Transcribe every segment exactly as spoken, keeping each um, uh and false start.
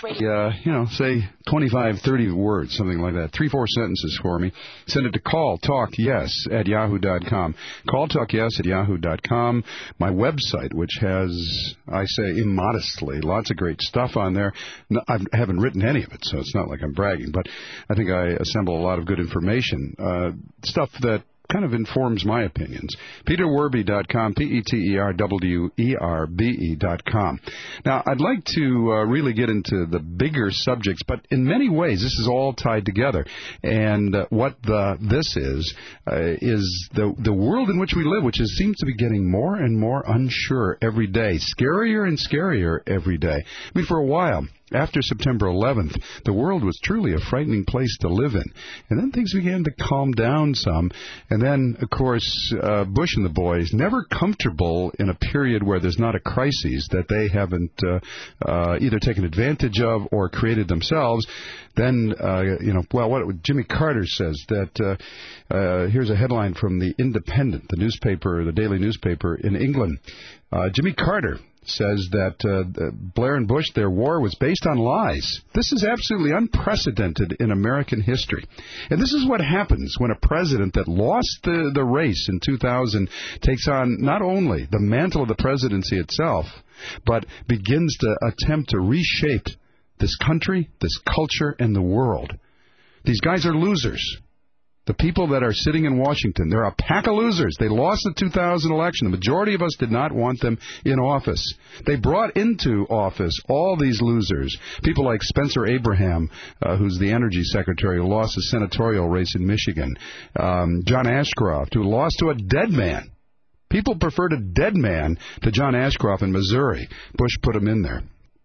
Uh, you know, say twenty-five, thirty words, something like that. Three, four sentences for me. Send it to calltalkyes at yahoo dot com. calltalkyes at yahoo dot com. My website, which has, I say immodestly, lots of great stuff on there. No, I haven't written any of it, so it's not like I'm bragging, but I think I assemble a lot of good information. Uh, stuff that kind of informs my opinions. peter werby dot com, P E T E R W E R B E dot com. Now, I'd like to uh, really get into the bigger subjects, but in many ways, this is all tied together. And uh, what the this is, uh, is the, the world in which we live, which is, seems to be getting more and more unsure every day, scarier and scarier every day. I mean, for a while, after September eleventh, the world was truly a frightening place to live in. And then things began to calm down some. And then, of course, uh, Bush and the boys, never comfortable in a period where there's not a crisis that they haven't uh, uh, either taken advantage of or created themselves. Then, uh, you know, well, what Jimmy Carter says that, uh, uh, here's a headline from the Independent, the newspaper, the daily newspaper in England. Uh, Jimmy Carter says that uh, Blair and Bush, their war was based on lies. This is absolutely unprecedented in American history. And this is what happens when a president that lost the, the race in two thousand takes on not only the mantle of the presidency itself, but begins to attempt to reshape this country, this culture, and the world. These guys are losers. The people that are sitting in Washington, they're a pack of losers. They lost the two thousand election. The majority of us did not want them in office. They brought into office all these losers. People like Spencer Abraham, uh, who's the energy secretary, who lost the senatorial race in Michigan. Um, John Ashcroft, who lost to a dead man. People preferred a dead man to John Ashcroft in Missouri. Bush put him in there.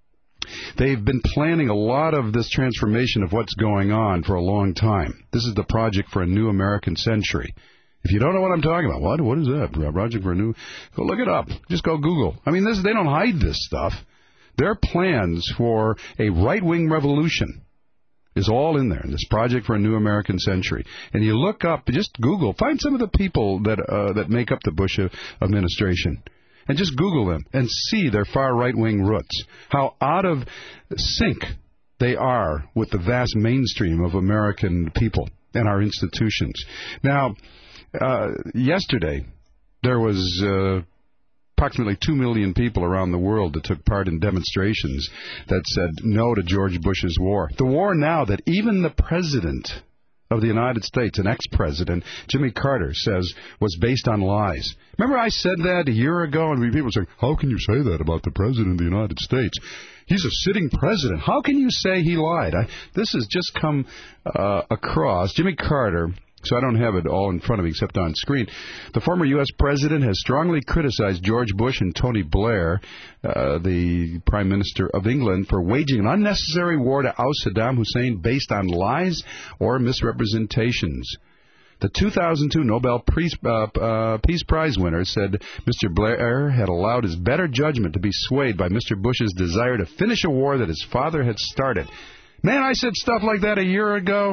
They've been planning a lot of this transformation of what's going on for a long time. This is the Project for a New American Century. If you don't know what I'm talking about, what? What is that? Project for a New... Go look it up. Just go Google. I mean, this, they don't hide this stuff. Their plans for a right-wing revolution is all in there, in this Project for a New American Century. And you look up, just Google, find some of the people that uh, that make up the Bush administration. And just Google them and see their far right-wing roots, how out of sync they are with the vast mainstream of American people and our institutions. Now, uh, yesterday, there was uh, approximately two million people around the world that took part in demonstrations that said no to George Bush's war. The war now that even the president of the United States, an ex-president, Jimmy Carter, says was based on lies. Remember I said that a year ago, and people were saying, how can you say that about the president of the United States? He's a sitting president. How can you say he lied? I, this has just come uh, across. Jimmy Carter, so I don't have it all in front of me except on screen. The former U S president has strongly criticized George Bush and Tony Blair, uh, the Prime Minister of England, for waging an unnecessary war to oust Saddam Hussein based on lies or misrepresentations. The two thousand two Nobel Peace, uh, uh, Peace Prize winner said Mister Blair had allowed his better judgment to be swayed by Mister Bush's desire to finish a war that his father had started. Man, I said stuff like that a year ago.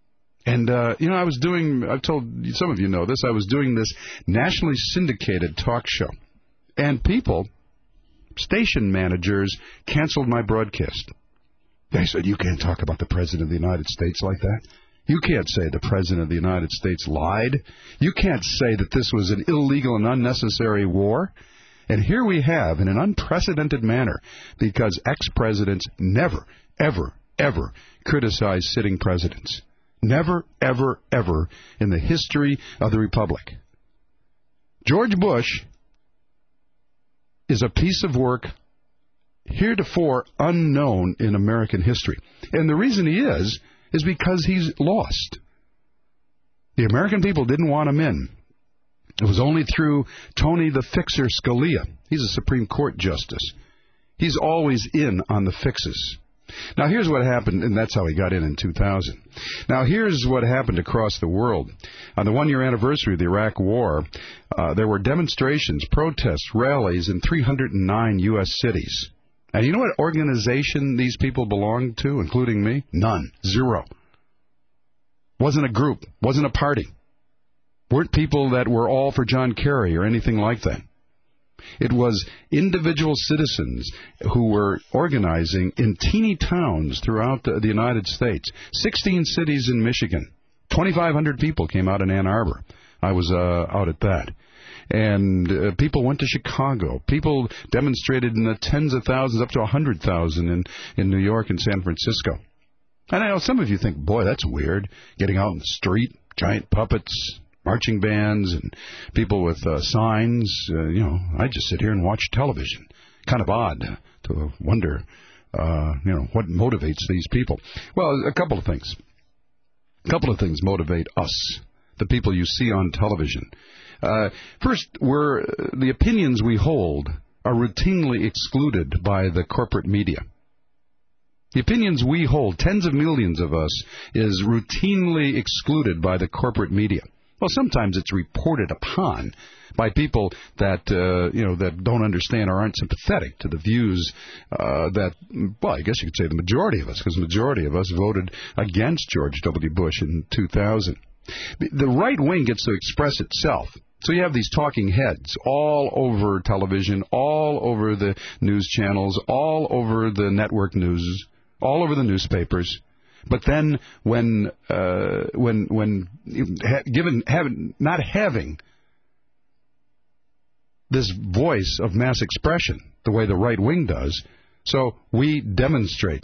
And, uh, you know, I was doing, I've told some of you know this, I was doing this nationally syndicated talk show. And people, station managers, canceled my broadcast. They said, you can't talk about the President of the United States like that. You can't say the President of the United States lied. You can't say that this was an illegal and unnecessary war. And here we have, in an unprecedented manner, because ex-presidents never, ever, ever criticize sitting presidents. Never, ever, ever in the history of the Republic. George Bush is a piece of work heretofore unknown in American history. And the reason he is, is because he's lost. The American people didn't want him in. It was only through Tony the Fixer Scalia. He's a Supreme Court justice. He's always in on the fixes. Now, here's what happened, and that's how he got in in two thousand. Now, here's what happened across the world. On the one-year anniversary of the Iraq War, uh, there were demonstrations, protests, rallies in three hundred nine U S cities. And you know what organization these people belonged to, including me? None. Zero. Wasn't a group. Wasn't a party. Weren't people that were all for John Kerry or anything like that. It was individual citizens who were organizing in teeny towns throughout the, the United States. sixteen cities in Michigan. twenty-five hundred people came out in Ann Arbor. I was uh, out at that. And uh, people went to Chicago. People demonstrated in the tens of thousands, up to one hundred thousand in, in New York and San Francisco. And I know some of you think, boy, that's weird, getting out in the street, giant puppets, marching bands, and people with uh, signs. Uh, you know, I just sit here and watch television. Kind of odd to wonder, uh, you know, what motivates these people. Well, a couple of things. A couple of things motivate us, the people you see on television. Uh, first, we're, the opinions we hold are routinely excluded by the corporate media. The opinions we hold, tens of millions of us, is routinely excluded by the corporate media. Well, sometimes it's reported upon by people that, uh, you know, that don't understand or aren't sympathetic to the views uh, that, well, I guess you could say the majority of us, because the majority of us voted against George W. Bush in two thousand. The right wing gets to express itself. So you have these talking heads all over television, all over the news channels, all over the network news, all over the newspapers. But then when uh, when when given having not having this voice of mass expression the way the right wing does, so we demonstrate.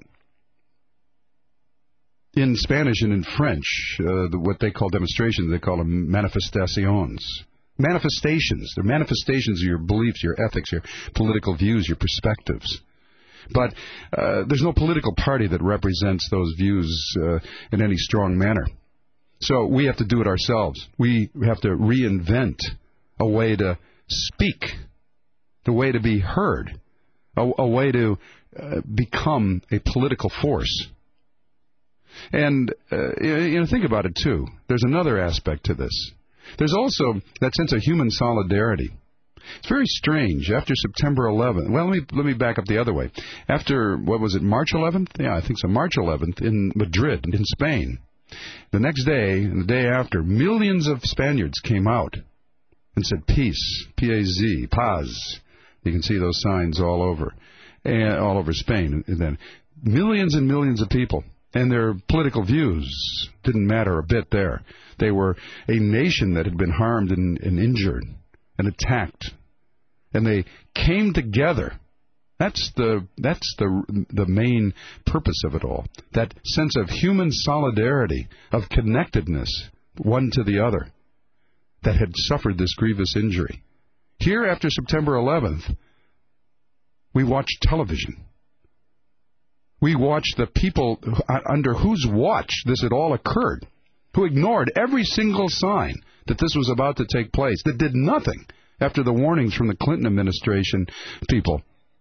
In Spanish and in French, uh, the, what they call demonstrations, they call them manifestaciones. Manifestations. They're manifestations of your beliefs, your ethics, your political views, your perspectives. But uh, there's no political party that represents those views uh, in any strong manner. So we have to do it ourselves. We have to reinvent a way to speak, the way to be heard, a, a way to uh, become a political force. And, uh, you know, think about it, too. There's another aspect to this. There's also that sense of human solidarity. It's very strange. After September eleventh, well, let me let me back up the other way. After, what was it, March eleventh? Yeah, I think so. March eleventh in Madrid, in Spain. The next day, and the day after, millions of Spaniards came out and said, peace, P A Z, paz. You can see those signs all over, and all over Spain. And then millions and millions of people. And their political views didn't matter a bit there. They were a nation that had been harmed and, and injured and attacked. And they came together. That's the that's the the main purpose of it all. That sense of human solidarity, of connectedness, one to the other, that had suffered this grievous injury. Here, after September eleventh, we watched television. We watched the people under whose watch this had all occurred, who ignored every single sign that this was about to take place, that did nothing after the warnings from the Clinton administration people,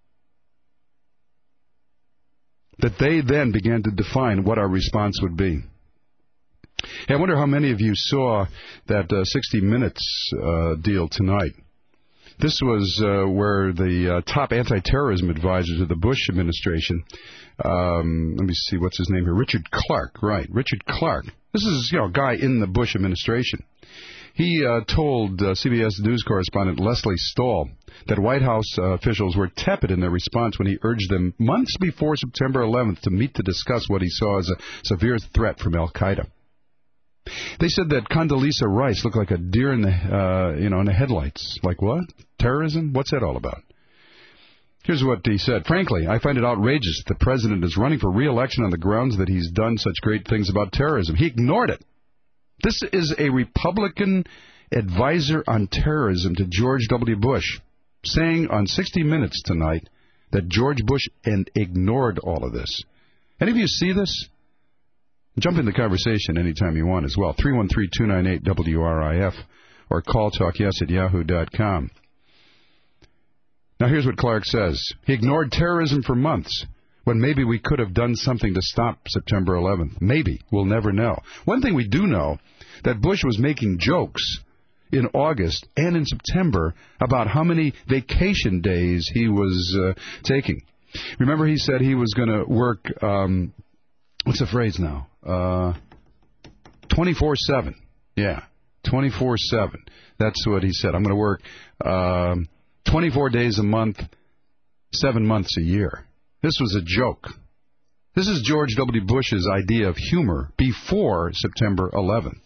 that they then began to define what our response would be. Hey, I wonder how many of you saw that uh, sixty minutes uh, deal tonight. This was uh, where the uh, top anti-terrorism advisor to the Bush administration, um, let me see, what's his name here? Richard Clark, right, Richard Clark. This is, you know, a guy in the Bush administration. He uh, told uh, C B S News correspondent Leslie Stahl that White House uh, officials were tepid in their response when he urged them months before September eleventh to meet to discuss what he saw as a severe threat from Al-Qaeda. They said that Condoleezza Rice looked like a deer in the, uh, you know, in the headlights. Like what? Terrorism? What's that all about? Here's what he said. Frankly, I find it outrageous that the president is running for re-election on the grounds that he's done such great things about terrorism. He ignored it. This is a Republican advisor on terrorism to George W. Bush saying on sixty minutes tonight that George Bush and ignored all of this. Any of you see this? Jump in the conversation anytime you want as well. three one three, two nine eight, W R I F or call talk yes at yahoo dot com. Now here's what Clark says. He ignored terrorism for months when maybe we could have done something to stop September eleventh. Maybe. We'll never know. One thing we do know, that Bush was making jokes in August and in September about how many vacation days he was uh, taking. Remember he said he was going to work, um, what's the phrase now? Uh, twenty-four seven. Yeah, twenty-four seven. That's what he said. I'm going to work um, twenty-four days a month, seven months a year. This was a joke. This is George W. Bush's idea of humor before September eleventh.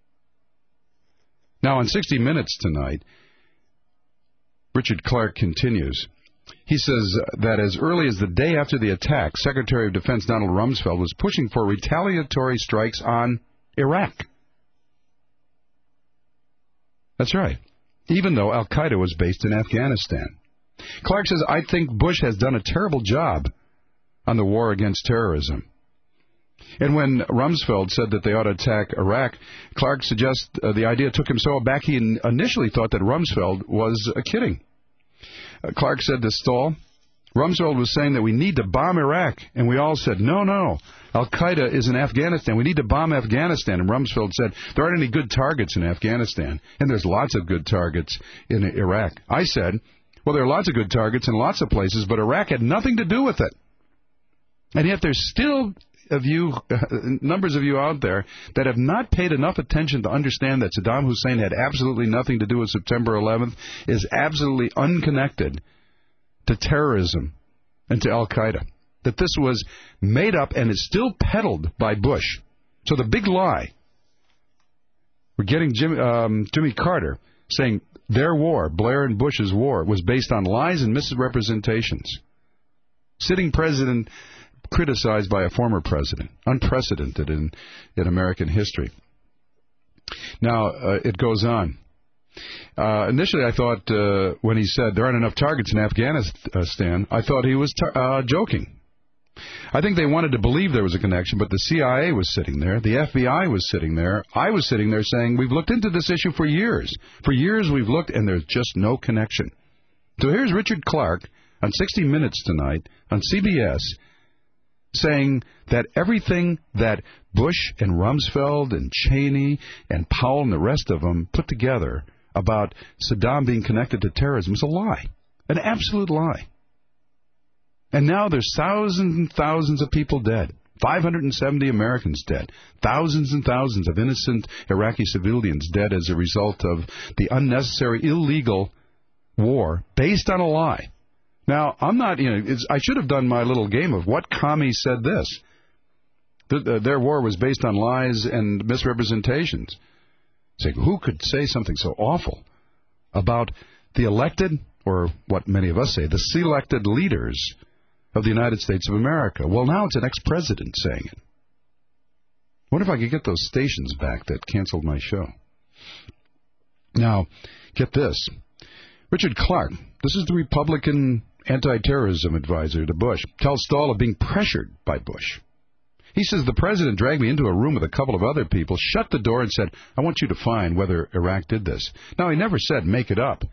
Now, on sixty minutes tonight, Richard Clark continues. He says that as early as the day after the attack, Secretary of Defense Donald Rumsfeld was pushing for retaliatory strikes on Iraq. That's right. Even though al-Qaeda was based in Afghanistan. Clark says, I think Bush has done a terrible job on the war against terrorism. And when Rumsfeld said that they ought to attack Iraq, Clark suggests uh, the idea took him so aback he initially thought that Rumsfeld was uh, kidding. Uh, Clark said to Stahl, Rumsfeld was saying that we need to bomb Iraq, and we all said, no, no, al-Qaeda is in Afghanistan. We need to bomb Afghanistan. And Rumsfeld said, there aren't any good targets in Afghanistan, and there's lots of good targets in Iraq. I said, well, there are lots of good targets in lots of places, but Iraq had nothing to do with it. And yet there's still of you, uh, numbers of you out there that have not paid enough attention to understand that Saddam Hussein had absolutely nothing to do with September eleventh, is absolutely unconnected to terrorism and to al-Qaeda. That this was made up and is still peddled by Bush. So the big lie, we're getting Jim, um, Jimmy Carter saying their war, Blair and Bush's war, was based on lies and misrepresentations. Sitting president criticized by a former president, unprecedented in, in American history. Now, uh, it goes on. Uh, initially, I thought uh, when he said there aren't enough targets in Afghanistan, I thought he was t- uh, joking. I think they wanted to believe there was a connection, but the C I A was sitting there. The F B I was sitting there. I was sitting there saying, we've looked into this issue for years. For years we've looked, and there's just no connection. So here's Richard Clark on sixty minutes tonight on C B S saying that everything that Bush and Rumsfeld and Cheney and Powell and the rest of them put together about Saddam being connected to terrorism is a lie, an absolute lie. And now there's thousands and thousands of people dead, five hundred seventy Americans dead, thousands and thousands of innocent Iraqi civilians dead as a result of the unnecessary, illegal war based on a lie. Now, I'm not, you know, it's, I should have done my little game of what commie said this. The, uh, their war was based on lies and misrepresentations. Say, who could say something so awful about the elected, or what many of us say, the selected leaders of the United States of America? Well, now it's an ex-president saying it. I wonder if I could get those stations back that canceled my show. Now, get this. Richard Clark, this is the Republican anti-terrorism advisor to Bush, tells Stahl of being pressured by Bush. He says, the president dragged me into a room with a couple of other people, shut the door, and said, I want you to find whether Iraq did this. Now, he never said, make it up.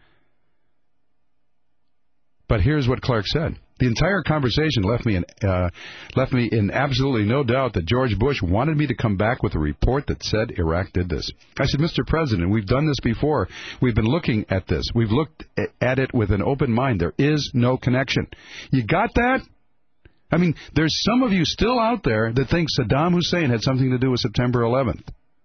But here's what Clark said. The entire conversation left me in uh, left me in absolutely no doubt that George Bush wanted me to come back with a report that said Iraq did this. I said, Mister President, we've done this before. We've been looking at this. We've looked at it with an open mind. There is no connection. You got that? I mean, there's some of you still out there that think Saddam Hussein had something to do with September eleventh.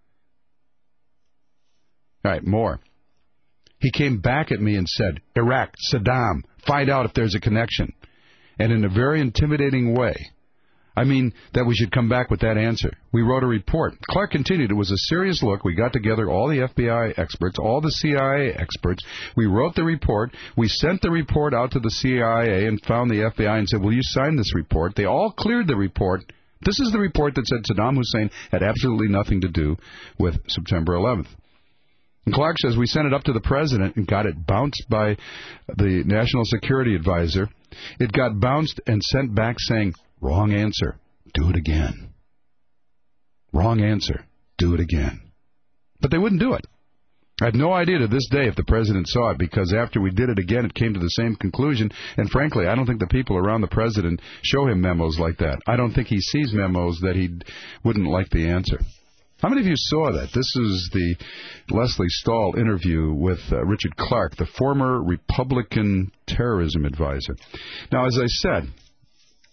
All right, more. He came back at me and said, Iraq, Saddam, find out if there's a connection. And in a very intimidating way. I mean, that we should come back with that answer. We wrote a report. Clark continued, it was a serious look. We got together all the F B I experts, all the C I A experts. We wrote the report. We sent the report out to the C I A and found the F B I and said, will you sign this report? They all cleared the report. This is the report that said Saddam Hussein had absolutely nothing to do with September eleventh. And Clark says, we sent it up to the president and got it bounced by the National Security Advisor. It got bounced and sent back saying, wrong answer, do it again. Wrong answer, do it again. But they wouldn't do it. I have no idea to this day if the president saw it, because after we did it again, it came to the same conclusion. And frankly, I don't think the people around the president show him memos like that. I don't think he sees memos that he wouldn't like the answer. How many of you saw that? This is the Leslie Stahl interview with uh, Richard Clark, the former Republican terrorism advisor. Now, as I said,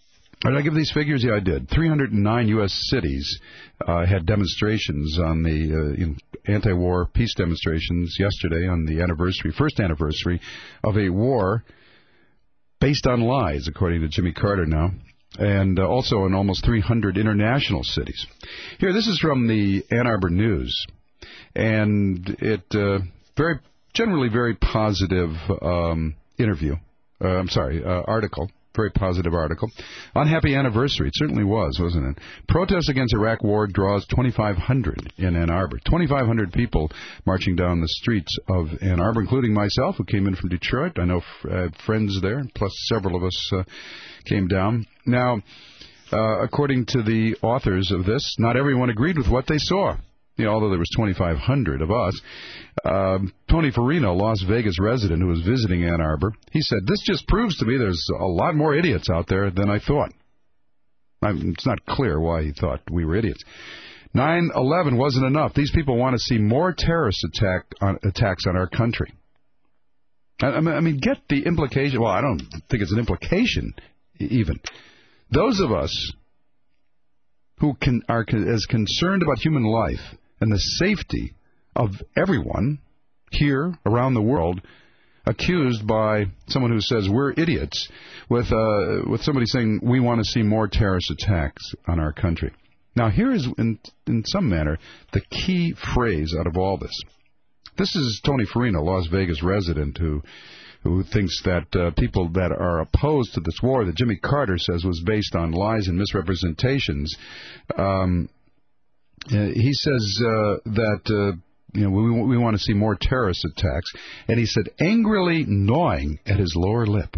Did I give these figures? Yeah, I did. three hundred nine U S cities uh, had demonstrations on the uh, you know, anti-war peace demonstrations yesterday on the anniversary, first anniversary of a war based on lies, according to Jimmy Carter now, and uh, also in almost three hundred international cities. Here, this is from the Ann Arbor News, and it uh, very generally very positive um, interview. Uh, I'm sorry, uh, article. Very positive article. Unhappy anniversary. It certainly was, wasn't it? Protest against Iraq war draws twenty-five hundred in Ann Arbor. twenty-five hundred people marching down the streets of Ann Arbor, including myself, who came in from Detroit. I know f- I have friends there, plus several of us uh, came down. Now, uh, according to the authors of this, not everyone agreed with what they saw. You know, although there was twenty-five hundred of us. Uh, Tony Farina, Las Vegas resident who was visiting Ann Arbor, he said, "This just proves to me there's a lot more idiots out there than I thought." I mean, it's not clear why he thought we were idiots. nine eleven wasn't enough. These people want to see more terrorist attack on, attacks on our country. I, I, mean, I mean, get the implication. Well, I don't think it's an implication, even. Those of us who can, are as concerned about human life and the safety of everyone here around the world, accused by someone who says we're idiots, with uh, with somebody saying we want to see more terrorist attacks on our country. Now, here is, in, in some manner, the key phrase out of all this. This is Tony Farina, Las Vegas resident, who who thinks that uh, people that are opposed to this war that Jimmy Carter says was based on lies and misrepresentations, um, uh, he says uh, that uh, you know we, we want to see more terrorist attacks, and he said angrily gnawing at his lower lip.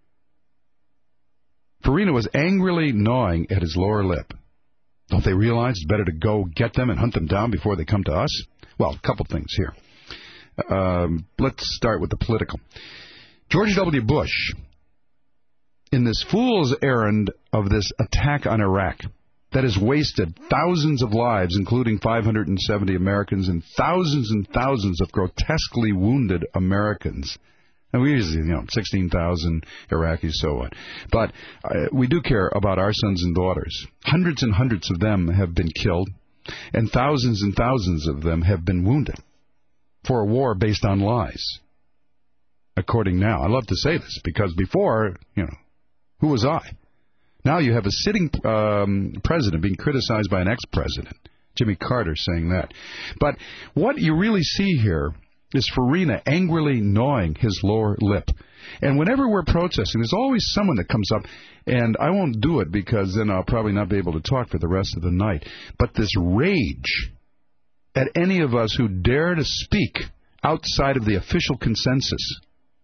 Farina was angrily gnawing at his lower lip. Don't they realize it's better to go get them and hunt them down before they come to us? Well, a couple things here. Um, let's start with the political. George W. Bush, in this fool's errand of this attack on Iraq that has wasted thousands of lives, including five hundred seventy Americans, and thousands and thousands of grotesquely wounded Americans. And we usually, you know, sixteen thousand Iraqis, so on. But uh, we do care about our sons and daughters. Hundreds and hundreds of them have been killed, and thousands and thousands of them have been wounded for a war based on lies. According now, I love to say this, because before, you know, who was I? Now you have a sitting um, president being criticized by an ex-president, Jimmy Carter, saying that. But what you really see here is Farina angrily gnawing his lower lip. And whenever we're protesting, there's always someone that comes up, and I won't do it because then I'll probably not be able to talk for the rest of the night. But this rage at any of us who dare to speak outside of the official consensus.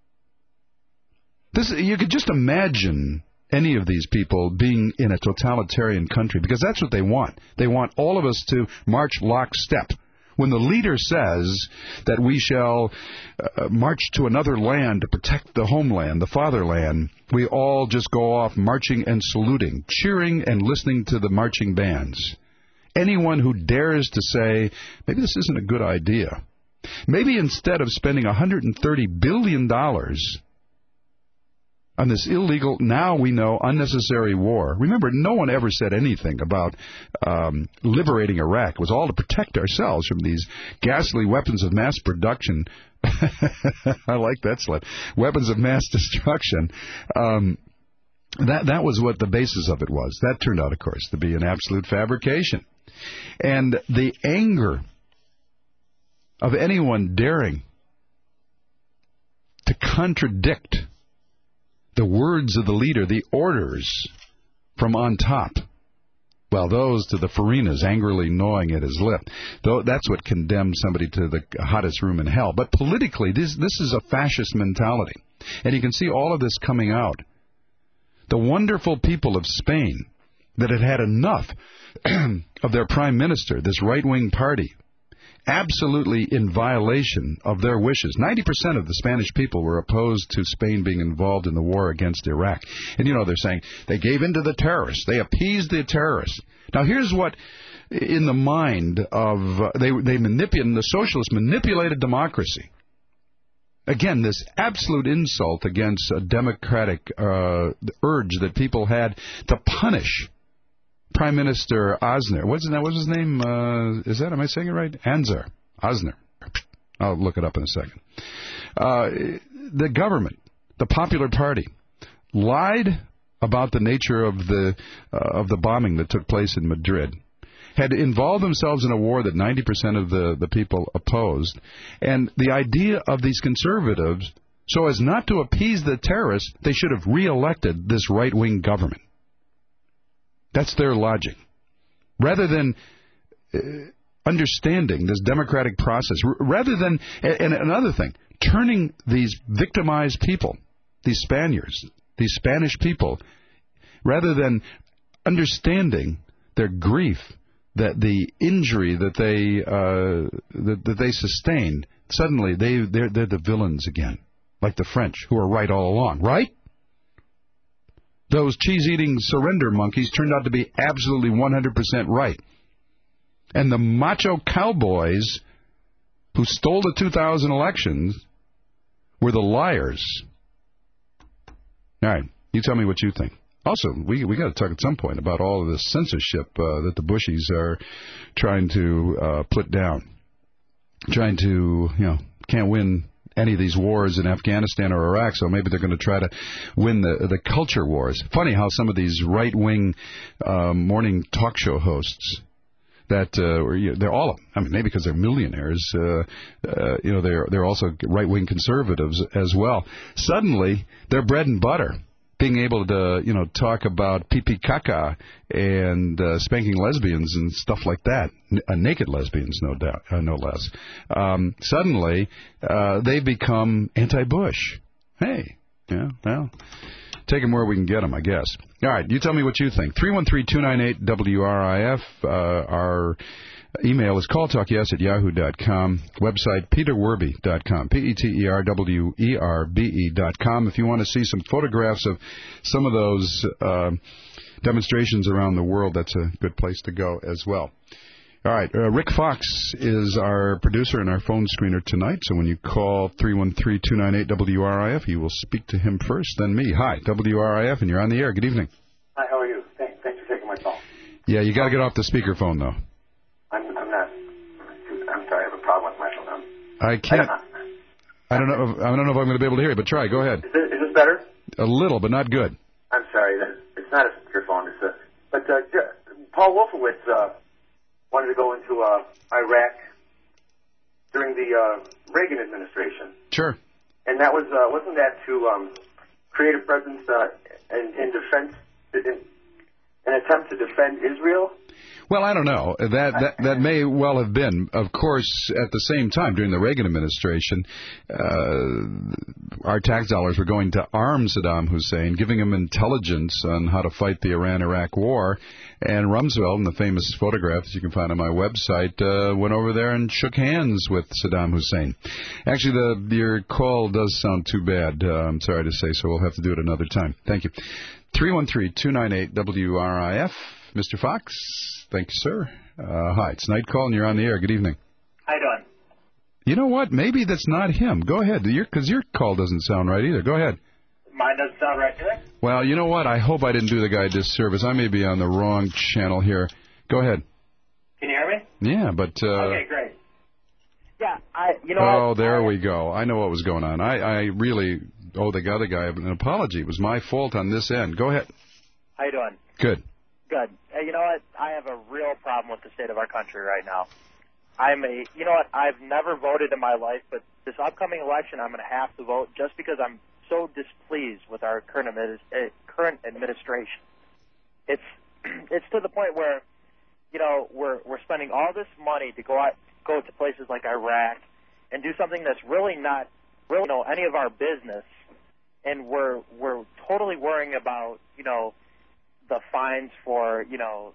This, you could just imagine any of these people being in a totalitarian country, because that's what they want. They want all of us to march lockstep. When the leader says that we shall uh, march to another land to protect the homeland, the fatherland, we all just go off marching and saluting, cheering and listening to the marching bands. Anyone who dares to say, maybe this isn't a good idea, maybe instead of spending one hundred thirty billion dollars on this illegal, now we know, unnecessary war. Remember, no one ever said anything about um, liberating Iraq. It was all to protect ourselves from these ghastly weapons of mass production. I like that slip. Weapons of mass destruction. Um, that that was what the basis of it was. That turned out, of course, to be an absolute fabrication. And the anger of anyone daring to contradict the words of the leader, the orders from on top, well, those to the Farinas angrily gnawing at his lip, though that's what condemns somebody to the hottest room in hell. But politically, this this is a fascist mentality, and you can see all of this coming out. The wonderful people of Spain that had had enough of their prime minister, this right-wing party, absolutely in violation of their wishes. ninety percent of the Spanish people were opposed to Spain being involved in the war against Iraq. And, you know, they're saying they gave in to the terrorists. They appeased the terrorists. Now, here's what, in the mind of, uh, they, they manipulated, the socialists manipulated democracy. Again, this absolute insult against a democratic uh, urge that people had to punish Prime Minister Osner. What's his, what's his name? Uh, is that, am I saying it right? Anzar. Osner. I'll look it up in a second. Uh, the government, the Popular Party, lied about the nature of the uh, of the bombing that took place in Madrid, had involved themselves in a war that ninety percent of the, the people opposed, and the idea of these conservatives, so as not to appease the terrorists, they should have re-elected this right-wing government. That's their logic. Rather than uh, understanding this democratic process, r- rather than, and another thing, turning these victimized people, these Spaniards, these Spanish people, rather than understanding their grief, that the injury that they uh, that, that they sustained, suddenly they they're, they're the villains again, like the French, who are right all along, right? Those cheese-eating surrender monkeys turned out to be absolutely one hundred percent right. And the macho cowboys who stole the two thousand elections were the liars. All right, you tell me what you think. Also, we we got to talk at some point about all of this censorship uh, that the Bushies are trying to uh, put down, trying to, you know, can't win any of these wars in Afghanistan or Iraq, so maybe they're going to try to win the the culture wars. Funny how some of these right-wing uh, morning talk show hosts, that uh, they're all, I mean, maybe because they're millionaires, uh, uh, you know, they're they're also right-wing conservatives as well. Suddenly, their bread and butter, being able to, you know, talk about pee-pee caca and uh, spanking lesbians and stuff like that, N- uh, naked lesbians, no doubt, uh, no less. Um, suddenly, uh, they become anti-Bush. Hey, yeah, well, take them where we can get them, I guess. All right, you tell me what you think. three one three, two nine eight, W R I F. Uh, our email is calltalkyes at yahoo dot com. Website, peter werby dot com. P E T E R W E R B E dot com. If you want to see some photographs of some of those uh, demonstrations around the world, that's a good place to go as well. All right, uh, Rick Fox is our producer and our phone screener tonight, so when you call three one three, two nine eight, W R I F, you will speak to him first, then me. Hi, W R I F, and you're on the air. Good evening. Hi, how are you? Thanks, thanks for taking my call. Yeah, you got to get off the speakerphone, though. I'm, I'm not. I'm sorry, I have a problem with my phone. I can't. I don't know. If, I don't know if I'm going to be able to hear you, but try. Go ahead. Is this, is this better? A little, but not good. I'm sorry. It's not a speakerphone. It's a. But uh, Paul Wolfowitz uh, wanted to go into uh, Iraq during the uh, Reagan administration. Sure. And that was uh, wasn't that to um, create a presence uh, in, in defense, in an attempt to defend Israel? Well, I don't know. That, that that may well have been. Of course, at the same time, during the Reagan administration, uh, our tax dollars were going to arm Saddam Hussein, giving him intelligence on how to fight the Iran-Iraq war. And Rumsfeld, in the famous photograph that you can find on my website, uh, went over there and shook hands with Saddam Hussein. Actually, the, your call does sound too bad, uh, I'm sorry to say, so we'll have to do it another time. Thank you. three one three, two nine eight, W R I F. Mister Fox, thank you, sir. Uh, hi, it's Night Call, and you're on the air. Good evening. How you doing? You know what? Maybe that's not him. Go ahead, because your, your call doesn't sound right either. Go ahead. Mine doesn't sound right, does it? Well, you know what? I hope I didn't do the guy a disservice. I may be on the wrong channel here. Go ahead. Can you hear me? Yeah, but... Uh, okay, great. Yeah, I, you know Oh, what? there I, we go. I know what was going on. I, I really owe the other guy an apology. It was my fault on this end. Go ahead. How you doing? Good. Good. Hey, you know what? I have a real problem with the state of our country right now. I'm a, you know what? I've never voted in my life, but this upcoming election, I'm going to have to vote just because I'm so displeased with our current administ- uh, current administration. It's it's to the point where, you know, we're we're spending all this money to go out, go to places like Iraq and do something that's really not really, you know, any of our business, and we're we're totally worrying about, you know, the fines for, you know,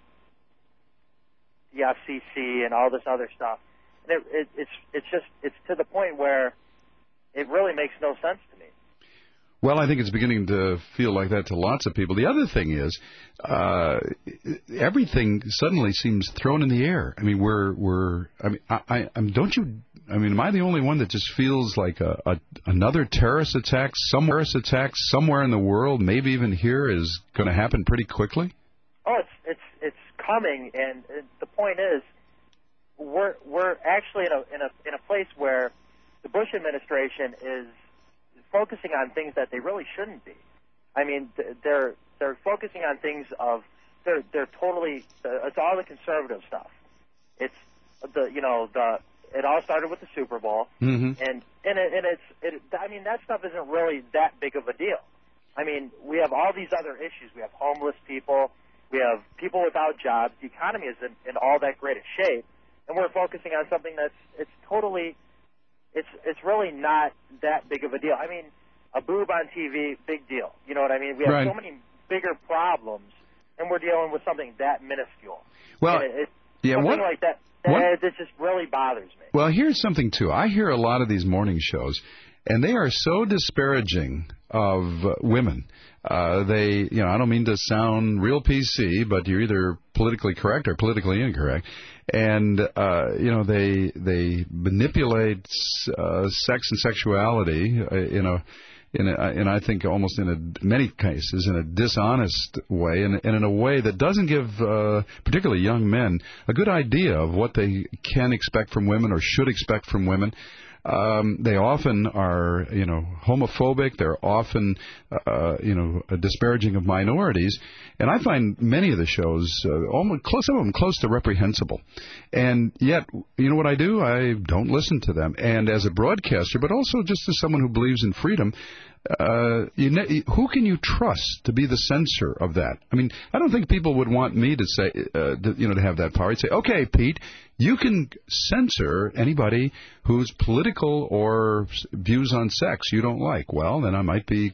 the F C C and all this other stuff. And it, it, it's it's just it's to the point where it really makes no sense to me. Well, I think it's beginning to feel like that to lots of people. The other thing is, uh, everything suddenly seems thrown in the air. I mean, we're we're. I mean, I, I I'm, don't you? I mean, am I the only one that just feels like a, a another terrorist attack somewhere, terrorist attack somewhere in the world, maybe even here, is going to happen pretty quickly? Oh, it's it's it's coming, and the point is, we're we're actually in a in a in a place where the Bush administration is focusing on things that they really shouldn't be. I mean, they're they're focusing on things of they're they're totally it's all the conservative stuff. It's the you know the it all started with the Super Bowl, mm-hmm. and and it, and it's it, I mean that stuff isn't really that big of a deal. I mean, we have all these other issues. We have homeless people. We have people without jobs. The economy is in, in all that great a shape, and we're focusing on something that's it's totally. It's it's really not that big of a deal. I mean, a boob on T V, big deal. You know what I mean? We have right. so many bigger problems, and we're dealing with something that minuscule. Well, it, it, yeah, something what, like that, that what? it just really bothers me. Well, here's something, too. I hear a lot of these morning shows, and they are so disparaging of uh, women. Uh, they, you know, I don't mean to sound real P C, but you're either politically correct or politically incorrect. And, uh, you know, they they manipulate uh, sex and sexuality in a, in a, and I think almost in a, many cases in a dishonest way, and, and in a way that doesn't give uh, particularly young men a good idea of what they can expect from women or should expect from women. Um, they often are, you know, homophobic. They're often, uh, you know, disparaging of minorities. And I find many of the shows, uh, almost close, some of them close to reprehensible. And yet, you know what I do? I don't listen to them. And as a broadcaster, but also just as someone who believes in freedom, uh, you ne- who can you trust to be the censor of that? I mean, I don't think people would want me to say, uh, to, you know, to have that power. I'd say, okay, Pete, you can censor anybody whose political or views on sex you don't like. Well, then I might be...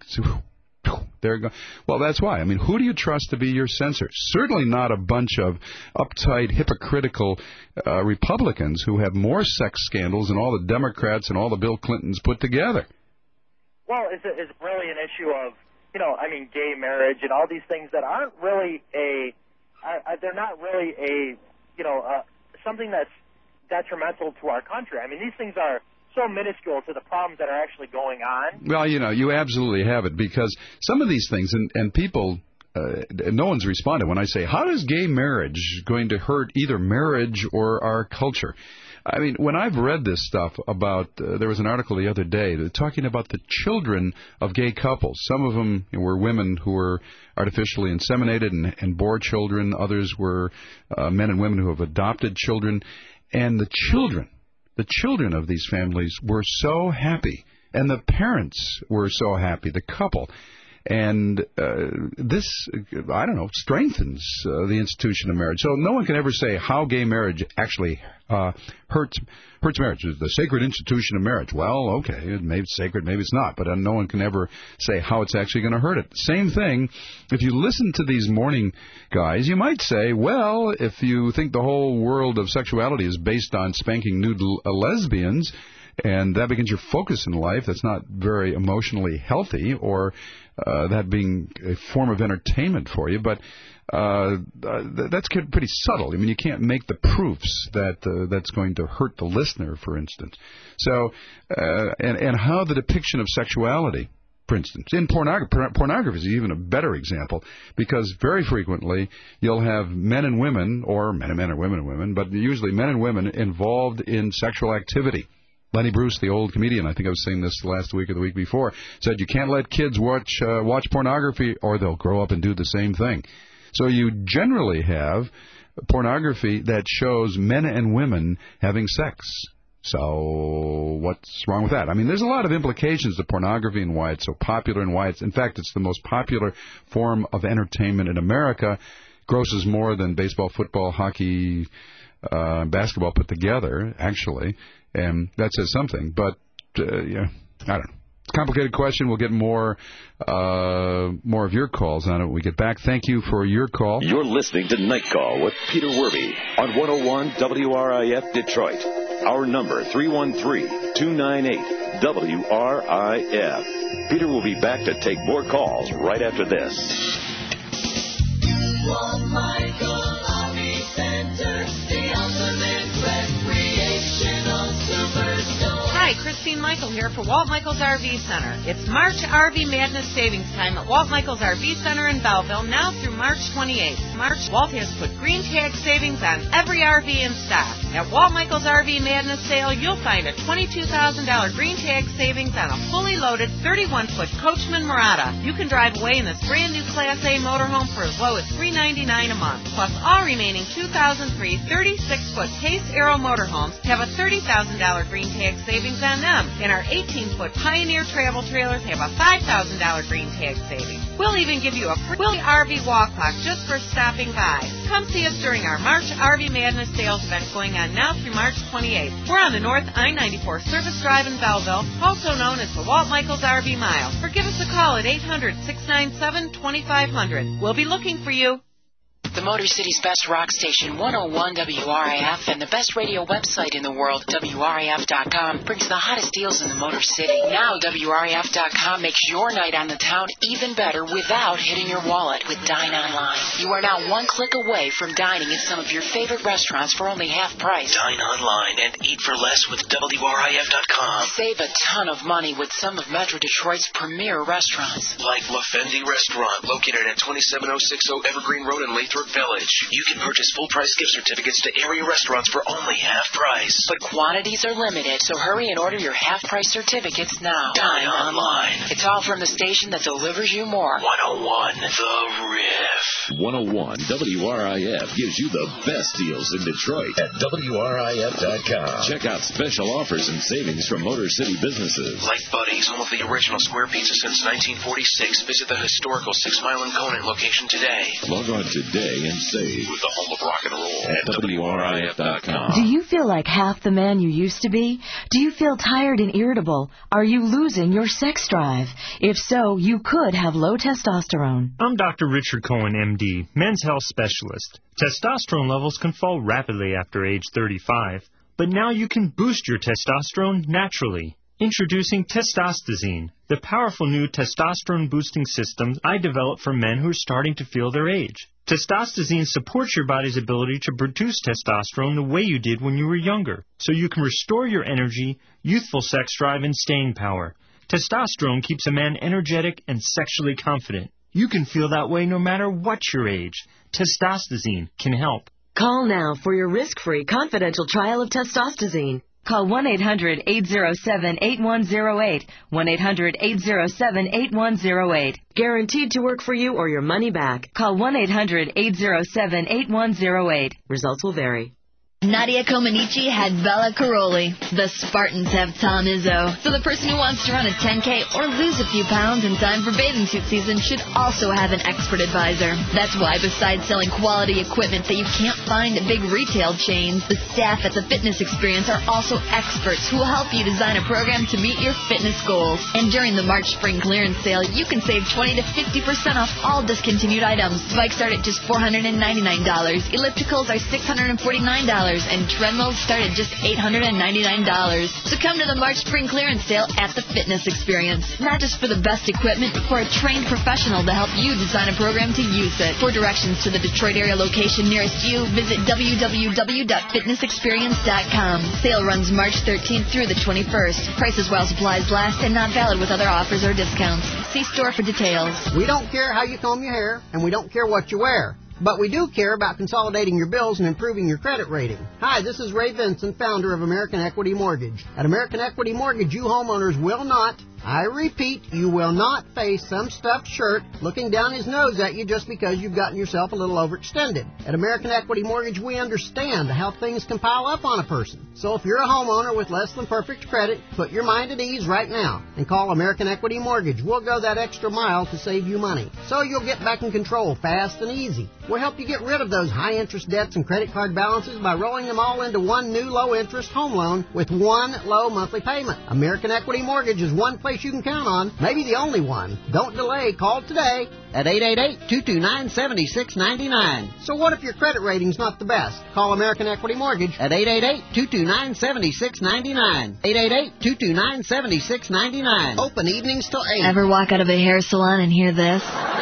There you go. Well, that's why. I mean, who do you trust to be your censor? Certainly not a bunch of uptight, hypocritical uh, Republicans who have more sex scandals than all the Democrats and all the Bill Clintons put together. Well, it's, a, it's really an issue of, you know, I mean, gay marriage and all these things that aren't really a, uh, they're not really a, you know, uh, something that's detrimental to our country. I mean, these things are so minuscule to the problems that are actually going on. Well, you know, you absolutely have it, because some of these things, and, and people, uh, no one's responded when I say, how is gay marriage going to hurt either marriage or our culture? I mean, when I've read this stuff about, uh, there was an article the other day talking about the children of gay couples. Some of them were women who were artificially inseminated and, and bore children. Others were uh, men and women who have adopted children. And the children, the children of these families were so happy. And the parents were so happy, the couple. And uh, this, I don't know, strengthens uh, the institution of marriage. So no one can ever say how gay marriage actually uh, hurts hurts marriage. The sacred institution of marriage. Well, okay, maybe it's sacred, maybe it's not. But uh, no one can ever say how it's actually going to hurt it. Same thing, if you listen to these morning guys, you might say, well, if you think the whole world of sexuality is based on spanking nude l- lesbians, and that becomes your focus in life, that's not very emotionally healthy, or uh, that being a form of entertainment for you. But uh, that's pretty subtle. I mean, you can't make the proofs that uh, that's going to hurt the listener, for instance. So, uh, and, and how the depiction of sexuality, for instance, in pornography, pornography is even a better example, because very frequently you'll have men and women, or men and men or women and women, but usually men and women involved in sexual activity. Lenny Bruce, the old comedian, I think I was saying this last week or the week before, said you can't let kids watch uh, watch pornography or they'll grow up and do the same thing. So you generally have pornography that shows men and women having sex. So what's wrong with that? I mean, there's a lot of implications to pornography and why it's so popular and why it's, in fact, it's the most popular form of entertainment in America. Grosses more than baseball, football, hockey, uh, basketball put together, actually. And that says something, but, uh, yeah, I don't know. Complicated question. We'll get more uh, more of your calls on it when we get back. Thank you for your call. You're listening to Night Call with Peter Werby on one oh one W R I F Detroit. Our number, three one three, two nine eight, W R I F. Peter will be back to take more calls right after this. Walt Michael R V Center, the ultimate recreational superstore. Hi, Christine Michael here for Walt Michaels R V Center. It's March R V Madness Savings Time at Walt Michaels R V Center in Belleville, now through March twenty-eighth. March, Walt has put green tag savings on every R V in stock. At Walt Michaels R V Madness Sale, you'll find a twenty-two thousand dollars green tag savings on a fully loaded thirty-one foot Coachman Murata. You can drive away in this brand new Class A motorhome for as low as three hundred ninety-nine dollars a month. Plus, all remaining two thousand three thirty-six foot Case Aero motorhomes have a thirty thousand dollars green tag savings on them. And our eighteen foot Pioneer travel trailers have a five thousand dollars green tag savings. We'll even give you a free R V walk clock just for stopping by. Come see us during our March R V Madness sales event going on now through March twenty-eighth. We're on the North I ninety-four Service Drive in Belleville, also known as the Walt Michaels R V Mile. Or give us a call at eight hundred, six nine seven, two five zero zero. We'll be looking for you. The Motor City's best rock station, one oh one W R I F, and the best radio website in the world, W R I F dot com, brings the hottest deals in the Motor City. Now, W R I F dot com makes your night on the town even better without hitting your wallet with Dine Online. You are now one click away from dining at some of your favorite restaurants for only half price. Dine online and eat for less with W R I F dot com. Save a ton of money with some of Metro Detroit's premier restaurants. Like La Fendi Restaurant, located at twenty-seven oh six oh Evergreen Road in Lathrop Village. You can purchase full-price gift certificates to area restaurants for only half price. But quantities are limited, so hurry and order your half-price certificates now. Dine online. It's all from the station that delivers you more. one oh one The Riff. one oh one W R I F gives you the best deals in Detroit at W R I F dot com. Check out special offers and savings from Motor City businesses. Like Buddy's, home of the original square pizza since nineteen forty-six. Visit the historical Six Mile and Conant location today. Log on today and save with the home of rock and roll at W R I F dot com. Do you feel like half the man you used to be? Do you feel tired and irritable? Are you losing your sex drive? If so, you could have low testosterone. I'm Doctor Richard Cohen, M D, men's health specialist. Testosterone levels can fall rapidly after age thirty-five, but now you can boost your testosterone naturally. Introducing Testostazine, the powerful new testosterone-boosting system I developed for men who are starting to feel their age. Testostazine supports your body's ability to produce testosterone the way you did when you were younger, so you can restore your energy, youthful sex drive, and staying power. Testosterone keeps a man energetic and sexually confident. You can feel that way no matter what your age. Testostazine can help. Call now for your risk-free confidential trial of Testostazine. Call one eight hundred, eight oh seven, eight one oh eight, one eight hundred, eight oh seven, eight one oh eight. Guaranteed to work for you or your money back. Call one eight hundred, eight oh seven, eight one oh eight. Results will vary. Nadia Comaneci had Bella Caroli. The Spartans have Tom Izzo. So the person who wants to run a ten K or lose a few pounds in time for bathing suit season should also have an expert advisor. That's why, besides selling quality equipment that you can't find at big retail chains, the staff at the Fitness Experience are also experts who will help you design a program to meet your fitness goals. And during the March Spring Clearance Sale, you can save twenty to fifty percent off all discontinued items. Bikes start at just four hundred ninety-nine dollars. Ellipticals are six hundred forty-nine dollars. And treadmills start at just eight hundred ninety-nine dollars. So come to the March Spring Clearance Sale at the Fitness Experience. Not just for the best equipment, but for a trained professional to help you design a program to use it. For directions to the Detroit area location nearest you, visit w w w dot fitness experience dot com. Sale runs March thirteenth through the twenty-first. Prices while supplies last and not valid with other offers or discounts. See store for details. We don't care how you comb your hair, and we don't care what you wear. But we do care about consolidating your bills and improving your credit rating. Hi, this is Ray Vincent, founder of American Equity Mortgage. At American Equity Mortgage, you homeowners will not, I repeat, you will not face some stuffed shirt looking down his nose at you just because you've gotten yourself a little overextended. At American Equity Mortgage, we understand how things can pile up on a person. So if you're a homeowner with less than perfect credit, put your mind at ease right now and call American Equity Mortgage. We'll go that extra mile to save you money, so you'll get back in control fast and easy. We'll help you get rid of those high-interest debts and credit card balances by rolling them all into one new low-interest home loan with one low monthly payment. American Equity Mortgage is one place place you can count on, maybe the only one. Don't delay. Call today at eight eight eight, two two nine, seven six nine nine. So what if your credit rating's not the best? Call American Equity Mortgage at eight eight eight, two two nine, seven six nine nine. eight eight eight, two two nine, seven six nine nine. Open evenings till eight. Ever walk out of a hair salon and hear this?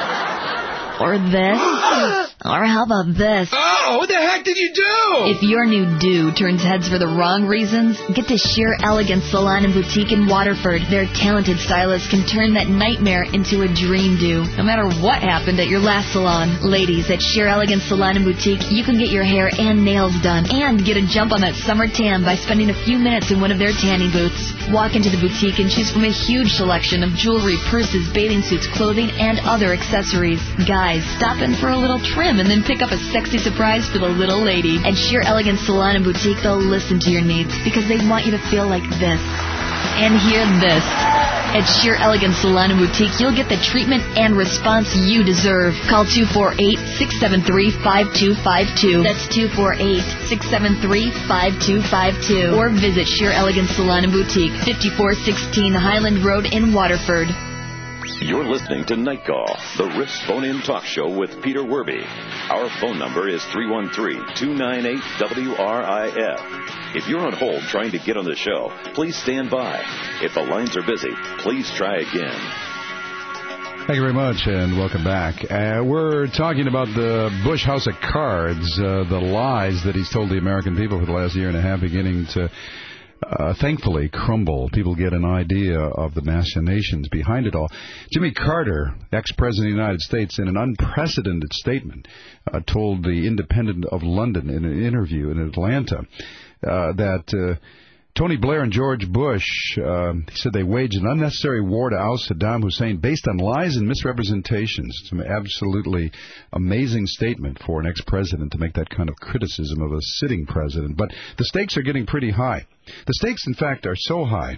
Or this? Or how about this? Oh, what the heck did you do? If your new do turns heads for the wrong reasons, get to Sheer Elegance Salon and Boutique in Waterford. Their talented stylists can turn that nightmare into a dream do, no matter what happened at your last salon. Ladies, at Sheer Elegance Salon and Boutique, you can get your hair and nails done and get a jump on that summer tan by spending a few minutes in one of their tanning booths. Walk into the boutique and choose from a huge selection of jewelry, purses, bathing suits, clothing, and other accessories. Guys, stop in for a little trim and then pick up a sexy surprise for the little lady. At Sheer Elegance Salon and Boutique, they'll listen to your needs because they want you to feel like this. And hear this. At Sheer Elegance Salon and Boutique, you'll get the treatment and response you deserve. Call two four eight, six seven three, five two five two. That's two four eight, six seven three, five two five two. Or visit Sheer Elegance Salon and Boutique, fifty-four sixteen Highland Road in Waterford. You're listening to Night Call, the Riffs Phone-In Talk Show with Peter Werby. Our phone number is three one three, two nine eight, W R I F. If you're on hold trying to get on the show, please stand by. If the lines are busy, please try again. Thank you very much, and welcome back. Uh, we're talking about the Bush House of Cards, uh, the lies that he's told the American people for the last year and a half, beginning to Uh, thankfully crumble. People get an idea of the machinations behind it all. Jimmy Carter, ex-president of the United States, in an unprecedented statement, uh, told the Independent of London in an interview in Atlanta uh, that uh, Tony Blair and George Bush, uh, he said they waged an unnecessary war to oust Saddam Hussein based on lies and misrepresentations. It's an absolutely amazing statement for an ex-president to make that kind of criticism of a sitting president. But the stakes are getting pretty high. The stakes, in fact, are so high.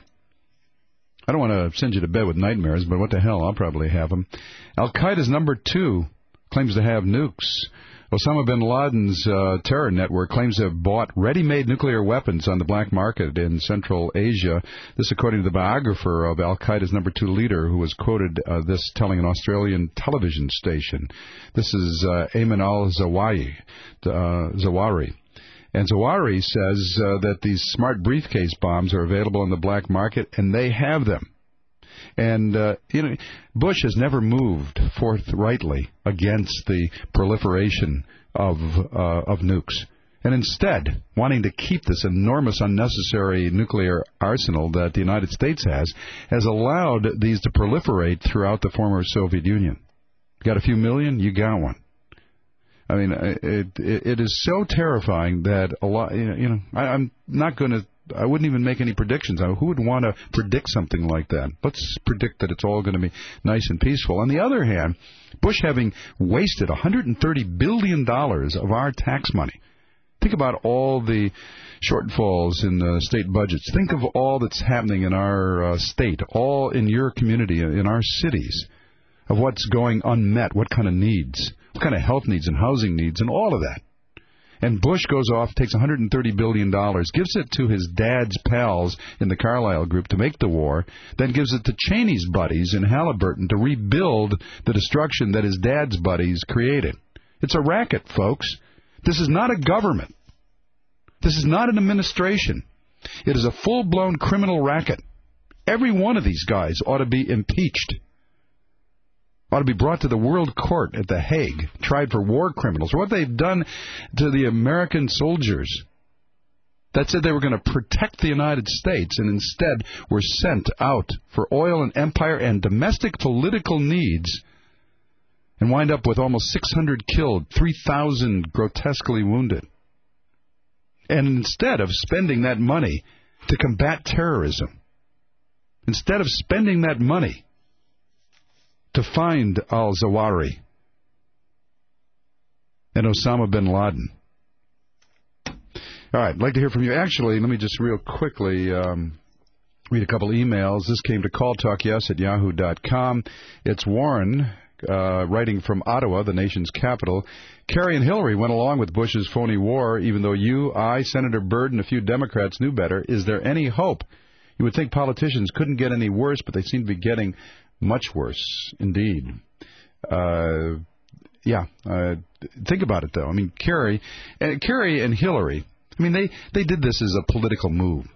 I don't want to send you to bed with nightmares, but what the hell, I'll probably have them. Al-Qaeda's number two claims to have nukes. Osama bin Laden's uh, terror network claims to have bought ready-made nuclear weapons on the black market in Central Asia. This according to the biographer of Al-Qaeda's number two leader, who was quoted uh, this telling an Australian television station. This is uh, Ayman al-Zawahiri. Uh, Zawahiri. And Zawahiri says uh, that these smart briefcase bombs are available on the black market, and they have them. And, uh, you know, Bush has never moved forthrightly against the proliferation of uh, of nukes. And instead, wanting to keep this enormous unnecessary nuclear arsenal that the United States has, has allowed these to proliferate throughout the former Soviet Union. Got a few million? You got one. I mean, it it, it is so terrifying that a lot, you know, I, I'm not going to, I wouldn't even make any predictions. I, who would want to predict something like that? Let's predict that it's all going to be nice and peaceful. On the other hand, Bush having wasted one hundred thirty billion dollars of our tax money. Think about all the shortfalls in the state budgets. Think of all that's happening in our uh, state, all in your community, in our cities, of what's going unmet, what kind of needs, what kind of health needs and housing needs and all of that. And Bush goes off, takes one hundred thirty billion dollars, gives it to his dad's pals in the Carlyle Group to make the war, then gives it to Cheney's buddies in Halliburton to rebuild the destruction that his dad's buddies created. It's a racket, folks. This is not a government. This is not an administration. It is a full-blown criminal racket. Every one of these guys ought to be impeached. Ought to be brought to the World Court at The Hague, tried for war criminals, or what they've done to the American soldiers that said they were going to protect the United States and instead were sent out for oil and empire and domestic political needs and wind up with almost six hundred killed, three thousand grotesquely wounded. And instead of spending that money to combat terrorism, instead of spending that money to find al-Zawahiri and Osama bin Laden. All right, I'd like to hear from you. Actually, let me just real quickly um, read a couple emails. This came to calltalkyes at yahoo dot com. It's Warren uh, writing from Ottawa, the nation's capital. Kerry and Hillary went along with Bush's phony war, even though you, I, Senator Byrd, and a few Democrats knew better. Is there any hope? You would think politicians couldn't get any worse, but they seem to be getting much worse indeed. Uh, yeah, uh, think about it, though. I mean, Kerry, uh, Kerry and Hillary, I mean, they, they did this as a political move.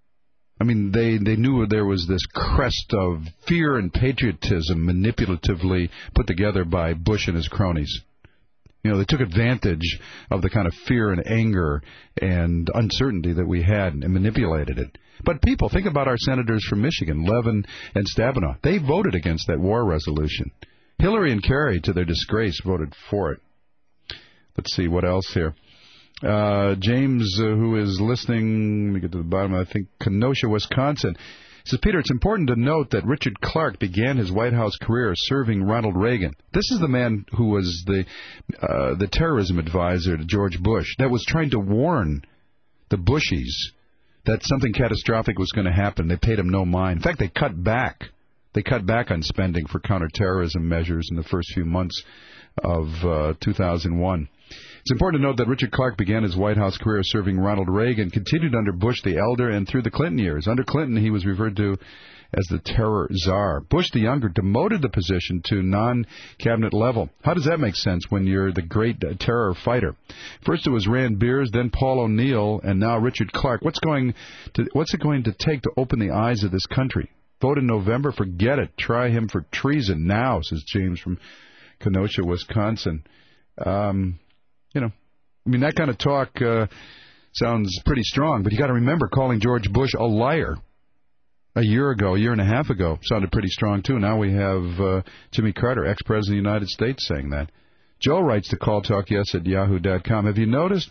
I mean, they, they knew there was this crest of fear and patriotism manipulatively put together by Bush and his cronies. You know, they took advantage of the kind of fear and anger and uncertainty that we had and manipulated it. But people, think about our senators from Michigan, Levin and Stabenow. They voted against that war resolution. Hillary and Kerry, to their disgrace, voted for it. Let's see, what else here? Uh, James, uh, who is listening, let me get to the bottom, I think, Kenosha, Wisconsin, says, Peter, it's important to note that Richard Clark began his White House career serving Ronald Reagan. This is the man who was the uh, the terrorism advisor to George Bush that was trying to warn the Bushies that something catastrophic was going to happen. They paid him no mind. In fact, they cut back. They cut back on spending for counterterrorism measures in the first few months of uh, two thousand one. It's important to note that Richard Clark began his White House career serving Ronald Reagan, continued under Bush the Elder, and through the Clinton years. Under Clinton, he was referred to as the terror czar. Bush the Younger demoted the position to non-cabinet level. How does that make sense when you're the great uh, terror fighter? First it was Rand Beers, then Paul O'Neill, and now Richard Clark. What's going to, what's it going to take to open the eyes of this country? Vote in November? Forget it. Try him for treason now, says James from Kenosha, Wisconsin. Um... You know, I mean, that kind of talk uh, sounds pretty strong, but you got to remember calling George Bush a liar a year ago, a year and a half ago, sounded pretty strong, too. Now we have uh, Jimmy Carter, ex-president of the United States, saying that. Joe writes to call talk yes at yahoo dot com. Have you noticed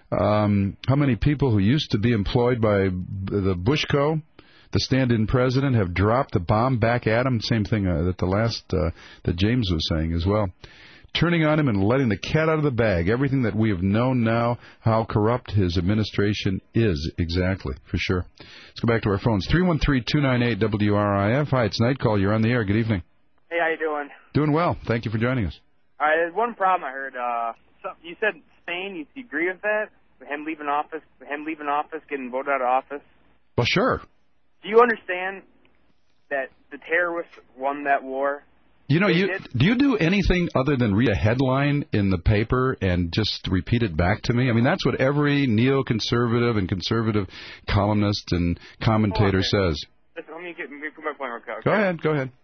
um, how many people who used to be employed by the Bushco, the stand-in president, have dropped the bomb back at him? Same thing uh, that the last, uh, that James was saying as well. Turning on him and letting the cat out of the bag. Everything that we have known now, how corrupt his administration is. Exactly, for sure. Let's go back to our phones. three one three, two nine eight, W R I F. Hi, it's Night Call. You're on the air. Good evening. Hey, how you doing? Doing well. Thank you for joining us. All right, there's one problem I heard. Uh, so you said Spain. You, you agree with that? Him leaving office, him leaving office, getting voted out of office? Well, sure. Do you understand that the terrorists won that war? You know, you do you do anything other than read a headline in the paper and just repeat it back to me? I mean, that's what every neoconservative and conservative columnist and commentator says. Listen, let me get, let me put my point real quick. Okay? Go ahead, go ahead.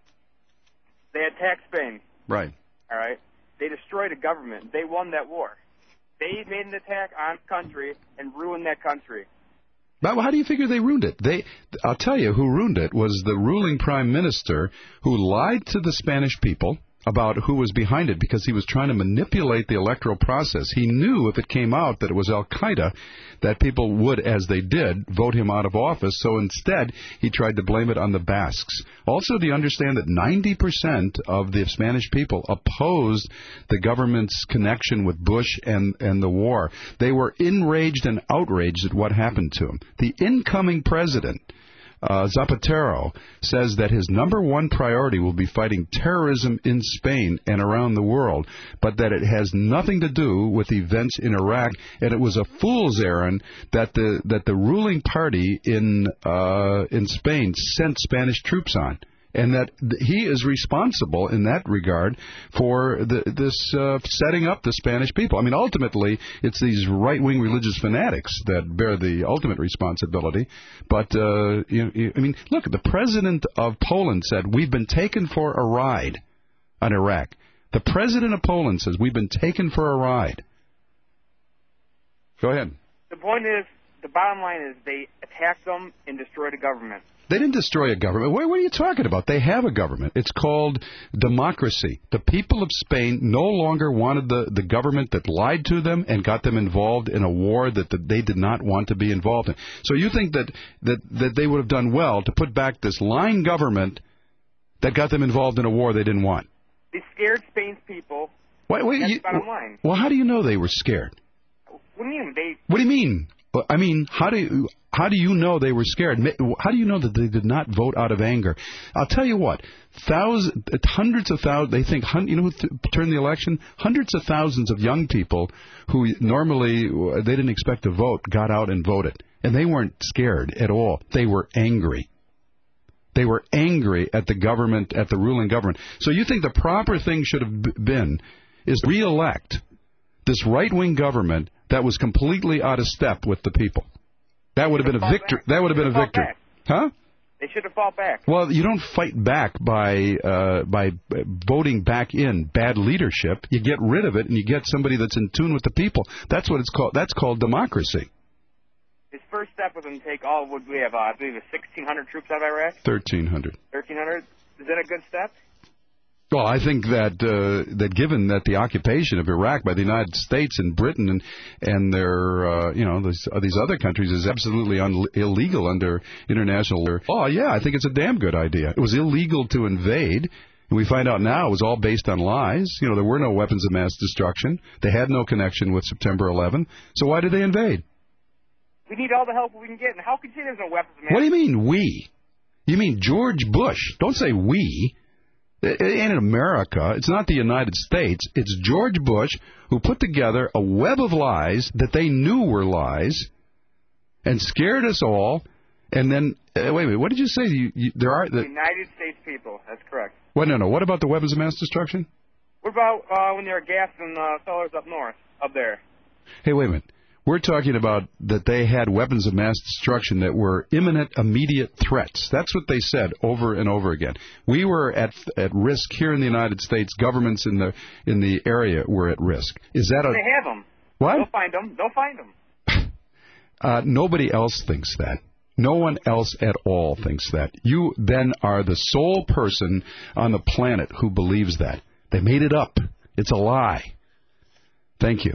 They attacked Spain. Right. All right. They destroyed a government. They won that war. They made an attack on a country and ruined that country. But how do you figure they ruined it? They, I'll tell you who ruined it was the ruling prime minister who lied to the Spanish people about who was behind it because he was trying to manipulate the electoral process. He knew if it came out that it was Al-Qaeda, that people would, as they did, vote him out of office. So instead, he tried to blame it on the Basques. Also, do you understand that ninety percent of the Spanish people opposed the government's connection with Bush and, and the war? They were enraged and outraged at what happened to him. The incoming president, Uh, Zapatero, says that his number one priority will be fighting terrorism in Spain and around the world, but that it has nothing to do with events in Iraq, and it was a fool's errand that the that the ruling party in uh, in Spain sent Spanish troops on. And that he is responsible in that regard for the, this uh, setting up the Spanish people. I mean, ultimately, it's these right-wing religious fanatics that bear the ultimate responsibility. But, uh, you, I mean, look, the president of Poland said, we've been taken for a ride on Iraq. The president of Poland says, we've been taken for a ride. Go ahead. The point is, the bottom line is they attacked them and destroyed a government. They didn't destroy a government. What, what are you talking about? They have a government. It's called democracy. The people of Spain no longer wanted the, the government that lied to them and got them involved in a war that, that they did not want to be involved in. So you think that, that, that they would have done well to put back this lying government that got them involved in a war they didn't want? They scared Spain's people. Wait, wait, That's you, the bottom line. Well, how do you know they were scared? What do you mean? They... What do you mean? I mean, how do you, how do you know they were scared? How do you know that they did not vote out of anger? I'll tell you what, thousands, hundreds of thousands, they think, you know who th- turned the election? Hundreds of thousands of young people who normally they didn't expect to vote got out and voted. And they weren't scared at all. They were angry. They were angry at the government, at the ruling government. So you think the proper thing should have been is re-elect this right-wing government that was completely out of step with the people. That would have been a victory. That would have been a victory. Huh? They should have fought back. Well, you don't fight back by uh, by voting back in bad leadership. You get rid of it, and you get somebody that's in tune with the people. That's what it's called. That's called democracy. His first step was to take all, what we have, uh, I believe, sixteen hundred troops out of Iraq? thirteen hundred. thirteen hundred? Is that a good step? Well, I think that uh, that given that the occupation of Iraq by the United States and Britain and and their uh, you know these, uh, these other countries is absolutely un- illegal under international law, yeah, I think it's a damn good idea. It was illegal to invade, and we find out now it was all based on lies. You know, there were no weapons of mass destruction. They had no connection with September eleventh. So why did they invade? We need all the help we can get, and how can you say there's no weapons of mass? What do you mean we? You mean George Bush? Don't say we. It ain't in America. It's not the United States. It's George Bush who put together a web of lies that they knew were lies and scared us all. And then, uh, wait a minute, what did you say? You, you, there are the The United States people. That's correct. Well, no, no. What about the weapons of mass destruction? What about uh, when they were gassing uh, fellas up north, up there? Hey, wait a minute. We're talking about that they had weapons of mass destruction that were imminent, immediate threats. That's what they said over and over again. We were at at risk here in the United States. Governments in the in the area were at risk. Is that a They have them. what? They'll find them. They'll find them. Uh, nobody else thinks that. No one else at all thinks that. You then are the sole person on the planet who believes that. They made it up. It's a lie. Thank you.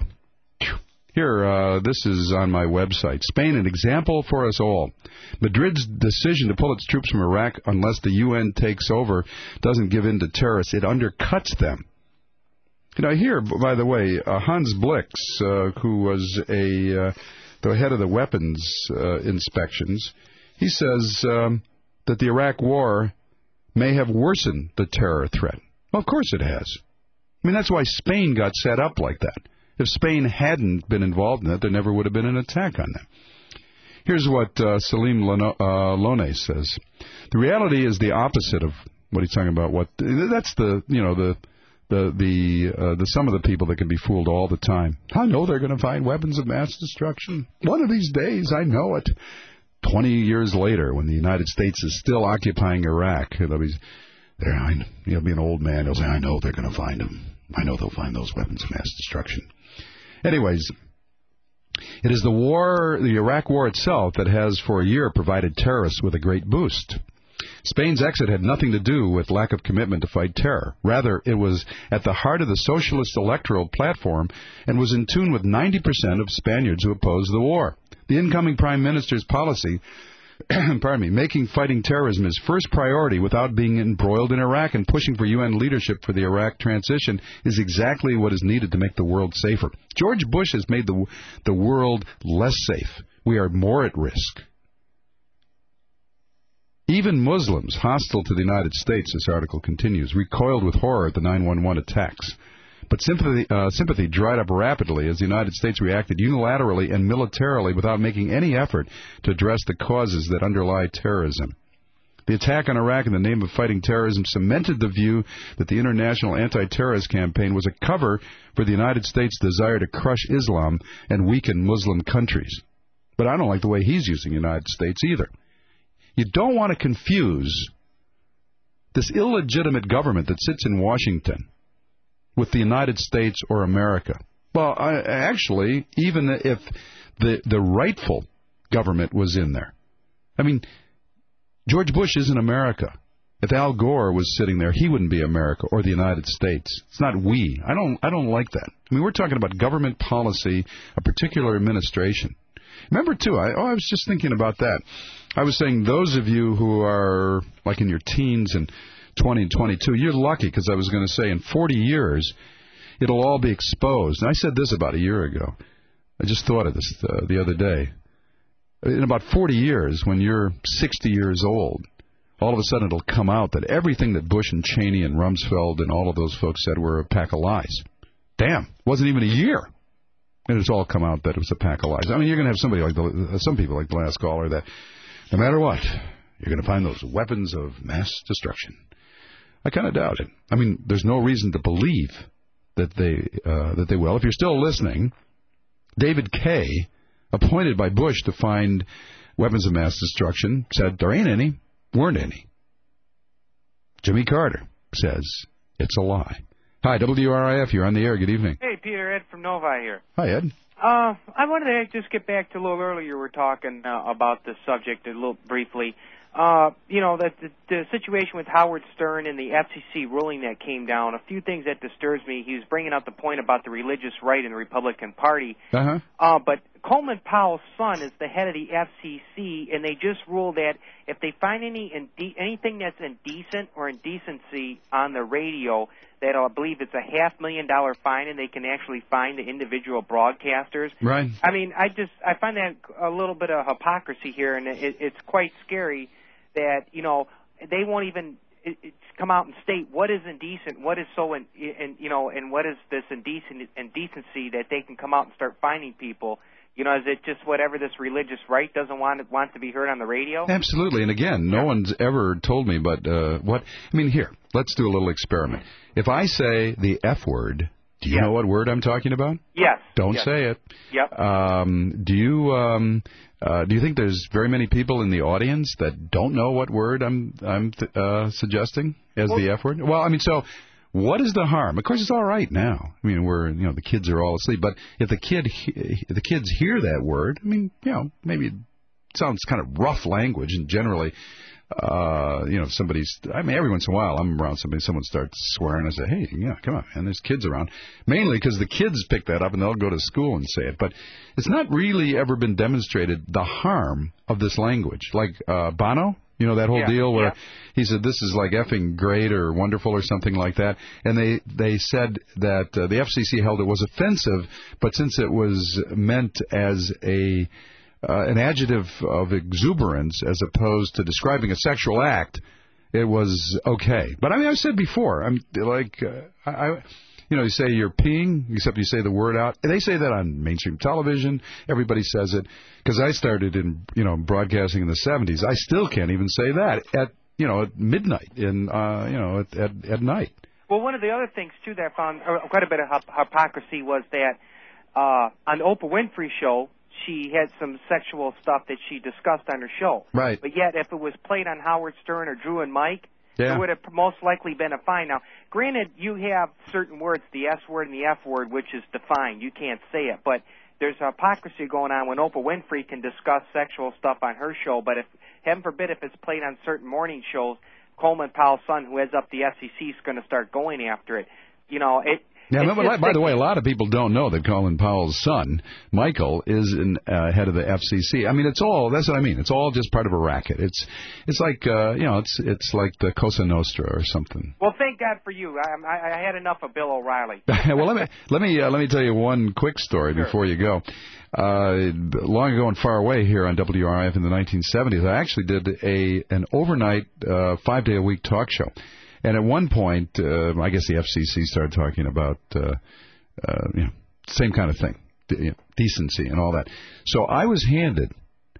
Here, uh, this is on my website. Spain, an example for us all. Madrid's decision to pull its troops from Iraq unless the U N takes over doesn't give in to terrorists. It undercuts them. You know, here, by the way, uh, Hans Blix, uh, who was a uh, the head of the weapons uh, inspections, he says um, that the Iraq war may have worsened the terror threat. Well, of course it has. I mean, that's why Spain got set up like that. If Spain hadn't been involved in it, there never would have been an attack on them. Here's what uh, Salim Lone, uh, Lone says. The reality is the opposite of what he's talking about. What that's the you know the the the uh, the some of the people that can be fooled all the time. I know they're going to find weapons of mass destruction one of these days. I know it. Twenty years later, when the United States is still occupying Iraq, they'll be there. He'll be an old man. He'll say, "I know they're going to find them. I know they'll find those weapons of mass destruction." Anyways, it is the war, the Iraq war itself, that has for a year provided terrorists with a great boost. Spain's exit had nothing to do with lack of commitment to fight terror. Rather, it was at the heart of the socialist electoral platform and was in tune with ninety percent of Spaniards who opposed the war. The incoming prime minister's policy, pardon me, making fighting terrorism his first priority without being embroiled in Iraq and pushing for U N leadership for the Iraq transition is exactly what is needed to make the world safer. George Bush has made the the world less safe. We are more at risk. Even Muslims hostile to the United States, this article continues, recoiled with horror at the nine one one attacks. But sympathy, uh, sympathy dried up rapidly as the United States reacted unilaterally and militarily without making any effort to address the causes that underlie terrorism. The attack on Iraq in the name of fighting terrorism cemented the view that the international anti-terrorist campaign was a cover for the United States' desire to crush Islam and weaken Muslim countries. But I don't like the way he's using the United States either. You don't want to confuse this illegitimate government that sits in Washington with the United States or America. Well, I, actually, even if the the rightful government was in there. I mean, George Bush isn't America. If Al Gore was sitting there, he wouldn't be America or the United States. It's not we. I don't I don't like that. I mean, we're talking about government policy, a particular administration. Remember, too, I, oh, I was just thinking about that. I was saying those of you who are like in your teens and twenty and twenty-two, you're lucky, because I was going to say in forty years, it'll all be exposed. And I said this about a year ago. I just thought of this uh, the other day. In about forty years, when you're sixty years old, all of a sudden it'll come out that everything that Bush and Cheney and Rumsfeld and all of those folks said were a pack of lies. Damn, wasn't even a year. And it's all come out that it was a pack of lies. I mean, you're going to have somebody like the, some people like the last caller that no matter what, you're going to find those weapons of mass destruction. I kind of doubt it. I mean, there's no reason to believe that they uh, that they will. If you're still listening, David Kaye, appointed by Bush to find weapons of mass destruction, said there ain't any, weren't any. Jimmy Carter says it's a lie. Hi, W R I F, you're on the air. Good evening. Hey, Peter, Ed from Novi here. Hi, Ed. Uh, I wanted to just get back to a little earlier. We were talking uh, about this subject a little briefly. Uh, you know, that the, the situation with Howard Stern and the F C C ruling that came down, a few things that disturbs me. He was bringing up the point about the religious right in the Republican Party. Uh-huh. Uh, but Coleman Powell's son is the head of the F C C, and they just ruled that if they find any inde- anything that's indecent or indecency on the radio, that I believe it's a half million dollar fine, and they can actually fine the individual broadcasters. Right. I mean, I just I find that a little bit of hypocrisy here, and it, it's quite scary that, you know, they won't even it, it's come out and state what is indecent, what is so, in, in, you know, and what is this indecent indecency that they can come out and start fining people. You know, is it just whatever this religious right doesn't want want to be heard on the radio? Absolutely. And again, no one's ever told me, but uh, what, I mean, here, let's do a little experiment. If I say the F word, do you Yes. know what word I'm talking about? Yes. Don't yes. say it. Yep. Um, do you um, uh, do you think there's very many people in the audience that don't know what word I'm I'm th- uh, suggesting as Well, the F word? Well, I mean, so what is the harm? Of course, it's all right now. I mean, we're you know the kids are all asleep, but if the kid he- the kids hear that word, I mean, you know, maybe it sounds kind of rough language, and generally. Uh, you know, if somebody's, I mean, every once in a while I'm around somebody, someone starts swearing, I say, hey, yeah, come on, man, there's kids around. Mainly because the kids pick that up and they'll go to school and say it. But it's not really ever been demonstrated the harm of this language. Like uh, Bono, you know, that whole Yeah, deal where yeah. he said this is like effing great or wonderful or something like that. And they, they said that uh, the F C C held it was offensive, but since it was meant as a Uh, an adjective of exuberance as opposed to describing a sexual act, it was okay. But I mean, I've said before, I'm like, uh, I, I, you know, you say you're peeing, except you say the word out. They say that on mainstream television. Everybody says it. Because I started in, you know, broadcasting in the seventies. I still can't even say that at, you know, at midnight in, uh, you know, at, at, at night. Well, one of the other things, too, that I found uh, quite a bit of hyp- hypocrisy was that uh, on the Oprah Winfrey show, she had some sexual stuff that she discussed on her show. Right. But yet, if it was played on Howard Stern or Drew and Mike, Yeah. it would have most likely been a fine. Now, granted, you have certain words, the S word and the F word, which is defined. You can't say it. But there's hypocrisy going on when Oprah Winfrey can discuss sexual stuff on her show. But if, heaven forbid, if it's played on certain morning shows, Coleman Powell's son, who heads up the F C C, is going to start going after it. You know, it... Yeah, it's but just by the that- way, a lot of people don't know that Colin Powell's son, Michael, is in, uh, head of the F C C. I mean, it's all, that's what I mean. It's all just part of a racket. It's it's like, uh, you know, it's it's like the Cosa Nostra or something. Well, thank God for you. I, I, I had enough of Bill O'Reilly. Well, let me let me uh, let me tell you one quick story Sure. before you go. Uh, long ago and far away here on W R I F in the nineteen seventies, I actually did a an overnight uh, five day a week talk show. And at one point, uh, I guess the F C C started talking about, uh, uh, you know, same kind of thing, de- you know, decency and all that. So I was handed,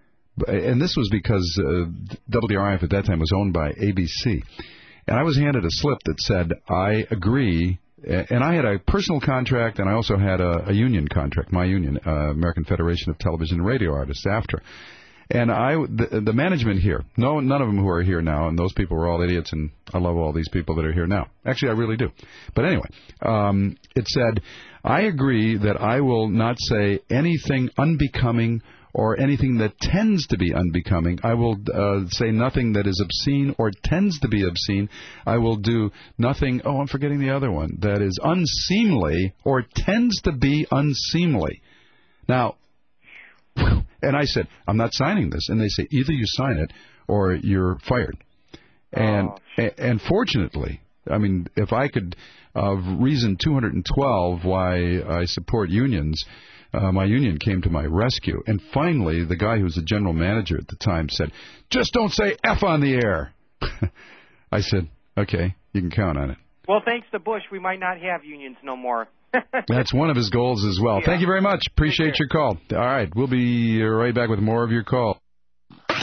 and this was because uh, W R I F at that time was owned by A B C, and I was handed a slip that said, I agree, and I had a personal contract, and I also had a, a union contract, my union, uh, American Federation of Television and Radio Artists, AFTRA. And I, the, the management here, no, none of them who are here now, and those people were all idiots, and I love all these people that are here now. Actually, I really do. But anyway, um, it said, I agree that I will not say anything unbecoming or anything that tends to be unbecoming. I will uh, say nothing that is obscene or tends to be obscene. I will do nothing, oh, I'm forgetting the other one, that is unseemly or tends to be unseemly. Now, and I said, I'm not signing this. And they say, either you sign it or you're fired. And Oh. and fortunately, I mean, if I could uh, reason two hundred twelve why I support unions, uh, my union came to my rescue. And finally, the guy who was the general manager at the time said, just don't say F on the air. I said, okay, you can count on it. Well, thanks to Bush, we might not have unions no more. That's one of his goals as well. Yeah. Thank you very much. Appreciate your call. All right, we'll be right back with more of your call.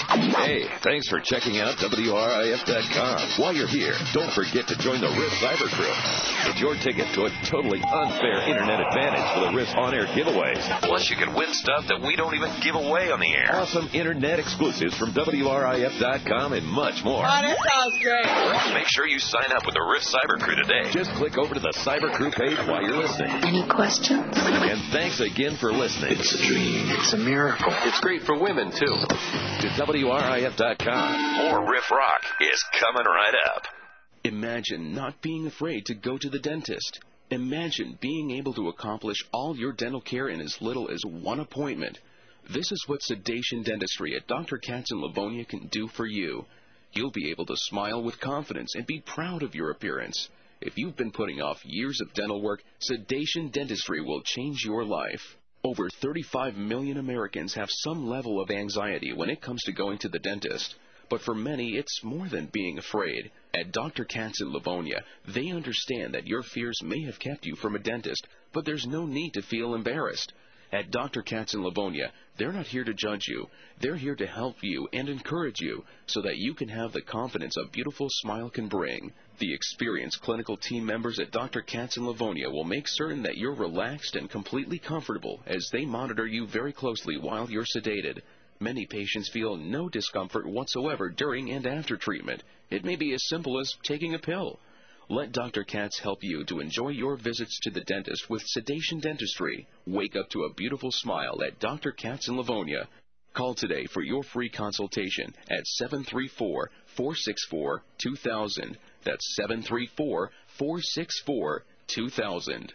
Hey, thanks for checking out W R I F dot com. While you're here, don't forget to join the Riff Cyber Crew. It's your ticket to a totally unfair internet advantage for the Riff on-air giveaways. Plus, you can win stuff that we don't even give away on the air. Awesome internet exclusives from W R I F dot com and much more. Oh, that sounds great. Make sure you sign up with the Riff Cyber Crew today. Just click over to the Cyber Crew page while you're listening. Any questions? And thanks again for listening. It's a dream. It's a miracle. It's great for women, too. To W R I F dot com. More Riff Rock is coming right up. Imagine not being afraid to go to the dentist. Imagine being able to accomplish all your dental care in as little as one appointment. This is what Sedation Dentistry at Doctor Katz in Livonia can do for you. You'll be able to smile with confidence and be proud of your appearance. If you've been putting off years of dental work, Sedation Dentistry will change your life. Over thirty-five million Americans have some level of anxiety when it comes to going to the dentist. But for many, it's more than being afraid. At Doctor Katz in Livonia, they understand that your fears may have kept you from a dentist, but there's no need to feel embarrassed. At Doctor Katz in Livonia, they're not here to judge you. They're here to help you and encourage you so that you can have the confidence a beautiful smile can bring. The experienced clinical team members at Doctor Katz in Livonia will make certain that you're relaxed and completely comfortable as they monitor you very closely while you're sedated. Many patients feel no discomfort whatsoever during and after treatment. It may be as simple as taking a pill. Let Doctor Katz help you to enjoy your visits to the dentist with Sedation Dentistry. Wake up to a beautiful smile at Doctor Katz in Livonia. Call today for your free consultation at seven three four, four six four, two thousand. That's seven three four, four six four, two thousand.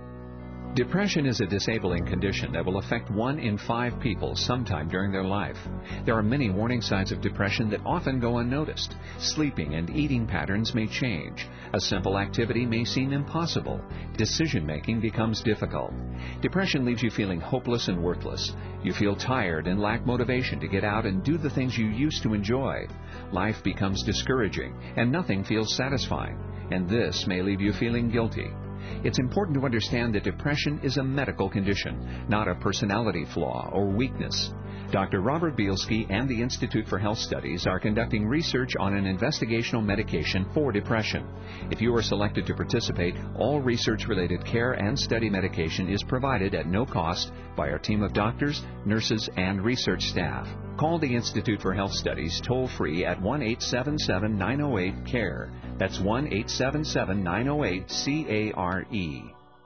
Depression is a disabling condition that will affect one in five people sometime during their life. There are many warning signs of depression that often go unnoticed. Sleeping and eating patterns may change. A simple activity may seem impossible. Decision-making becomes difficult. Depression leaves you feeling hopeless and worthless. You feel tired and lack motivation to get out and do the things you used to enjoy. Life becomes discouraging, and nothing feels satisfying. And this may leave you feeling guilty. It's important to understand that depression is a medical condition, not a personality flaw or weakness. Doctor Robert Bielski and the Institute for Health Studies are conducting research on an investigational medication for depression. If you are selected to participate, all research-related care and study medication is provided at no cost by our team of doctors, nurses, and research staff. Call the Institute for Health Studies toll-free at one eight seven seven, nine zero eight, C A R E. That's one eight seven seven, nine zero eight, C A R E.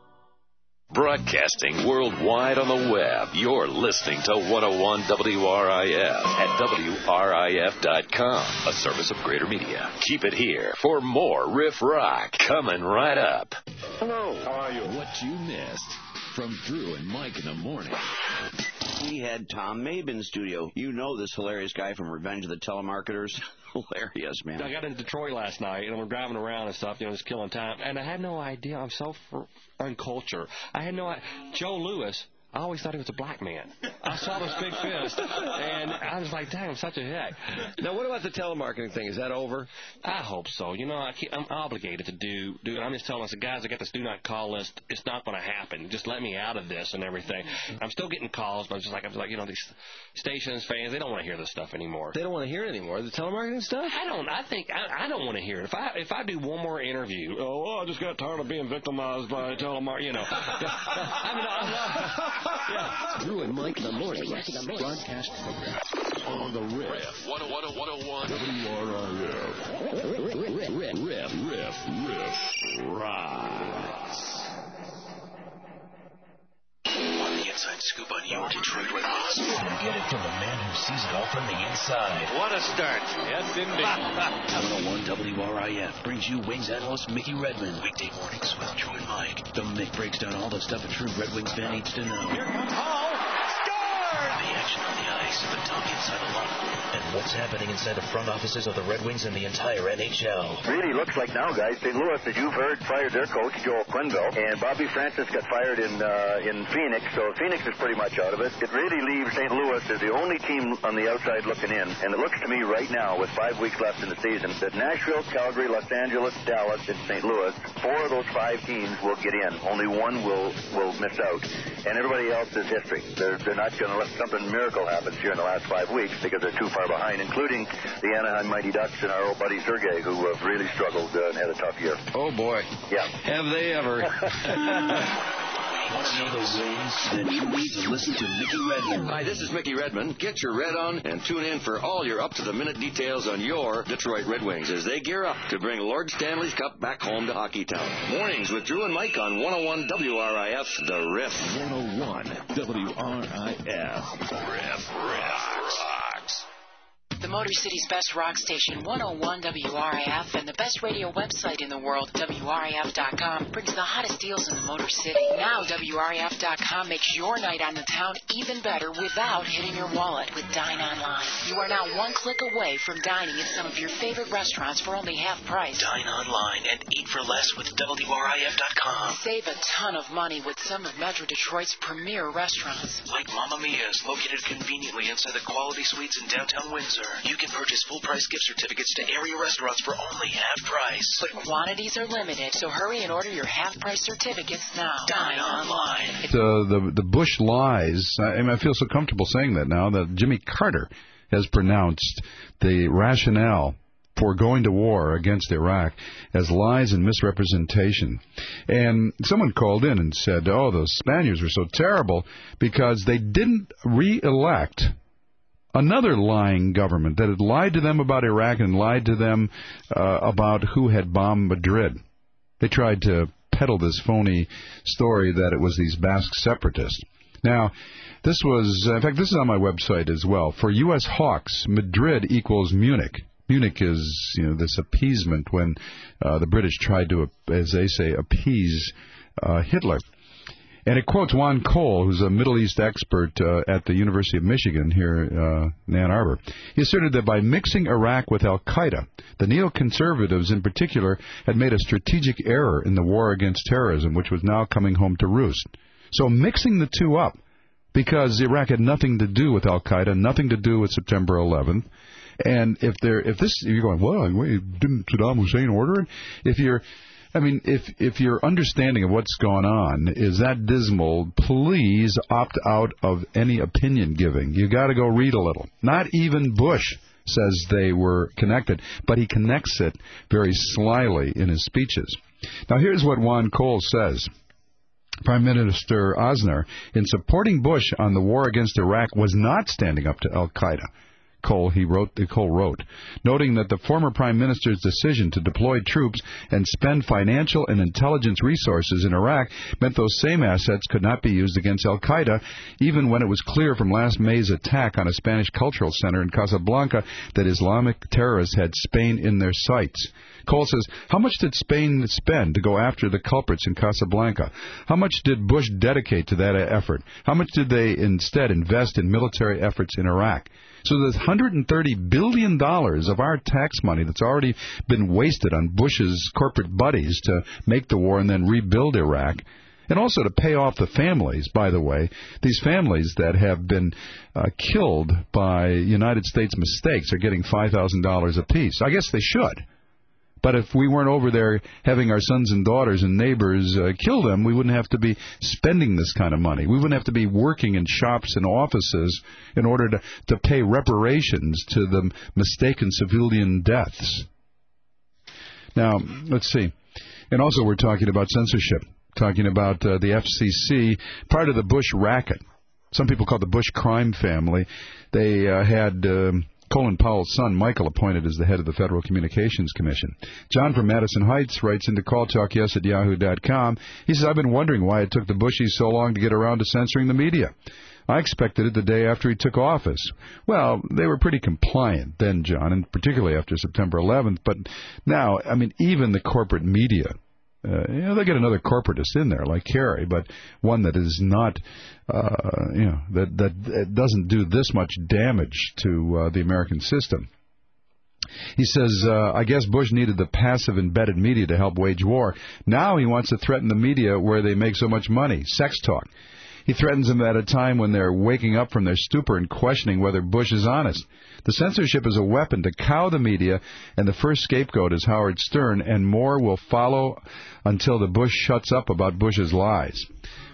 Broadcasting worldwide on the web, you're listening to one oh one W R I F at W R I F dot com, a service of Greater Media. Keep it here for more Riff Rock coming right up. Hello, how are you? What you missed from Drew and Mike in the morning. We had Tom Mabe in the studio. You know this hilarious guy from Revenge of the Telemarketers. Hilarious, man. I got into Detroit last night, and we're driving around and stuff, you know, just killing time. And I had no idea. I'm so for uncultured. I had no idea. Joe Louis, I always thought he was a black man. I saw this big fist, and I was like, dang, I'm such a hick. Now, what about the telemarketing thing? Is that over? I hope so. You know, I keep, I'm obligated to do, do. I'm just telling us, the guys that got this do not call list, it's not going to happen. Just let me out of this and everything. I'm still getting calls, but I'm just like, I'm like, you know, these stations, fans, they don't want to hear this stuff anymore. They don't want to hear it anymore. The telemarketing stuff? I don't. I think I, I don't want to hear it. If I if I do one more interview, oh, well, I just got tired of being victimized by telemarketing. You know, I mean, I, yeah. Drew and Mike in the morning broadcast program on the Riff. one oh one oh one oh one W R I F. Riff, Riff, Riff, Riff, Rocks. On the inside scoop on your Detroit Red Wings. Get it from the man who sees it all from the inside. What a start. Yes, indeed. one oh one W R I F brings you Wings analyst Mickey Redmond. Weekday mornings with Drew and Mike. The Mick breaks down all the stuff a true Red Wings fan needs to know. Here comes Hall. Score! The action on the ice, the talk inside the locker room, and what's happening inside the front offices of the Red Wings and the entire N H L. Really looks like now, guys, Saint Louis, as you've heard, fired their coach, Joel Quenneville, and Bobby Francis got fired in uh, in Phoenix, so Phoenix is pretty much out of it. It really leaves Saint Louis as the only team on the outside looking in, and it looks to me right now, with five weeks left in the season, that Nashville, Calgary, Los Angeles, Dallas, and Saint Louis, four of those five teams will get in. Only one will, will miss out. and everybody else is history. They're, they're not going to let something miracle happen here in the last five weeks because they're too far behind, including the Anaheim Mighty Ducks and our old buddy Sergei, who have really struggled uh, and had a tough year. Oh, boy. Yeah. Have they ever? Want to know the wings? Then you need to listen to Mickey Redmond. Hi, this is Mickey Redmond. Get your red on and tune in for all your up-to-the-minute details on your Detroit Red Wings as they gear up to bring Lord Stanley's Cup back home to Hockey Town. Mornings with Drew and Mike on one oh one W R I F, The Riff. one oh one W R I F. Riff rocks. The Motor City's best rock station, one oh one W R I F, and the best radio website in the world, W R I F dot com, brings the hottest deals in the Motor City. Now, W R I F dot com makes your night on the town even better without hitting your wallet with Dine Online. You are now one click away from dining at some of your favorite restaurants for only half price. Dine online and eat for less with W R I F dot com. Save a ton of money with some of Metro Detroit's premier restaurants. Like Mamma Mia's, located conveniently inside the Quality Suites in downtown Windsor. You can purchase full-price gift certificates to area restaurants for only half price. But quantities are limited, so hurry and order your half-price certificates now. Dine online. Uh, the the Bush lies. I, mean, I feel so comfortable saying that now that Jimmy Carter has pronounced the rationale for going to war against Iraq as lies and misrepresentation. And someone called in and said, oh, the Spaniards were so terrible because they didn't re-elect another lying government that had lied to them about Iraq and lied to them uh, about who had bombed Madrid. They tried to peddle this phony story that it was these Basque separatists. Now, this was, in fact, this is on my website as well. For U S Hawks, Madrid equals Munich. Munich is, you know, this appeasement when uh, the British tried to, as they say, appease uh, Hitler. And it quotes Juan Cole, who's a Middle East expert uh, at the University of Michigan here uh, in Ann Arbor. He asserted that by mixing Iraq with al-Qaeda, the neoconservatives in particular had made a strategic error in the war against terrorism, which was now coming home to roost. So mixing the two up, because Iraq had nothing to do with al-Qaeda, nothing to do with September eleventh, and if there, if this, you're going, well, wait, didn't Saddam Hussein order it? If you're I mean, if if your understanding of what's gone on is that dismal, please opt out of any opinion giving. You got to go read a little. Not even Bush says they were connected, but he connects it very slyly in his speeches. Now, here's what Juan Cole says. Prime Minister Osner, in supporting Bush on the war against Iraq, was not standing up to al-Qaeda. Cole, he wrote, Cole wrote, noting that the former Prime Minister's decision to deploy troops and spend financial and intelligence resources in Iraq meant those same assets could not be used against al-Qaeda, even when it was clear from last May's attack on a Spanish cultural center in Casablanca that Islamic terrorists had Spain in their sights. Cole says, how much did Spain spend to go after the culprits in Casablanca? How much did Bush dedicate to that effort? How much did they instead invest in military efforts in Iraq? So there's one hundred thirty billion dollars of our tax money that's already been wasted on Bush's corporate buddies to make the war and then rebuild Iraq. And also to pay off the families, by the way, these families that have been uh, killed by United States mistakes are getting five thousand dollars apiece. I guess they should. But if we weren't over there having our sons and daughters and neighbors uh, kill them, we wouldn't have to be spending this kind of money. We wouldn't have to be working in shops and offices in order to, to pay reparations to the mistaken civilian deaths. Now, let's see. And also we're talking about censorship, talking about uh, the F C C, part of the Bush racket. Some people call it the Bush crime family. They uh, had... Um, Colin Powell's son, Michael, appointed as the head of the Federal Communications Commission. John from Madison Heights writes into call talk yes at yahoo dot com. He says, I've been wondering why it took the Bushies so long to get around to censoring the media. I expected it the day after he took office. Well, they were pretty compliant then, John, and particularly after September eleventh. But now, I mean, even the corporate media, Uh, you know, they get another corporatist in there like Kerry, but one that is not, uh, you know, that that doesn't do this much damage to uh, the American system. He says, uh, I guess Bush needed the passive embedded media to help wage war. Now he wants to threaten the media where they make so much money, sex talk. He threatens them at a time when they're waking up from their stupor and questioning whether Bush is honest. The censorship is a weapon to cow the media, and the first scapegoat is Howard Stern, and more will follow until the Bush shuts up about Bush's lies.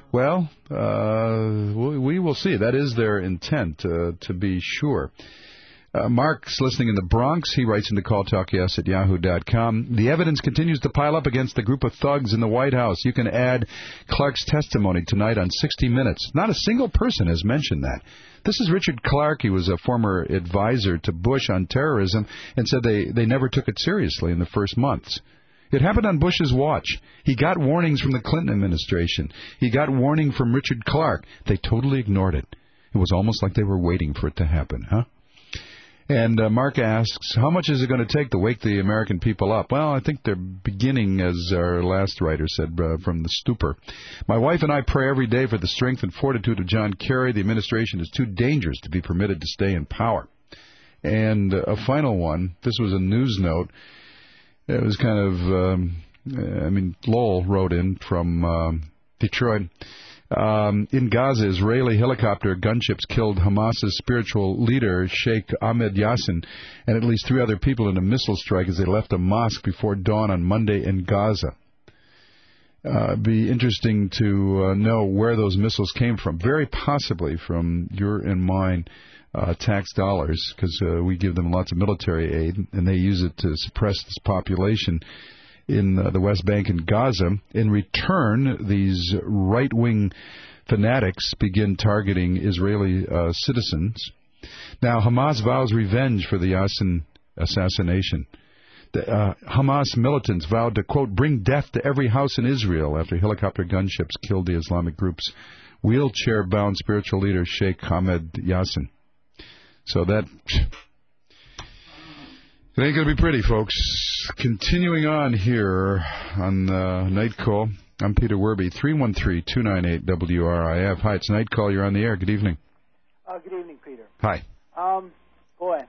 Well, uh, we, we will see. That is their intent, uh, to be sure. Uh, Mark's listening in the Bronx. He writes into call talk yes at yahoo dot com. The evidence continues to pile up against the group of thugs in the White House. You can add Clark's testimony tonight on sixty minutes. Not a single person has mentioned that. This is Richard Clark. He was a former advisor to Bush on terrorism and said they, they never took it seriously in the first months. It happened on Bush's watch. He got warnings from the Clinton administration. He got warning from Richard Clark. They totally ignored it. It was almost like they were waiting for it to happen, huh? And uh, Mark asks, how much is it going to take to wake the American people up? Well, I think they're beginning, as our last writer said, uh, from the stupor. My wife and I pray every day for the strength and fortitude of John Kerry. The administration is too dangerous to be permitted to stay in power. And uh, a final one. This was a news note. It was kind of, um, I mean, Lowell wrote in from um, Detroit. Um, in Gaza, Israeli helicopter gunships killed Hamas's spiritual leader, Sheikh Ahmed Yassin, and at least three other people in a missile strike as they left a mosque before dawn on Monday in Gaza. Uh, it'd be interesting to uh, know where those missiles came from. Very possibly from your and mine uh, tax dollars, because uh, we give them lots of military aid, and they use it to suppress this population in uh, the West Bank and Gaza. In return, these right-wing fanatics begin targeting Israeli uh, citizens. Now, Hamas vows revenge for the Yassin assassination. The, uh, Hamas militants vowed to, quote, bring death to every house in Israel after helicopter gunships killed the Islamic group's wheelchair-bound spiritual leader, Sheikh Ahmed Yassin. So that... It ain't going to be pretty, folks. Continuing on here on uh, Night Call, I'm Peter Werby, three one three, two nine eight, W R I F. Hi, it's Night Call. You're on the air. Good evening. Uh, good evening, Peter. Hi. Um, boy,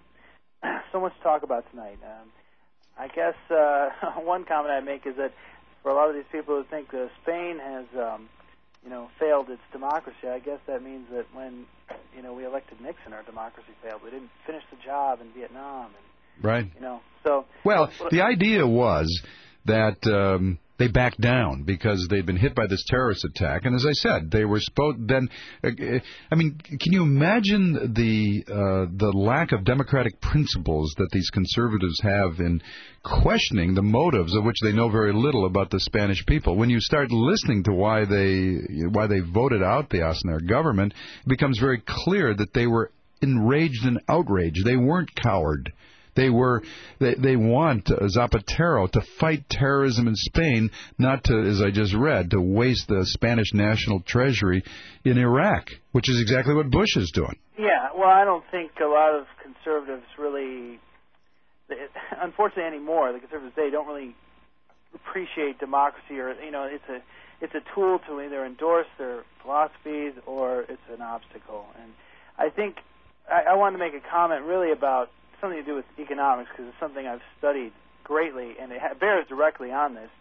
so much to talk about tonight. Um, I guess uh, one comment I make is that for a lot of these people who think that Spain has, um, you know, failed its democracy, I guess that means that when, you know, we elected Nixon, our democracy failed. We didn't finish the job in Vietnam, and Right. You know, so well, the idea was that um, they backed down because they'd been hit by this terrorist attack, and as I said, they were supposed then. Uh, I mean, can you imagine the uh, the lack of democratic principles that these conservatives have in questioning the motives of which they know very little about the Spanish people? When you start listening to why they why they voted out the Aznar government, it becomes very clear that they were enraged and outraged. They weren't coward. They were. They, they want uh, Zapatero to fight terrorism in Spain, not to, as I just read, to waste the Spanish national treasury in Iraq, which is exactly what Bush is doing. Yeah, well, I don't think a lot of conservatives really, unfortunately anymore, the conservatives, they don't really appreciate democracy, or, you know, it's a it's a tool to either endorse their philosophies or it's an obstacle. And I think I, I wanted to make a comment really about something to do with economics, because it's something I've studied greatly, and it bears directly on this.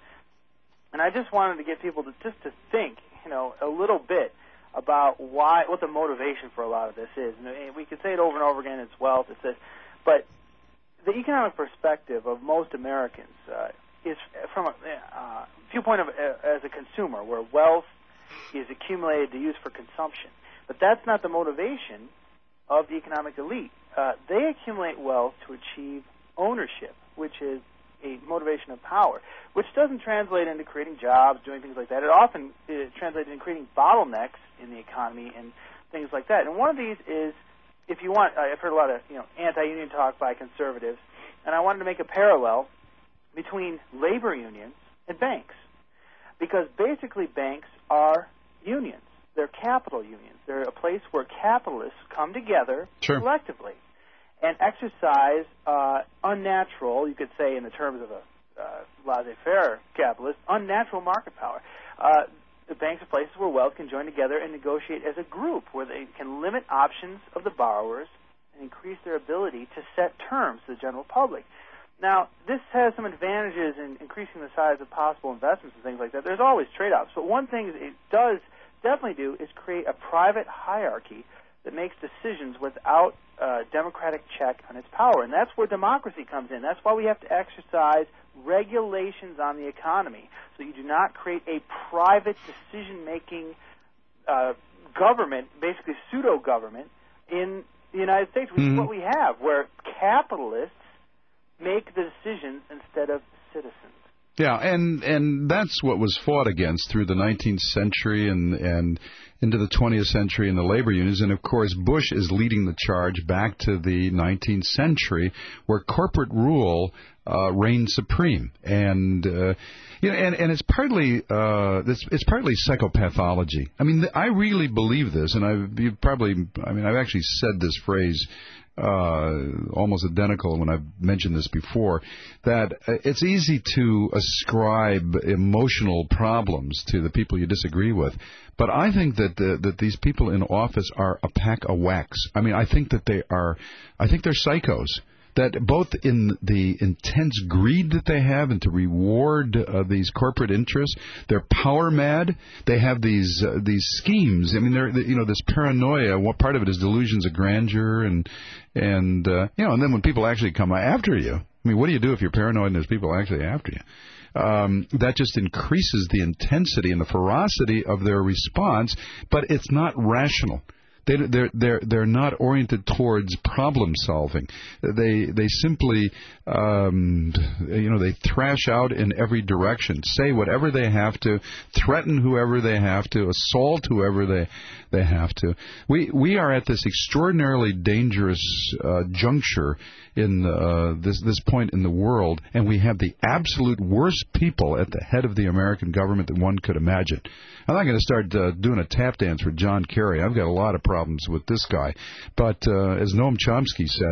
And I just wanted to get people to just to think, you know, a little bit about why, what the motivation for a lot of this is. And we could say it over and over again. It's wealth. It's this, but the economic perspective of most Americans uh, is from a uh, viewpoint of uh, as a consumer, where wealth is accumulated to use for consumption. But that's not the motivation of the economic elite. Uh, they accumulate wealth to achieve ownership, which is a motivation of power, which doesn't translate into creating jobs, doing things like that. It often uh, translates into creating bottlenecks in the economy and things like that. And one of these is, if you want, I've heard a lot of you know anti-union talk by conservatives, and I wanted to make a parallel between labor unions and banks, because basically banks are unions. They're capital unions. They're a place where capitalists come together sure. collectively and exercise uh, unnatural, you could say in the terms of a uh, laissez-faire capitalist, unnatural market power. Uh, the banks are places where wealth can join together and negotiate as a group, where they can limit options of the borrowers and increase their ability to set terms to the general public. Now, this has some advantages in increasing the size of possible investments and things like that. There's always trade-offs, but one thing it does definitely do is create a private hierarchy that makes decisions without uh, democratic check on its power. And that's where democracy comes in. That's why we have to exercise regulations on the economy, so you do not create a private decision-making uh, government, basically pseudo-government, in the United States, which mm-hmm. is what we have, where capitalists make the decisions instead of citizens. Yeah, and and that's what was fought against through the nineteenth century and and into the twentieth century in the labor unions. And, of course, Bush is leading the charge back to the nineteenth century where corporate rule uh, reigned supreme. And, uh, you know, and, and it's partly uh, it's, it's partly psychopathology. I mean, I really believe this, and I've you probably, I mean, I've actually said this phrase Uh, almost identical when I've mentioned this before, that it's easy to ascribe emotional problems to the people you disagree with. But I think that the, that these people in office are a pack of whacks. I mean, I think that they are, I think they're psychos. That both in the intense greed that they have and to reward uh, these corporate interests, they're power mad. They have these uh, these schemes. I mean, they're you know this paranoia. What part of it is delusions of grandeur and and uh, you know, and then when people actually come after you, I mean, what do you do if you're paranoid and there's people actually after you? Um, that just increases the intensity and the ferocity of their response, but it's not rational. They, they're they're they're not oriented towards problem solving. They they simply um, you know they thrash out in every direction, say whatever they have to, threaten whoever they have to, assault whoever they they have to. We we are at this extraordinarily dangerous uh, juncture in uh, this this point in the world, and we have the absolute worst people at the head of the American government that one could imagine. I'm not going to start uh, doing a tap dance for John Kerry. I've got a lot of problems with this guy. But uh, as Noam Chomsky said,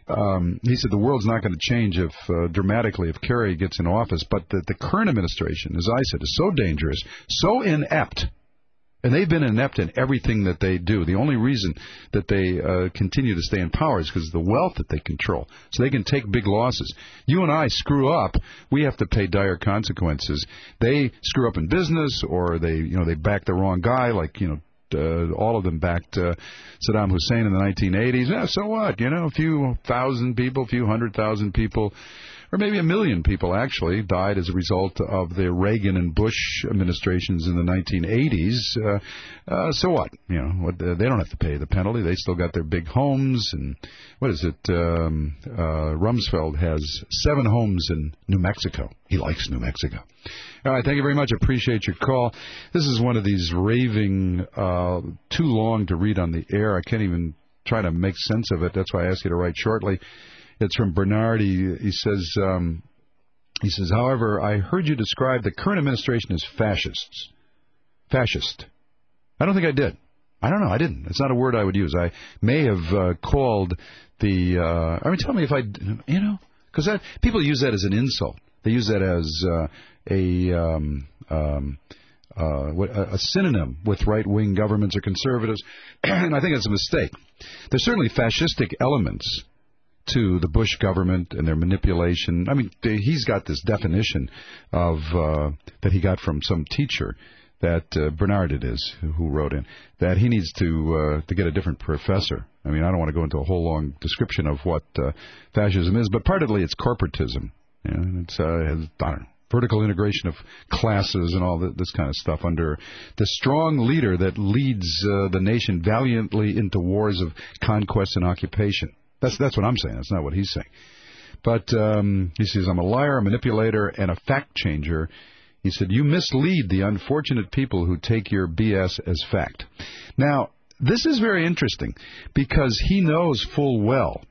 um, he said the world's not going to change if uh, dramatically if Kerry gets in office. But the, the current administration, as I said, is so dangerous, so inept. And they've been inept in everything that they do. The only reason that they uh, continue to stay in power is because of the wealth that they control. So they can take big losses. You and I screw up, we have to pay dire consequences. They screw up in business, or they, you know, they back the wrong guy, like, you know, Uh, all of them backed uh, Saddam Hussein in the nineteen eighties. Yeah, so what? You know, a few thousand people, a few hundred thousand people, or maybe a million people actually died as a result of the Reagan and Bush administrations in the nineteen eighties. Uh, uh, so what? You know, what, uh, they don't have to pay the penalty. They still got their big homes. And what is it? Um, uh, Rumsfeld has seven homes in New Mexico. He likes New Mexico. All right, thank you very much. Appreciate your call. This is one of these raving, uh, too long to read on the air. I can't even try to make sense of it. That's why I asked you to write shortly. It's from Bernard. He, he says, um, he says, however, I heard you describe the current administration as fascists. Fascist. I don't think I did. I don't know. I didn't. It's not a word I would use. I may have uh, called the, uh, I mean, tell me if I, you know, because people use that as an insult. They use that as uh, a, um, um, uh, a synonym with right-wing governments or conservatives, and I think that's a mistake. There's certainly fascistic elements to the Bush government and their manipulation. I mean, he's got this definition of uh, that he got from some teacher, that uh, Bernard it is, who wrote in, that he needs to uh, to get a different professor. I mean, I don't want to go into a whole long description of what uh, fascism is, but partly it's corporatism. You know, it's, uh, has, I don't know, vertical integration of classes and all this kind of stuff under the strong leader that leads uh, the nation valiantly into wars of conquest and occupation. That's that's what I'm saying. That's not what he's saying. But um, he says, I'm a liar, a manipulator, and a fact changer. He said, you mislead the unfortunate people who take your B S as fact. Now, this is very interesting because he knows full well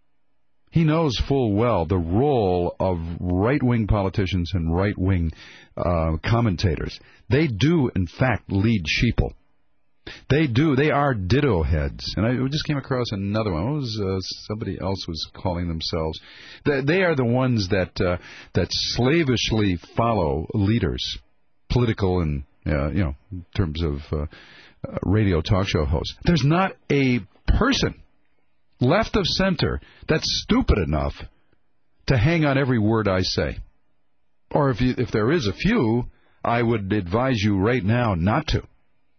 He knows full well the role of right-wing politicians and right-wing uh, commentators. They do, in fact, lead sheeple. They do. They are ditto heads. And I just came across another one. What was uh, somebody else was calling themselves? They, they are the ones that uh, that slavishly follow leaders, political and uh, you know, in terms of uh, uh, radio talk show hosts. There's not a person left of center that's stupid enough to hang on every word I say. Or if you, if there is a few, I would advise you right now not to.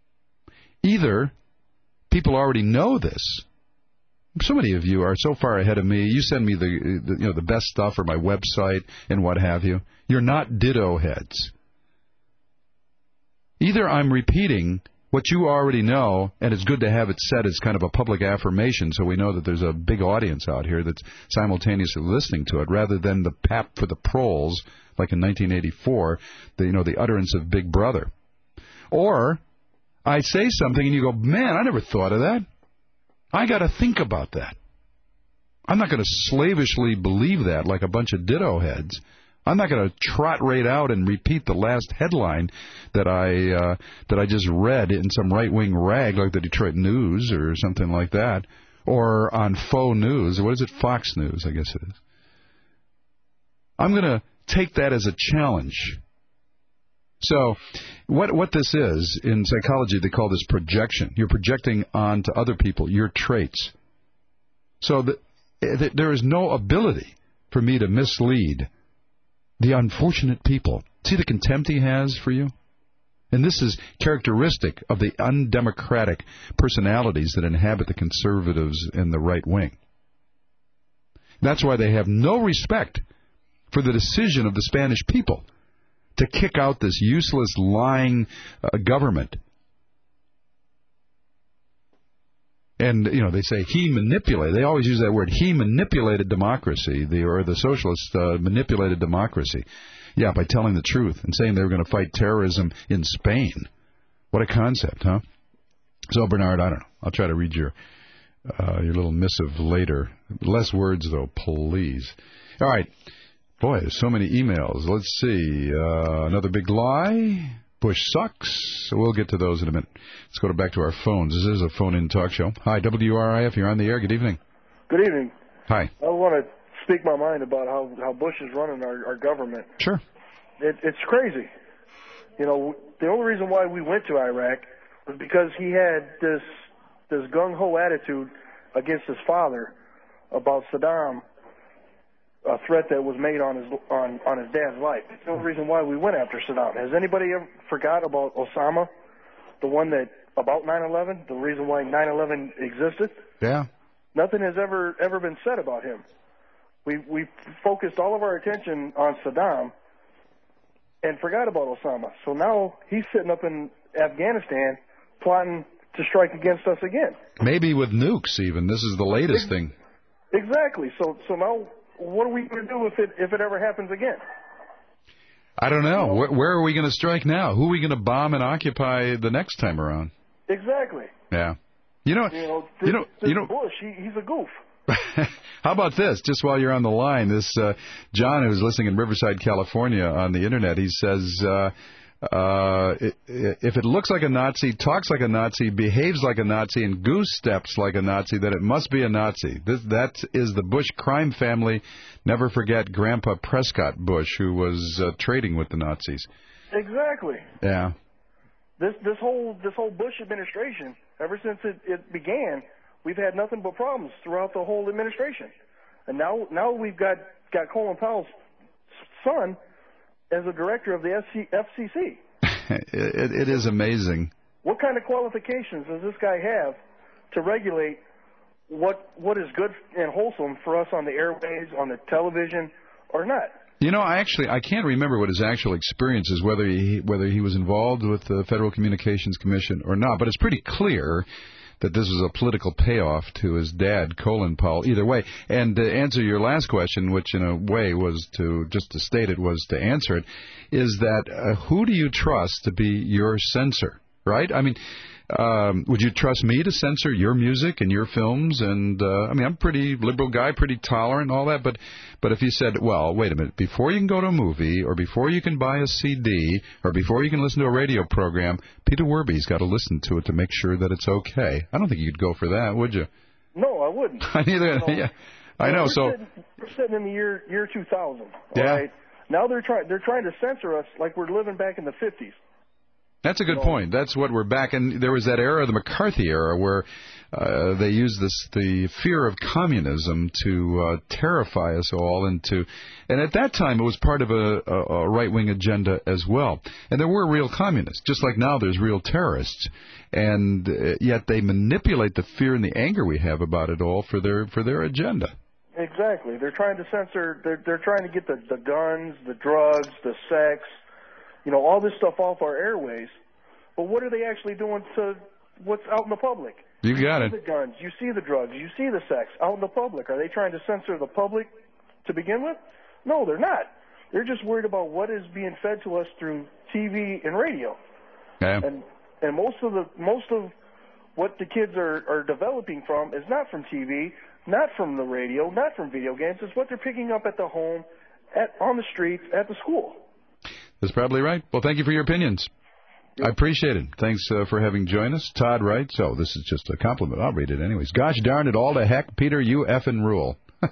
Either people already know this. So many of you are so far ahead of me. You send me the, the you know the best stuff or my website and what have you. You're not ditto heads. Either I'm repeating what you already know, and it's good to have it said as kind of a public affirmation so we know that there's a big audience out here that's simultaneously listening to it, rather than the pap for the proles, like in nineteen eighty-four, the, you know, the utterance of Big Brother. Or I say something and you go, man, I never thought of that. I got to think about that. I'm not going to slavishly believe that like a bunch of ditto heads. I'm not going to trot right out and repeat the last headline that I uh, that I just read in some right-wing rag like the Detroit News or something like that, or on faux news. What is it? Fox News, I guess it is. I'm going to take that as a challenge. So what what this is, in psychology, they call this projection. You're projecting onto other people your traits. So the, the, there is no ability for me to mislead the unfortunate people. See the contempt he has for you? And this is characteristic of the undemocratic personalities that inhabit the conservatives and the right wing. That's why they have no respect for the decision of the Spanish people to kick out this useless, lying uh, government. And, you know, they say he manipulated. They always use that word. He manipulated democracy, the, or the socialists uh, manipulated democracy. Yeah, by telling the truth and saying they were going to fight terrorism in Spain. What a concept, huh? So, Bernard, I don't know. I'll try to read your uh, your little missive later. Less words, though, please. All right. Boy, there's so many emails. Let's see. Uh, another big lie. Bush sucks. We'll get to those in a minute. Let's go to back to our phones. This is a phone-in talk show. Hi, W R I F. You're on the air. Good evening. Good evening. Hi. I want to speak my mind about how, how Bush is running our, our government. Sure. It, it's crazy. You know, the only reason why we went to Iraq was because he had this this gung-ho attitude against his father about Saddam, a threat that was made on his on, on his dad's life. It's the only reason why we went after Saddam. Has anybody ever forgot about Osama, the one that, about nine eleven, the reason why nine eleven existed? Yeah. Nothing has ever ever been said about him. We we focused all of our attention on Saddam and forgot about Osama. So now he's sitting up in Afghanistan plotting to strike against us again. Maybe with nukes even. This is the latest Ex- thing. Exactly. So so now what are we going to do if it if it ever happens again? I don't know. Where, where are we going to strike now? Who are we going to bomb and occupy the next time around? Exactly. Yeah. You know, You know, this, you know, this you know. Bush, he, he's a goof. How about this? Just while you're on the line, this uh, John, who's listening in Riverside, California, on the internet, he says, uh, uh, if it looks like a Nazi, talks like a Nazi, behaves like a Nazi, and goose steps like a Nazi, then it must be a Nazi. This, that is the Bush crime family. Never forget Grandpa Prescott Bush, who was uh, trading with the Nazis. Exactly. Yeah. This this whole this whole Bush administration, ever since it, it began, we've had nothing but problems throughout the whole administration. And now now we've got, got Colin Powell's son as a director of the F C C. it, it is amazing. What kind of qualifications does this guy have to regulate what what is good and wholesome for us on the airways, on the television, or not? You know, I actually I can't remember what his actual experience is, whether he whether he was involved with the Federal Communications Commission or not. But it's pretty clear that this was a political payoff to his dad, Colin Powell, either way. And to answer your last question, which in a way was to, just to state it, was to answer it, is that uh, who do you trust to be your censor, right? I mean, um, would you trust me to censor your music and your films? And, uh, I mean, I'm a pretty liberal guy, pretty tolerant and all that, but but if you said, well, wait a minute, before you can go to a movie, or before you can buy a C D, or before you can listen to a radio program, Peter Werby's got to listen to it to make sure that it's okay. I don't think you'd go for that, would you? No, I wouldn't. I neither. You know, yeah, I know. We're So sitting, we're sitting in the year year two thousand. Yeah. All right? Now they're trying they're trying to censor us like we're living back in the fifties. that's a good point. That's what we're back. And there was that era, the McCarthy era, where uh, they used this the fear of communism to uh, terrify us all into. And at that time, it was part of a, a, a right-wing agenda as well. And there were real communists, just like now there's real terrorists. And uh, yet they manipulate the fear and the anger we have about it all for their for their agenda. Exactly. They're trying to censor. They're they're trying to get the the guns, the drugs, the sex, you know, all this stuff off our airways. but what are they actually doing to what's out in the public? You got you it. See the guns, you see the drugs, you see the sex out in the public. Are they trying to censor the public to begin with? No, they're not. They're just worried about what is being fed to us through T V and radio. Yeah. And and most of the most of what the kids are, are developing from is not from T V, not from the radio, not from video games. It's what they're picking up at the home, at on the streets, at the school. That's probably right. Well, thank you for your opinions. I appreciate it. Thanks uh, for having joined us. Todd writes, oh, this is just a compliment. I'll read it anyways. Gosh darn it, all to heck, Peter, you effing rule.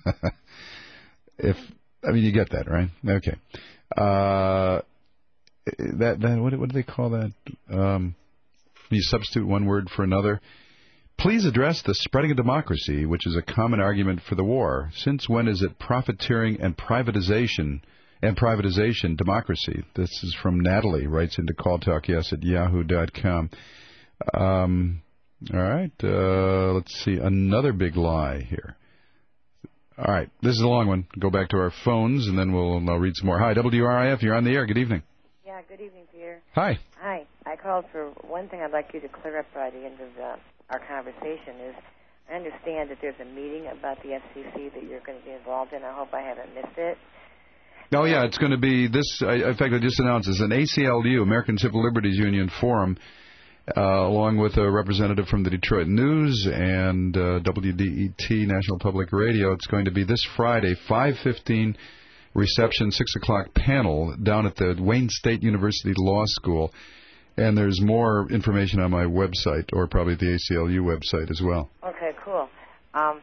If I mean, you get that, right? Okay. Uh, that that what, what do they call that? Um, you substitute one word for another. Please address the spreading of democracy, which is a common argument for the war. Since when is it profiteering and privatization and privatization democracy? This is from Natalie, writes into calltalkyes at yahoo dot com. Um, all right, uh, let's see, another big lie here. All right, this is a long one. Go back to our phones, and then we'll I'll read some more. Hi, W R I F, you're on the air. Good evening. Yeah, good evening, Peter. Hi. Hi. I called for one thing I'd like you to clear up by the end of uh, our conversation is I understand that there's a meeting about the F C C that you're going to be involved in. I hope I haven't missed it. Oh, yeah, it's going to be this. I, in fact, I just announced it's an A C L U, American Civil Liberties Union Forum, uh, along with a representative from the Detroit News and uh, W D E T, National Public Radio. It's going to be this Friday, five fifteen, reception, six o'clock panel down at the Wayne State University Law School. And there's more information on my website, or probably the A C L U website as well. Okay, cool. Um,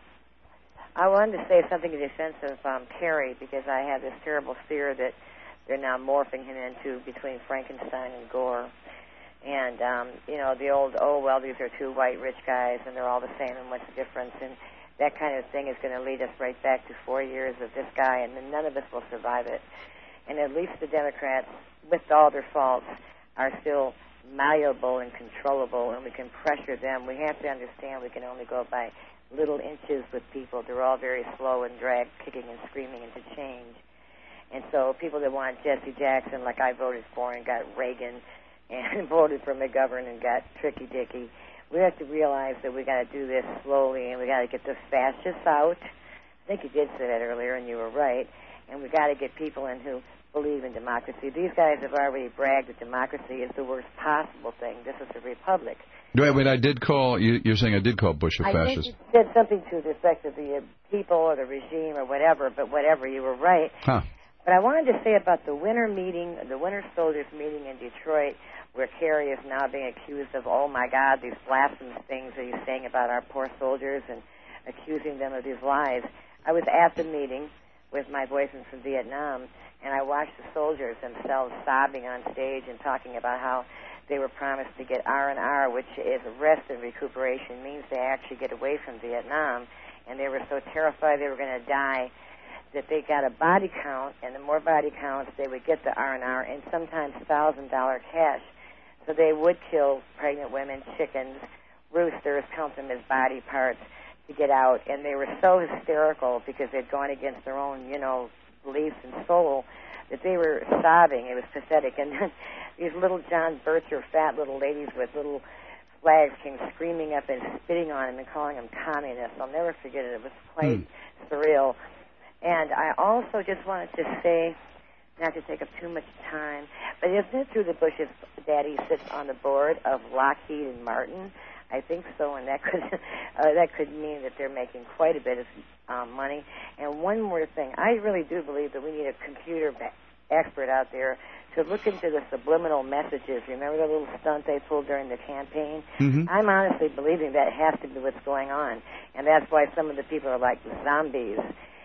I wanted to say something in defense of um, Kerry, because I have this terrible fear that they're now morphing him into between Frankenstein and Gore. And, um, you know, the old, oh, well, these are two white rich guys, and they're all the same, and what's the difference? And that kind of thing is going to lead us right back to four years of this guy, and then none of us will survive it. And at least the Democrats, with all their faults, are still malleable and controllable, and we can pressure them. We have to understand we can only go by little inches with people. They're all very slow and drag, kicking and screaming into change. And so people that want Jesse Jackson, like I voted for and got Reagan, and voted for McGovern and got Tricky Dicky, we have to realize that we got to do this slowly, and we got to get the fascists out. I think you did say that earlier, and you were right. And we got to get people in who believe in democracy. These guys have already bragged that democracy is the worst possible thing. This is a republic. Wait, wait, I did call, you, you're saying I did call Bush a I fascist. think you said something to the effect of the uh, people or the regime or whatever, but whatever, you were right. Huh. But I wanted to say about the winter meeting, the Winter Soldiers meeting in Detroit, where Kerry is now being accused of, oh, my God, these blasphemous things that he's saying about our poor soldiers and accusing them of these lies. I was at the meeting with my boyfriend from Vietnam, and I watched the soldiers themselves sobbing on stage and talking about how they were promised to get R and R, which is rest and recuperation, means they actually get away from Vietnam. And they were so terrified they were going to die that they got a body count, and the more body counts, they would get the R and R, and sometimes one thousand dollars cash. So they would kill pregnant women, chickens, roosters, count them as body parts to get out. And they were so hysterical because they'd gone against their own, you know, beliefs and soul that they were sobbing. It was pathetic. And then these little John Bircher, fat little ladies with little flags came screaming up and spitting on him and calling him communist. I'll never forget it. It was quite mm. surreal. And I also just wanted to say, not to take up too much time, but isn't it true that Bush's daddy sits on the board of Lockheed and Martin? I think so, and that could uh, that could mean that they're making quite a bit of um, money. And one more thing, I really do believe that we need a computer ba- expert out there to look into the subliminal messages. Remember the little stunt they pulled during the campaign? Mm-hmm. I'm honestly believing that has to be what's going on, and that's why some of the people are like zombies.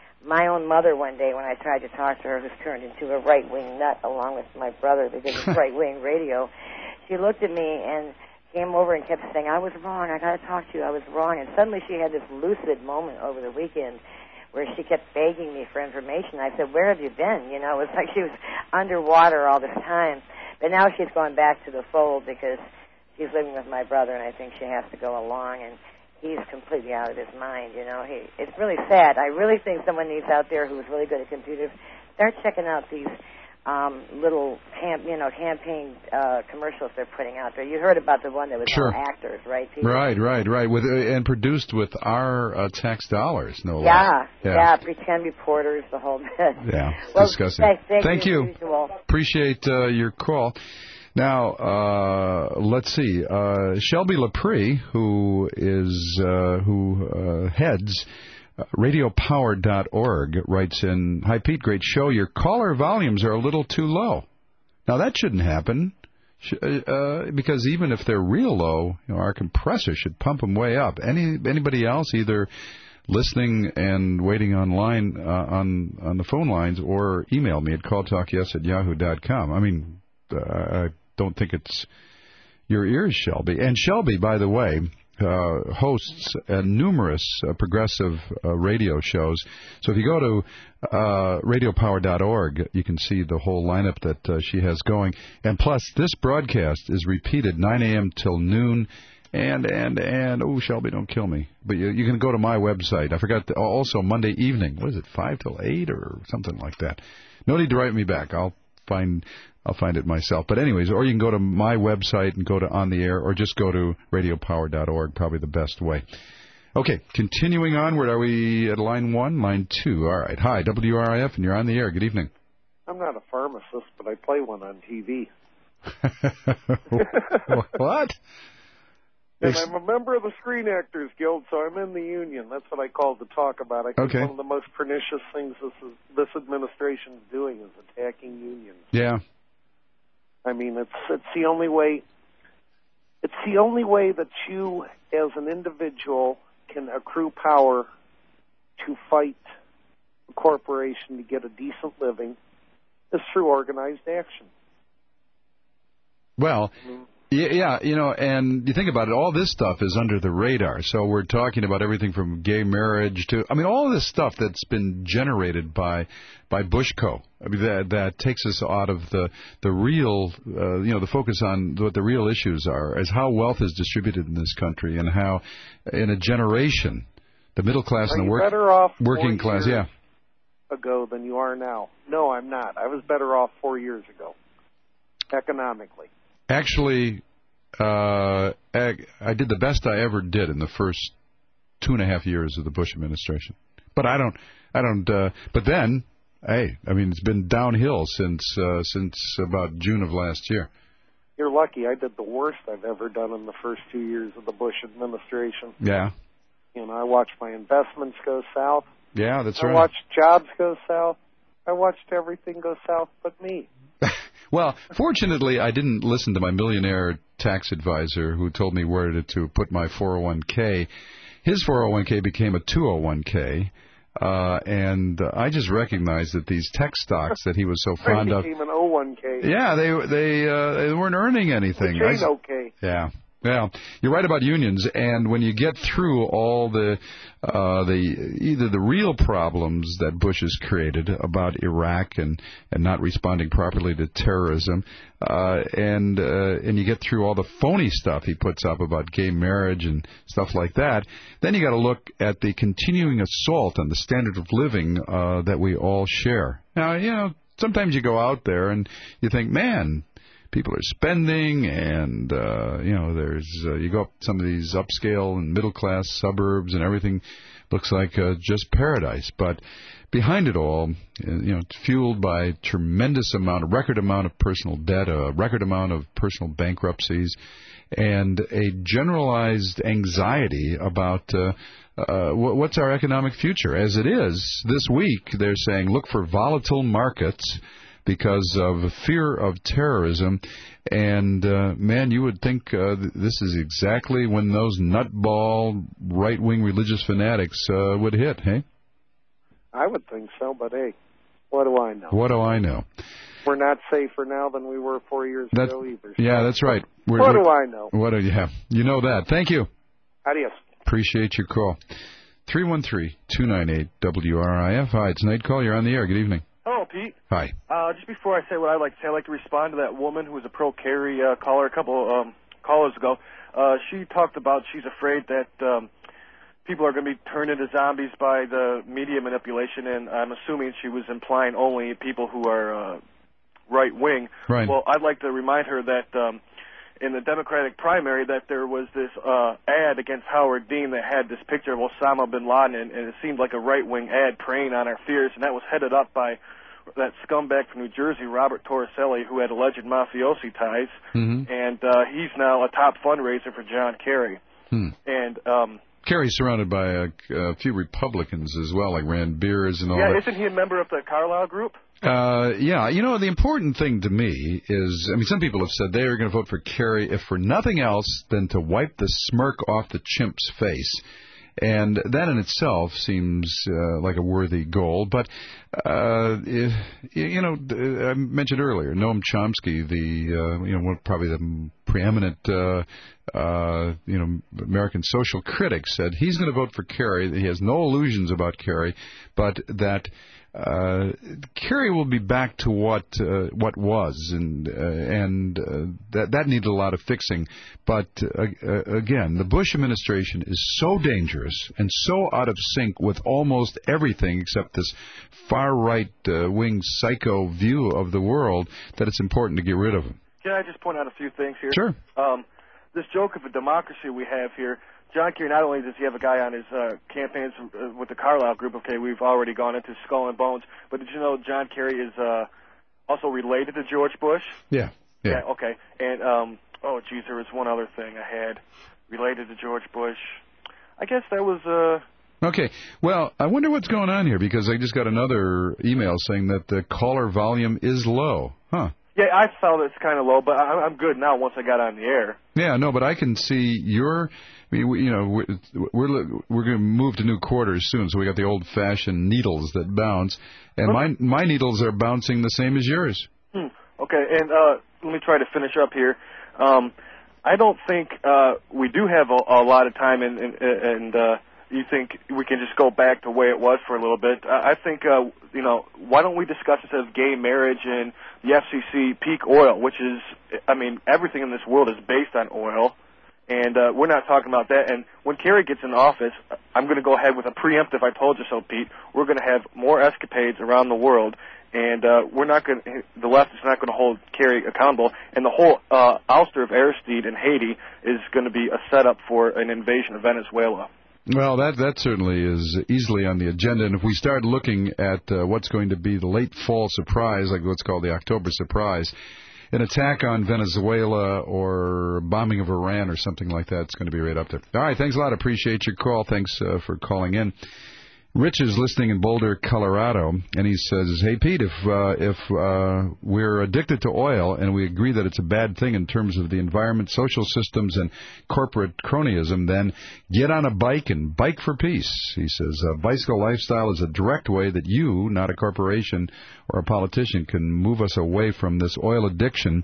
My own mother one day, when I tried to talk to her, who's turned into a right-wing nut along with my brother because it's right-wing radio, she looked at me and came over and kept saying, I was wrong, I got to talk to you, I was wrong. And suddenly she had this lucid moment over the weekend where she kept begging me for information. I said, where have you been? You know, it was like she was underwater all this time. But now she's gone back to the fold because she's living with my brother, and I think she has to go along, and he's completely out of his mind, you know. He, it's really sad. I really think someone needs out there who's really good at computers, start checking out these um, little camp, you know, campaign uh, commercials they're putting out there. You heard about the one that was Sure. all actors, right? Peter? Right, right, right. With uh, and produced with our uh, tax dollars, no Yeah, less. yeah, pretend reporters, the whole bit. Yeah, well, disgusting. Thank, Thank you. you. As usual. Appreciate uh, your call. Now, uh, let's see. Uh, Shelby Lepre, who is uh, who uh, heads uh, radio power dot org, writes in, "Hi Pete, great show. Your caller volumes are a little too low." Now that shouldn't happen, sh- uh, because even if they're real low, you know, our compressor should pump them way up. Any anybody else either listening and waiting online uh, on on the phone lines, or email me at calltalkyes at yahoo dot com. I mean, uh, I don't think it's your ears, Shelby. And Shelby, by the way, uh, hosts uh, numerous uh, progressive uh, radio shows. So if you go to uh, radio power dot org, you can see the whole lineup that uh, she has going. And plus, this broadcast is repeated nine a.m. till noon. And, and, and, oh, Shelby, don't kill me. But you, you can go to my website. I forgot, to, also Monday evening. What is it, five till eight or something like that? No need to write me back. I'll find I'll find it myself. But anyways, or you can go to my website and go to On the Air, or just go to radio power dot org, probably the best way. Okay, continuing onward, are we at line one? Line two, all right. Hi, W R I F, and you're on the air. Good evening. I'm not a pharmacist, but I play one on T V. What? And I'm a member of the Screen Actors Guild, so I'm in the union. That's what I called to talk about. I think okay. one of the most pernicious things this is, this administration is doing is attacking unions. Yeah. I mean, it's it's the only way. It's the only way that you, as an individual, can accrue power to fight a corporation to get a decent living is through organized action. Well. Mm-hmm. Yeah, yeah, you know, and you think about it, all this stuff is under the radar. So we're talking about everything from gay marriage to, I mean, all this stuff that's been generated by by Bushco. I mean, that that takes us out of the the real, uh, you know, the focus on what the real issues are, is how wealth is distributed in this country and how, in a generation, the middle class are and the you work, better off working class, yeah. ago than you are now? No, I'm not. I was better off four years ago, economically. Actually, uh, I did the best I ever did in the first two and a half years of the Bush administration. But I don't, I don't. Uh, but then, hey, I mean, it's been downhill since uh, since about June of last year. You're lucky. I did the worst I've ever done in the first two years of the Bush administration. Yeah. You know, I watched my investments go south. Yeah, that's I right. I watched jobs go south. I watched everything go south but me. Well, fortunately, I didn't listen to my millionaire tax advisor who told me where to, to put my four oh one k. His four oh one k became a two oh one k, uh, and uh, I just recognized that these tech stocks that he was so fond of became an oh one k. Yeah, they they uh, they weren't earning anything. Which ain't okay. Yeah. Well, you're right about unions, and when you get through all the uh, the either the real problems that Bush has created about Iraq and, and not responding properly to terrorism, uh, and uh, and you get through all the phony stuff he puts up about gay marriage and stuff like that, then you got to look at the continuing assault on the standard of living uh, that we all share. Now, you know, sometimes you go out there and you think, man, people are spending, and uh, you know, there's uh, you go up some of these upscale and middle class suburbs, and everything looks like uh, just paradise. But behind it all, you know, it's fueled by tremendous amount, a record amount of personal debt, a record amount of personal bankruptcies, and a generalized anxiety about uh, uh, what's our economic future. As it is, this week they're saying look for volatile markets because of fear of terrorism. And, uh, man, you would think uh, th- this is exactly when those nutball right-wing religious fanatics uh, would hit, hey? I would think so, but, hey, what do I know? What do I know? We're not safer now than we were four years that, ago either. So. Yeah, that's right. We're, what we're, do I know? What do you have? You know that. Thank you. Adios. Appreciate your call. three one three, two nine eight, W R I F. Hi, it's Night Call. You're on the air. Good evening. Hello, Pete. Hi. Uh, just before I say what I'd like to say, I'd like to respond to that woman who was a pro-Kerry uh, caller a couple um, callers ago. Uh, she talked about she's afraid that um, people are going to be turned into zombies by the media manipulation, and I'm assuming she was implying only people who are uh, right wing. Right. Well, I'd like to remind her that um, in the Democratic primary that there was this uh, ad against Howard Dean that had this picture of Osama bin Laden, and, and it seemed like a right-wing ad preying on our fears, and that was headed up by that scumbag from New Jersey, Robert Torricelli, who had alleged mafiosi ties, Mm-hmm. and uh, he's now a top fundraiser for John Kerry. Hmm. And um, Kerry's surrounded by a, a few Republicans as well, like Rand Beers and all yeah, that. isn't he a member of the Carlyle Group? Uh, yeah, you know, the important thing to me is, I mean, some people have said they are going to vote for Kerry if for nothing else than to wipe the smirk off the chimp's face. And that in itself seems uh, like a worthy goal. But, uh, if, you know, I mentioned earlier, Noam Chomsky, the, uh, you know, one, probably the preeminent, uh, uh, you know, American social critic, said he's going to vote for Kerry. He has no illusions about Kerry, but that uh, Kerry will be back to what uh, what was, and uh, and uh, that that needed a lot of fixing. But uh, uh, again, the Bush administration is so dangerous and so out of sync with almost everything except this far right uh, wing psycho view of the world that it's important to get rid of him. Can I just point out a few things here? Sure. Um, this joke of a democracy we have here, John Kerry, not only does he have a guy on his uh, campaigns uh, with the Carlyle Group, okay, we've already gone into Skull and Bones, but did you know John Kerry is uh, also related to George Bush? Yeah. Yeah. Yeah, okay. And, um, oh, geez, there was one other thing I had related to George Bush. I guess that was... Uh, Okay. Well, I wonder what's going on here, because I just got another email saying that the caller volume is low. Huh. Yeah, I felt it's kind of low, but I- I'm good now once I got on the air. Yeah, no, but I can see your, I mean, we, you know, we're we're, we're going to move to new quarters soon, so we got the old-fashioned needles that bounce, and my my needles are bouncing the same as yours. Hmm. Okay, and uh, let me try to finish up here. Um, I don't think uh, we do have a, a lot of time, and and, and uh, you think we can just go back to the way it was for a little bit. I, I think, uh, you know, why don't we discuss this as gay marriage and the F C C peak oil, which is, I mean, everything in this world is based on oil, and uh, we're not talking about that. And when Kerry gets in office, I'm going to go ahead with a preemptive I told you so, Pete. We're going to have more escapades around the world, and uh, we're not going to, the left is not going to hold Kerry accountable, and the whole uh, ouster of Aristide in Haiti is going to be a setup for an invasion of Venezuela. Well, that that certainly is easily on the agenda, and if we start looking at uh, what's going to be the late fall surprise, like what's called the October surprise, an attack on Venezuela or bombing of Iran or something like that, it's going to be right up there. All right, thanks a lot. Appreciate your call. Thanks uh, for calling in. Rich is listening in Boulder, Colorado, and he says, hey, Pete, if uh, if uh, we're addicted to oil and we agree that it's a bad thing in terms of the environment, social systems, and corporate cronyism, then get on a bike and bike for peace. He says, a bicycle lifestyle is a direct way that you, not a corporation or a politician, can move us away from this oil addiction.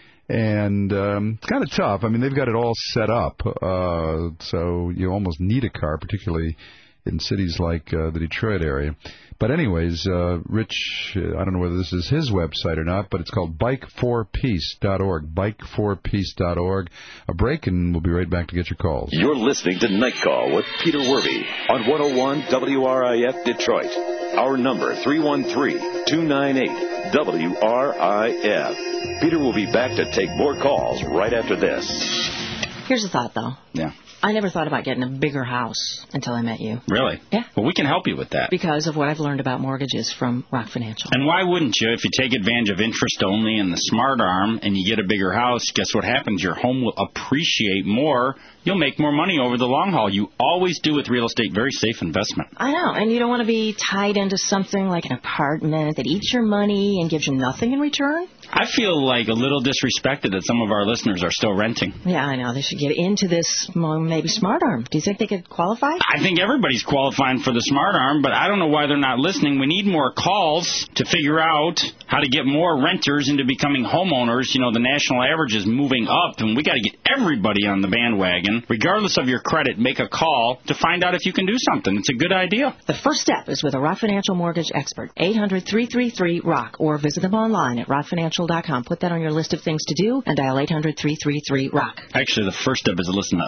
And um, it's kind of tough. I mean, they've got it all set up, uh, so you almost need a car, particularly in cities like uh, the Detroit area. But anyways, uh, Rich, uh, I don't know whether this is his website or not, but it's called bike for peace dot org, bike for peace dot org. A break, and we'll be right back to get your calls. You're listening to Night Call with Peter Werby on one oh one W R I F Detroit. Our number, three one three, two nine eight, W R I F. Peter will be back to take more calls right after this. Here's a thought, though. Yeah. I never thought about getting a bigger house until I met you. Really? Yeah. Well, we can help you with that. Because of what I've learned about mortgages from Rock Financial. And why wouldn't you? If you take advantage of interest only and the Smart Arm and you get a bigger house, guess what happens? Your home will appreciate more. You'll make more money over the long haul. You always do with real estate. Very safe investment. I know. And you don't want to be tied into something like an apartment that eats your money and gives you nothing in return. I feel like a little disrespected that some of our listeners are still renting. Yeah, I know. They should get into this, well, maybe Smart Arm. Do you think they could qualify? I think everybody's qualifying for the Smart Arm, but I don't know why they're not listening. We need more calls to figure out how to get more renters into becoming homeowners. You know, the national average is moving up, and we got to get everybody on the bandwagon. Regardless of your credit, make a call to find out if you can do something. It's a good idea. The first step is with a Rock Financial mortgage expert. eight hundred, three three three, R O C, or visit them online at rock financial dot com. Put that on your list of things to do and dial eight hundred, three three three, R O C. Actually, the first step is to listen to us. The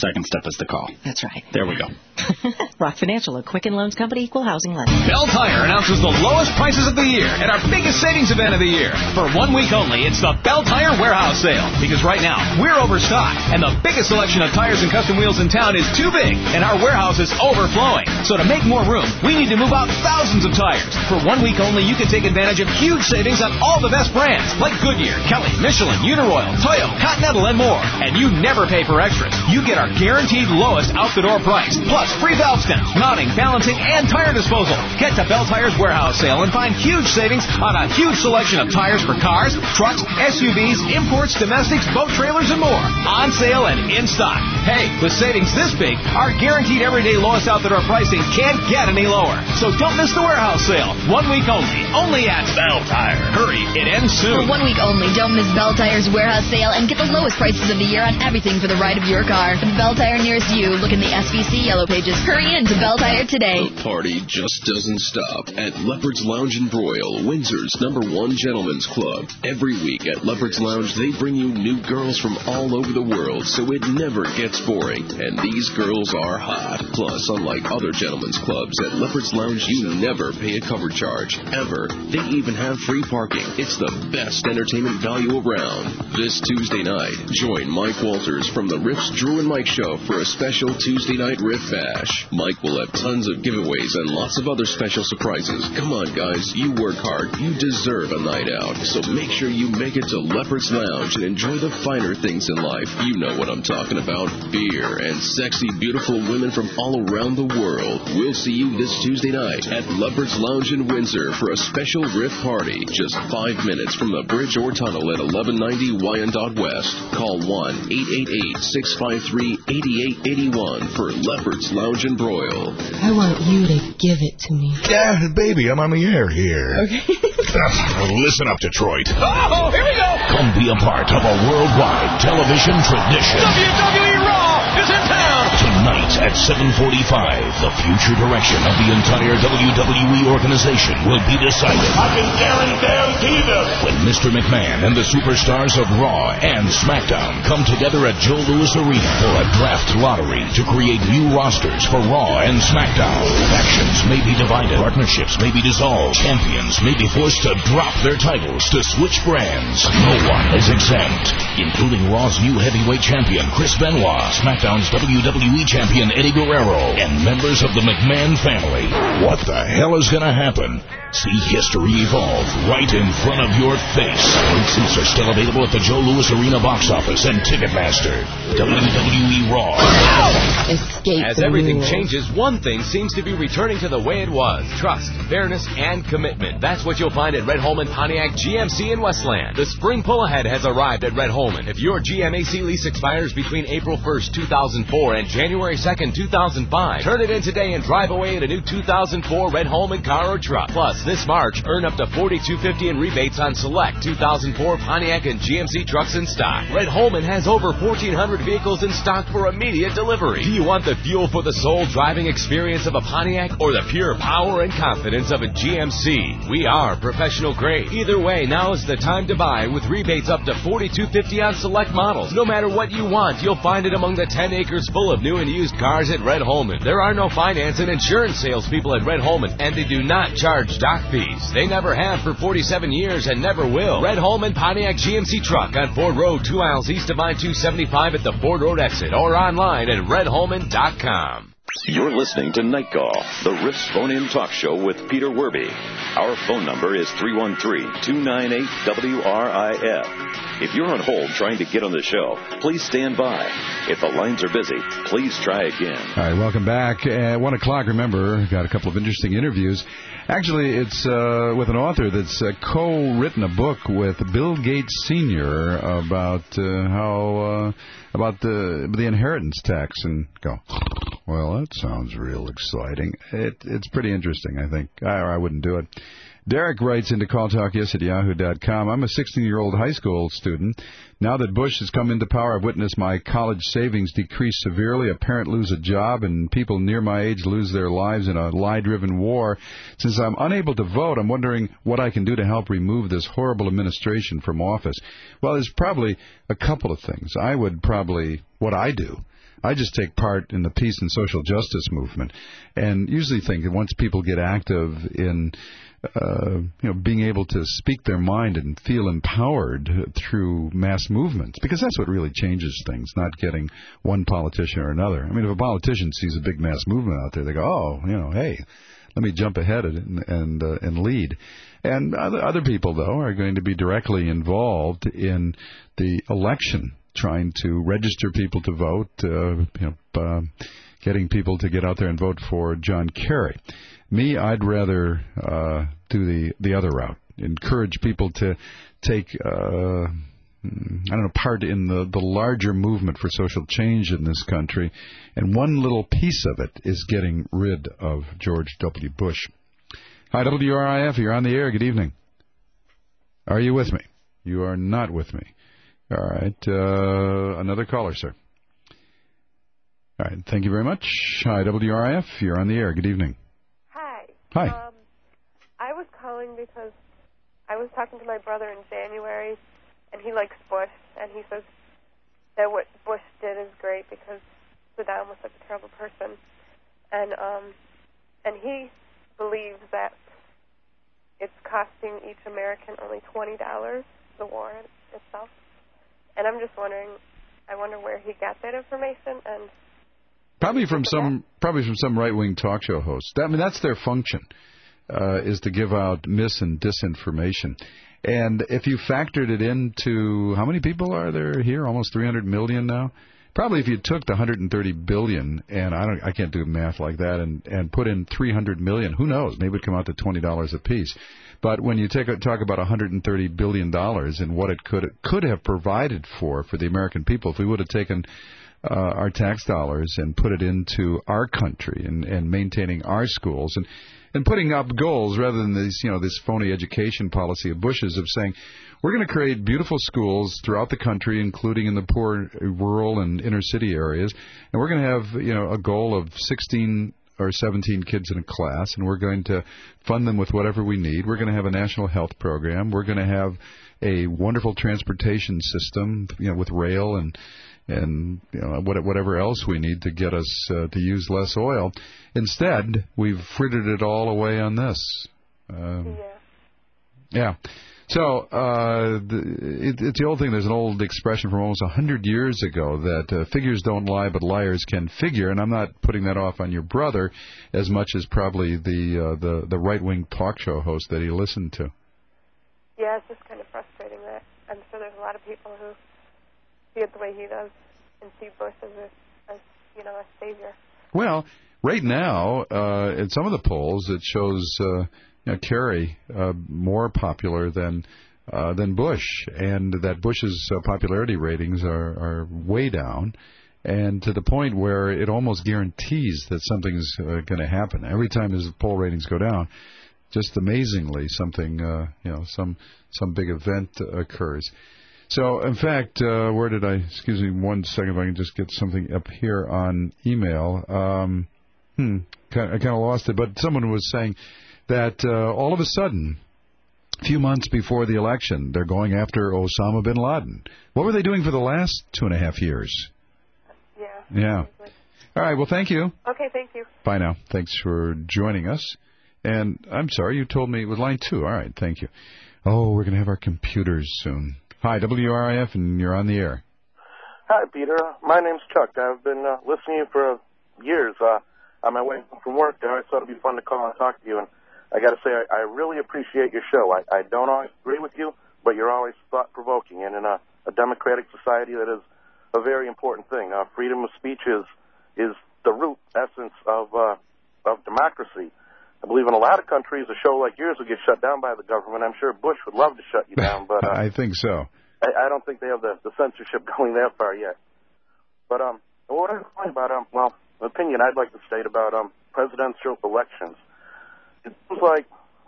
second step is to call. That's right. There we go. Rock Financial, a Quicken Loans Company, equal housing lender. Bell Tire announces the lowest prices of the year and our biggest savings event of the year. For one week only, it's the Bell Tire Warehouse Sale. Because right now, we're overstocked, and the biggest selection of tires and custom wheels in town is too big, and our warehouse is overflowing. So to make more room, we need to move out thousands of tires. For one week only, you can take advantage of huge savings on all the best brands, like Goodyear, Kelly, Michelin, Uniroyal, Toyo, Continental, and more. And you never pay for extras. You get our guaranteed lowest out-the-door price, plus free valve stems, mounting, balancing, and tire disposal. Get to Bell Tire's warehouse sale and find huge savings on a huge selection of tires for cars, trucks, S U Vs, imports, domestics, boat trailers, and more. On sale and in stock. Hey, with savings this big, our guaranteed everyday lowest out-the-door pricing can't get any lower. So don't miss the warehouse sale. One week only. Only at Bell Tire. Hurry, it ends soon. For one week only, don't miss Bell Tire's warehouse sale and get the lowest prices of the year on everything for the ride of your car. For the Bell Tire nearest you, look in the S V C Yellow Pages. Hurry in to Bell Tire today. The party just doesn't stop at Leopard's Lounge and Broil, Windsor's number one gentleman's club. Every week at Leopard's Lounge, they bring you new girls from all over the world, so it never gets boring. And these girls are hot. Plus, unlike other gentlemen's clubs, at Leopard's Lounge, you never pay a cover charge, ever. They even have free parking. It's the best entertainment value around. This Tuesday night, join Mike Walters from the Riff's Drew and Mike Show for a special Tuesday night Riff Bash. Mike will have tons of giveaways and lots of other special surprises. Come on, guys. You work hard. You deserve a night out. So make sure you make it to Leopard's Lounge and enjoy the finer things in life. You know what I'm talking about. Beer and sexy, beautiful women from all around the world. We'll see you this Tuesday night at Leopard's Lounge in Windsor for a special Riff party. Just five minutes from the bridge or tunnel at eleven ninety Wyandotte West. Call one eight eight eight, six five three, eight eight eight one for Leopard's Lounge and Broil. I want you to give it to me. Yeah, baby, I'm on the air here. Okay. Listen up, Detroit. Oh, here we go. Come be a part of a worldwide television tradition. W W E Raw is in town. Tonight at seven forty-five, the future direction of the entire W W E organization will be decided. I can guarantee this. When Mister McMahon and the superstars of Raw and SmackDown come together at Joe Louis Arena for a draft lottery to create new rosters for Raw and SmackDown. Factions may be divided, partnerships may be dissolved, champions may be forced to drop their titles to switch brands. No one is exempt, including Raw's new heavyweight champion Chris Benoit, SmackDown's W W E champion Eddie Guerrero, and members of the McMahon family. What the hell is going to happen? See history evolve right in front of your face. Great seats are still available at the Joe Louis Arena box office and Ticketmaster. W W E Raw. Escape As the everything rules. changes, one thing seems to be returning to the way it was. Trust, fairness, and commitment. That's what you'll find at Red Holman Pontiac G M C in Westland. The spring pull-ahead has arrived at Red Holman. If your G M A C lease expires between April first, two thousand four and January second, two thousand five, turn it in today and drive away in a new two thousand four Red Holman car or truck. Plus, this March, earn up to forty-two fifty in rebates on select two thousand four Pontiac and G M C trucks in stock. Red Holman has over fourteen hundred vehicles in stock for immediate delivery. Do you want the fuel for the soul driving experience of a Pontiac or the pure power and confidence of a G M C? We are professional grade. Either way, now is the time to buy with rebates up to forty-two fifty on select models. No matter what you want, you'll find it among the ten acres full of new and used cars at Red Holman. There are no finance and insurance salespeople at Red Holman, and they do not charge dock fees. They never have for forty-seven years and never will. Red Holman Pontiac G M C truck on Ford Road, two miles east of I two seventy-five at the Ford Road exit, or online at red holman dot com. You're listening to Night Call, the Riffs phone-in talk show with Peter Werby. Our phone number is three one three, two nine eight, W R I F. If you're on hold trying to get on the show, please stand by. If the lines are busy, please try again. All right, welcome back. At one o'clock, remember, got a couple of interesting interviews. Actually, it's uh, with an author that's uh, co-written a book with Bill Gates Senior about uh, how uh, about the the inheritance tax. And go, well, that sounds real exciting. It it's pretty interesting, I think. I, I wouldn't do it. Derek writes into call talk yes at yahoo dot com. I'm a sixteen-year-old high school student. Now that Bush has come into power, I've witnessed my college savings decrease severely, a parent lose a job, and people near my age lose their lives in a lie-driven war. Since I'm unable to vote, I'm wondering what I can do to help remove this horrible administration from office. Well, there's probably a couple of things. I would probably, what I do, I just take part in the peace and social justice movement, and usually think that once people get active in Uh, you know, being able to speak their mind and feel empowered through mass movements, because that's what really changes things, not getting one politician or another. I mean, if a politician sees a big mass movement out there, they go, oh, you know, hey, let me jump ahead and and, uh, and lead. And other, other people, though, are going to be directly involved in the election, trying to register people to vote, uh, you know, uh, getting people to get out there and vote for John Kerry. Me, I'd rather uh, do the, the other route, encourage people to take, uh, I don't know, part in the, the larger movement for social change in this country, and one little piece of it is getting rid of George W. Bush. Hi, W R I F, you're on the air. Good evening. Are you with me? You are not with me. All right. Uh, another caller, sir. All right. Thank you very much. Hi, W R I F, you're on the air. Good evening. Hi. Um, I was calling because I was talking to my brother in January, and he likes Bush, and he says that what Bush did is great because Saddam was such a terrible person, and um, and he believes that it's costing each American only twenty dollars, the war itself, and I'm just wondering, I wonder where he got that information, and Probably from some, probably from some right-wing talk show host. That, I mean, that's their function, uh, is to give out mis and disinformation. And if you factored it into, how many people are there here? Almost three hundred million now. Probably if you took the one hundred thirty billion, and I don't, I can't do math like that, and and put in three hundred million, who knows? Maybe it'd come out to twenty dollars a piece. But when you take a, talk about one hundred thirty billion dollars and what it could it could have provided for for the American people, if we would have taken Uh, our tax dollars and put it into our country and, and maintaining our schools and, and putting up goals rather than this, you know, this phony education policy of Bush's of saying we're going to create beautiful schools throughout the country, including in the poor rural and inner city areas, and we're going to have, you know, a goal of sixteen or seventeen kids in a class, and we're going to fund them with whatever we need. We're going to have a national health program. We're going to have a wonderful transportation system, you know, with rail and and you know whatever else we need to get us uh, to use less oil. Instead, we've frittered it all away on this. Um, yeah. Yeah. So uh, the, it, it's the old thing. There's an old expression from almost a hundred years ago that uh, figures don't lie, but liars can figure. And I'm not putting that off on your brother as much as probably the uh, the, the right-wing talk show host that he listened to. Yeah, it's just kind of frustrating that I'm sure there's a lot of people who see it the way he does and see Bush as, a, as you know, a savior. Well, right now, uh, in some of the polls, it shows uh, you know, Kerry uh, more popular than uh, than Bush, and that Bush's uh, popularity ratings are, are way down, and to the point where it almost guarantees that something's uh, going to happen. Every time his poll ratings go down, just amazingly, something, uh, you know, some some big event occurs. So, in fact, uh, where did I, excuse me one second, if I can just get something up here on email. Um, hmm, I kind of lost it, but someone was saying that uh, all of a sudden, a few months before the election, they're going after Osama bin Laden. What were they doing for the last two and a half years? Yeah. Yeah. All right, well, thank you. Okay, thank you. Bye now. Thanks for joining us. And I'm sorry, you told me it was line two. All right, thank you. Oh, we're going to have our computers soon. Hi, W R I F, and you're on the air. Hi, Peter. My name's Chuck. I've been uh, listening to you for years. Uh, on my way from work, I always thought it'd be fun to call and talk to you. And I got to say, I, I really appreciate your show. I, I don't always agree with you, but you're always thought-provoking. And in a, a democratic society, that is a very important thing. Uh, freedom of speech is is the root essence of uh, of democracy. I believe in a lot of countries, a show like yours will get shut down by the government. I'm sure Bush would love to shut you down, but uh, I think so. I, I don't think they have the, the censorship going that far yet. But um, what I'm talking about, um, well, the opinion I'd like to state about um presidential elections. It seems like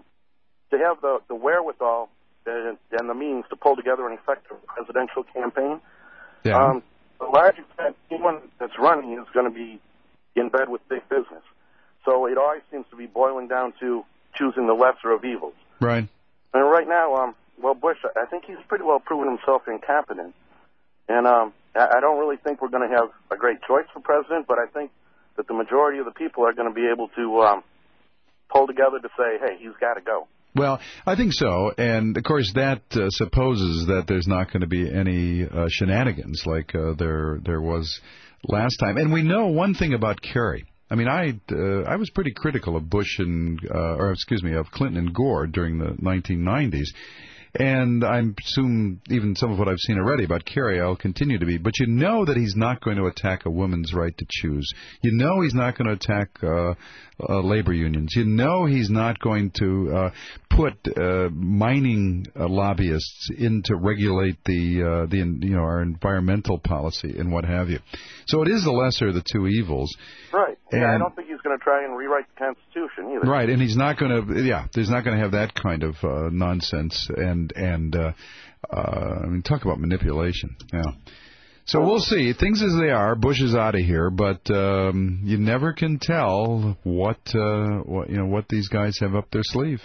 to have the, the wherewithal and, and the means to pull together an effective presidential campaign. Yeah. Um, the large extent, anyone that's running is going to be in bed with big business. So it always seems to be boiling down to choosing the lesser of evils. Right. And right now, um, well, Bush, I think he's pretty well proven himself incompetent. And um, I I don't really think we're going to have a great choice for president, but I think that the majority of the people are going to be able to um, pull together to say, hey, he's got to go. Well, I think so, and of course that uh, supposes that there's not going to be any uh, shenanigans like uh, there there was last time. And we know one thing about Kerry. I mean, I uh, I was pretty critical of Bush and uh, or excuse me of Clinton and Gore during the nineteen nineties. And I assume even some of what I've seen already about Kerry, I'll continue to be. But you know that he's not going to attack a woman's right to choose. You know he's not going to attack uh, uh, labor unions. You know he's not going to uh, put uh, mining uh, lobbyists in to regulate the uh, the you know our environmental policy and what have you. So it is the lesser of the two evils. Right. And yeah, I don't think he's going to try and rewrite the Constitution either. Right, and he's not going to. Yeah, there's not going to have that kind of uh, nonsense. And and uh, uh, I mean, talk about manipulation. Yeah. So we'll see. Things as they are. Bush is out of here, but um, you never can tell what uh, what you know what these guys have up their sleeve.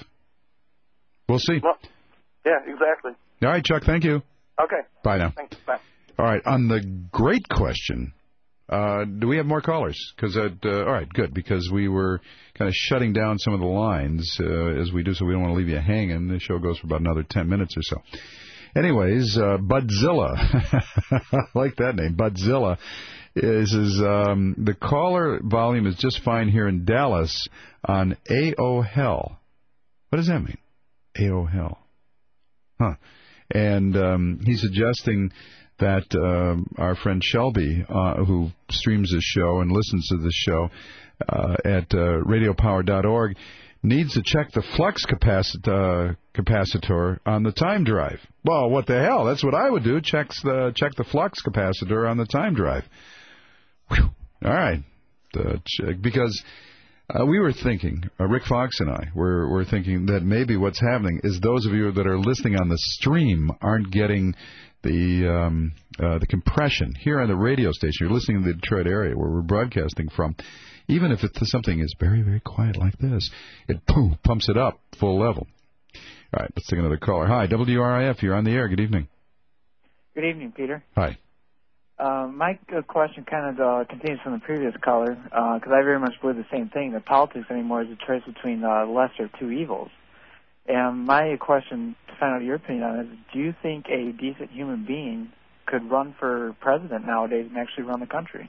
We'll see. Well, yeah, exactly. All right, Chuck. Thank you. Okay. Bye now. Thanks. Bye. All right. On the great question. Uh, do we have more callers? Because uh, all right, good. Because we were kind of shutting down some of the lines uh, as we do, so we don't want to leave you hanging. The show goes for about another ten minutes or so. Anyways, uh, Budzilla, I like that name. Budzilla is is um, the caller volume is just fine here in Dallas on A O Hell. What does that mean? A O Hell, huh? And um, he's suggesting that uh, our friend Shelby, uh, who streams this show and listens to this show uh, at uh, radio power dot org, needs to check the flux capacit- uh, capacitor on the time drive. Well, what the hell? That's what I would do. Checks the check the flux capacitor on the time drive. Whew. All right, uh, check, because uh, we were thinking, uh, Rick Fox and I were were thinking that maybe what's happening is those of you that are listening on the stream aren't getting the um, uh, the compression here on the radio station. You're listening in the Detroit area where we're broadcasting from. Even if it's something is very, very quiet like this, it boom, pumps it up full level. All right, let's take another caller. Hi, W R I F, you're on the air. Good evening. Good evening, Peter. Hi. Uh, my uh, question kind of uh, continues from the previous caller, because uh, I very much believe the same thing, that politics anymore is a choice between uh, the lesser of two evils. And my question to find out your opinion on it is, do you think a decent human being could run for president nowadays and actually run the country?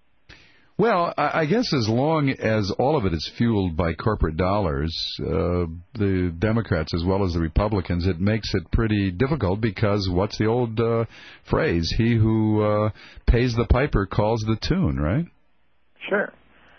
Well, I guess as long as all of it is fueled by corporate dollars, uh, the Democrats as well as the Republicans, it makes it pretty difficult because what's the old uh, phrase? He who uh, pays the piper calls the tune, right? Sure.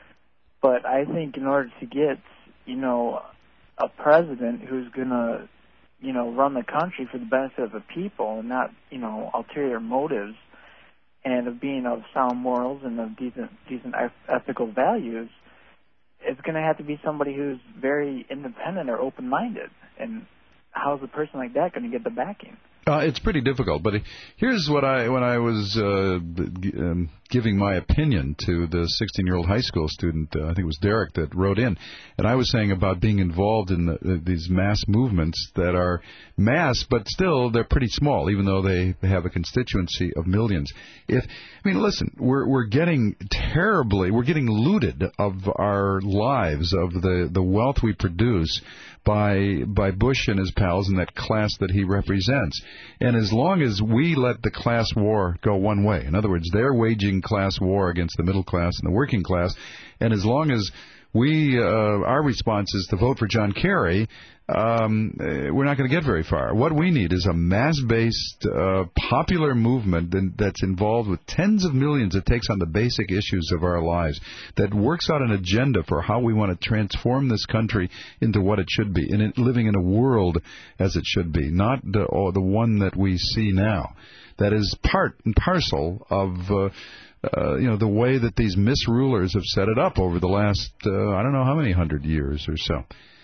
But I think in order to get, you know, a president who's going to, you know, run the country for the benefit of the people and not, you know, ulterior motives, and of being of sound morals and of decent, decent ethical values, it's going to have to be somebody who's very independent or open-minded. And how's a person like that going to get the backing? Uh, it's pretty difficult, but here's what I when I was uh, g- um, giving my opinion to the sixteen-year-old high school student, uh, I think it was Derek, that wrote in, and I was saying about being involved in the, uh, these mass movements that are mass, but still they're pretty small, even though they, they have a constituency of millions. If I mean, listen, we're we're getting terribly, we're getting looted of our lives, of the, the wealth we produce by by Bush and his pals and that class that he represents. And as long as we let the class war go one way, in other words, they're waging class war against the middle class and the working class, and as long as we, uh, our response is to vote for John Kerry, um, we're not going to get very far. What we need is a mass-based, uh, popular movement that's involved with tens of millions that takes on the basic issues of our lives, that works out an agenda for how we want to transform this country into what it should be, and living in a world as it should be, not the, oh, the one that we see now. That is part and parcel of uh, uh, you know, the way that these misrulers have set it up over the last, uh, I don't know how many hundred years or so.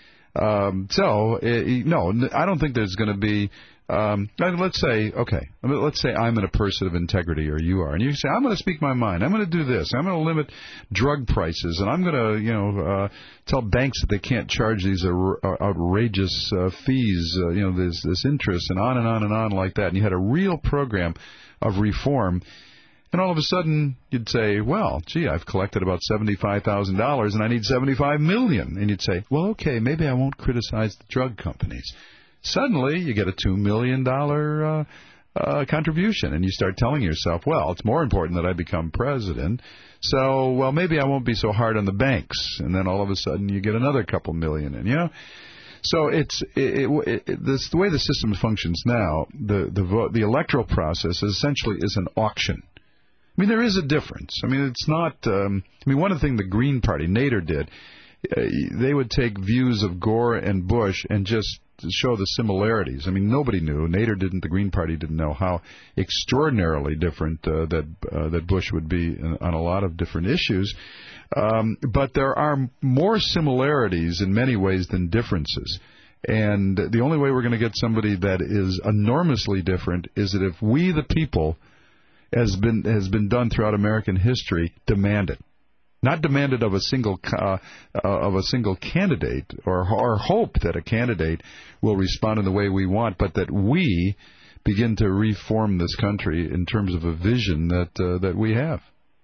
Um, so, uh, no, I don't think there's going to be, um, let's say, okay, let's say I'm in a person of integrity, or you are, and you say, I'm going to speak my mind, I'm going to do this, I'm going to limit drug prices, and I'm going to, you know, uh, tell banks that they can't charge these uh, outrageous uh, fees, uh, you know, this, this interest, and on and on and on like that, and you had a real program of reform. And all of a sudden, you'd say, well, gee, I've collected about seventy-five thousand dollars and I need seventy-five million dollars. And you'd say, well, okay, maybe I won't criticize the drug companies. Suddenly, you get a two million dollars uh, uh, contribution, and you start telling yourself, well, it's more important that I become president, so, well, maybe I won't be so hard on the banks. And then all of a sudden, you get another couple million, and you know. So it's it, it, it, this, the way the system functions now. The the vote, the electoral process essentially is an auction. I mean, there is a difference. I mean, it's not. Um, I mean, one of the things the Green Party, Nader, did, uh, they would take views of Gore and Bush and just show the similarities. I mean, nobody knew. Nader didn't. The Green Party didn't know how extraordinarily different uh, that uh, that Bush would be in, on a lot of different issues. Um, but there are more similarities in many ways than differences. And the only way we're going to get somebody that is enormously different is that if we, the people, has been has been done throughout American history, demand it. Not demanded of a single uh, uh, of a single candidate, or, or hope that a candidate will respond in the way we want, but that we begin to reform this country in terms of a vision that uh, that we have.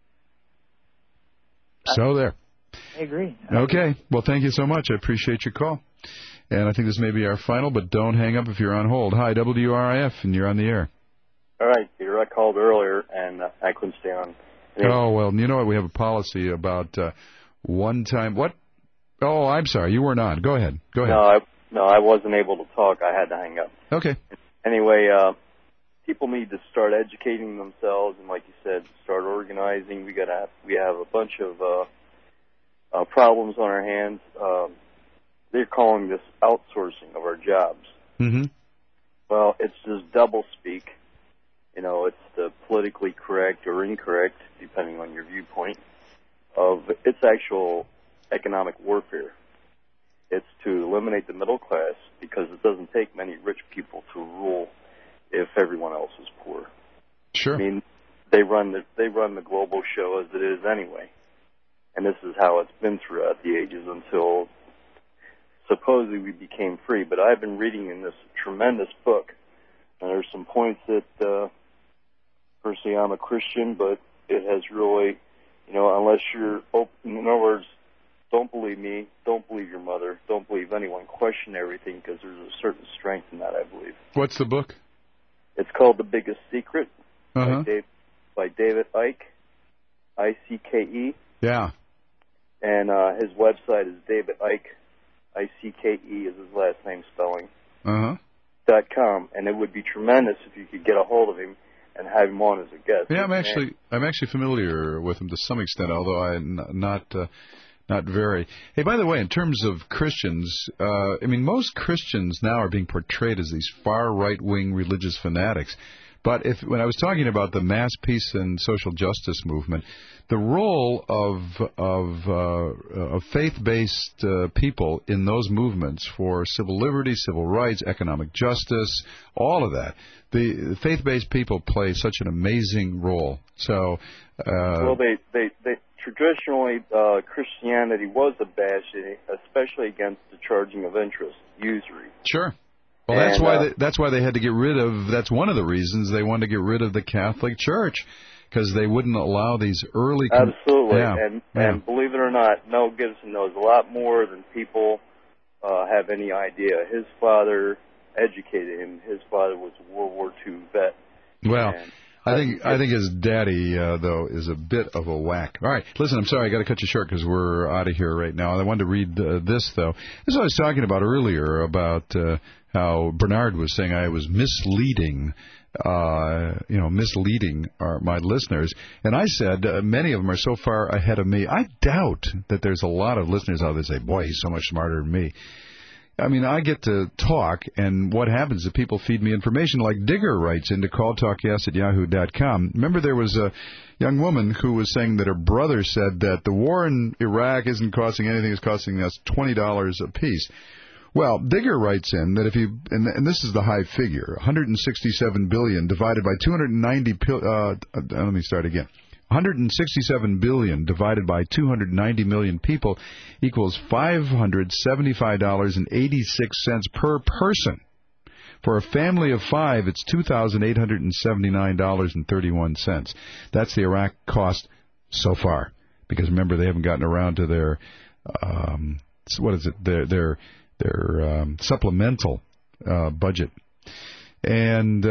So there. I agree. Okay. Well, thank you so much. I appreciate your call. And I think this may be our final, but don't hang up if you're on hold. Hi, W R I F, and you're on the air. All right, Peter. I called earlier, and uh, I couldn't stay on. Oh, well, you know what? We have a policy about uh, one time. What? Oh, I'm sorry. You weren't on. Go ahead. Go ahead. No, I, no, I wasn't able to talk. I had to hang up. Okay. Anyway, uh, people need to start educating themselves, and like you said, start organizing. We got to have, we have a bunch of uh, uh, problems on our hands. Um, they're calling this outsourcing of our jobs. Mm-hmm. Well, it's just double speak. You know, it's the politically correct or incorrect, depending on your viewpoint, of its actual economic warfare. It's to eliminate the middle class, because it doesn't take many rich people to rule if everyone else is poor. Sure. I mean, they run the they run the global show as it is anyway, and this is how it's been throughout the ages until supposedly we became free. But I've been reading in this tremendous book, and there's some points that. Uh, Personally, I'm a Christian, but it has really, you know, unless you're open, in other words, don't believe me, don't believe your mother, don't believe anyone, question everything, because there's a certain strength in that, I believe. What's the book? It's called The Biggest Secret uh-huh. by, Dave, by David Icke, I C K E. Yeah. And uh, his website is David Icke, I C K E is his last name spelling, uh-huh. dot com, and it would be tremendous if you could get a hold of him and have him on as a guest. Yeah, I'm actually I'm actually familiar with him to some extent, although I'm not uh, not very. Hey, by the way, in terms of Christians, uh, I mean, most Christians now are being portrayed as these far right-wing religious fanatics. But if when I was talking about the mass peace and social justice movement, the role of of, uh, of faith-based uh, people in those movements for civil liberties, civil rights, economic justice, all of that, the faith-based people play such an amazing role. So, uh, well, they they, they traditionally uh, Christianity was a bastion, especially against the charging of interest, usury. Sure. Well, that's and, why uh, they, that's why they had to get rid of. That's one of the reasons they wanted to get rid of the Catholic Church, because they wouldn't allow these early. Com- Absolutely, yeah. and yeah. and believe it or not, Mel Gibson knows a lot more than people uh, have any idea. His father educated him. His father was a World War Two vet. Well. And, I think I think his daddy, uh, though, is a bit of a whack. All right, listen, I'm sorry, I got to cut you short because we're out of here right now. I wanted to read uh, this, though. This is what I was talking about earlier, about uh, how Bernard was saying I was misleading, uh, you know, misleading our, my listeners. And I said uh, many of them are so far ahead of me. I doubt that there's a lot of listeners out there that say, boy, he's so much smarter than me. I mean, I get to talk, and what happens is people feed me information, like Digger writes into call talk yes at yahoo dot com. Remember, there was a young woman who was saying that her brother said that the war in Iraq isn't costing anything, it's costing us twenty dollars apiece. Well, Digger writes in that if you, and, and this is the high figure, one hundred sixty-seven billion dollars divided by two hundred ninety, uh, let me start again. one hundred sixty-seven billion dollars divided by two hundred ninety million people equals five hundred seventy-five dollars and eighty-six cents per person. For a family of five, it's two thousand eight hundred seventy-nine dollars and thirty-one cents. That's the Iraq cost so far. Because remember, they haven't gotten around to their, um, what is it, their their, their um, supplemental uh, budget. And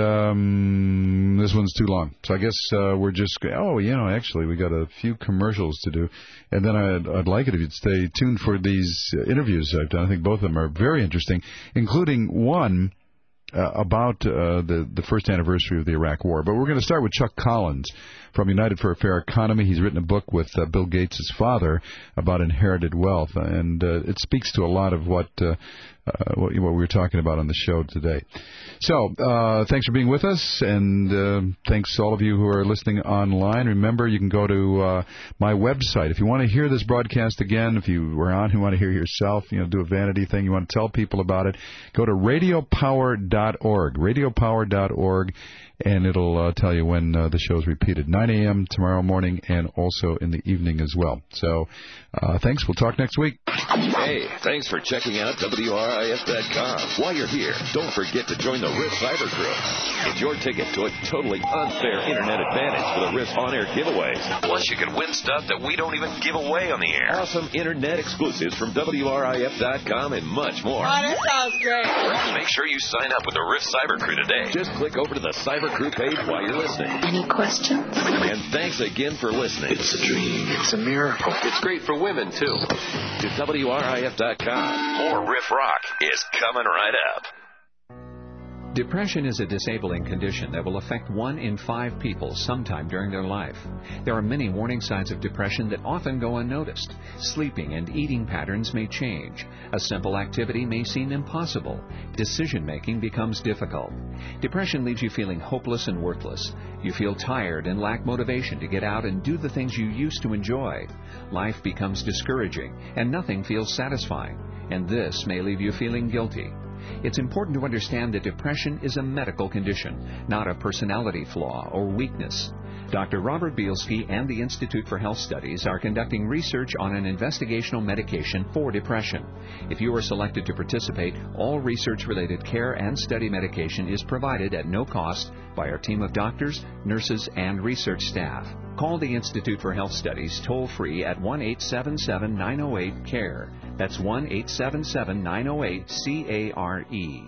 um, this one's too long. So I guess uh, we're just, oh, you know, actually, we got a few commercials to do. And then I'd, I'd like it if you'd stay tuned for these uh, interviews I've done. I think both of them are very interesting, including one uh, about uh, the, the first anniversary of the Iraq War. But we're going to start with Chuck Collins from United for a Fair Economy. He's written a book with uh, Bill Gates' father about inherited wealth, and uh, it speaks to a lot of what, uh, uh, what, what we were talking about on the show today. So, uh, thanks for being with us, and uh, thanks to all of you who are listening online. Remember, you can go to uh, my website. If you want to hear this broadcast again, if you were on who want to hear yourself, you know, do a vanity thing, you want to tell people about it, go to radio power dot org, radio power dot org, and it'll uh, tell you when uh, the show's repeated, nine a.m. tomorrow morning and also in the evening as well. So, uh, thanks. We'll talk next week. Hey, thanks for checking out W R I F dot com. While you're here, don't forget to join the Riff Cyber Crew. It's your ticket to a totally unfair internet advantage for the Riff on-air giveaways. Plus, you can win stuff that we don't even give away on the air. Awesome internet exclusives from W R I F dot com and much more. Oh, that sounds great. Make sure you sign up with the Riff Cyber Crew today. Just click over to the Cyber Crew page while you're listening. Any questions? And thanks again for listening. It's a dream. It's a miracle. It's great for women, too. To W R I F dot com. More Riff Rock is coming right up. Depression is a disabling condition that will affect one in five people sometime during their life. There are many warning signs of depression that often go unnoticed. Sleeping and eating patterns may change. A simple activity may seem impossible. Decision-making becomes difficult. Depression leaves you feeling hopeless and worthless. You feel tired and lack motivation to get out and do the things you used to enjoy. Life becomes discouraging, and nothing feels satisfying. And this may leave you feeling guilty. It's important to understand that depression is a medical condition, not a personality flaw or weakness. Doctor Robert Bielski and the Institute for Health Studies are conducting research on an investigational medication for depression. If you are selected to participate, all research-related care and study medication is provided at no cost by our team of doctors, nurses, and research staff. Call the Institute for Health Studies toll-free at one eight seven seven, nine zero eight, C A R E. That's one eight seven seven, nine zero eight, C A R E.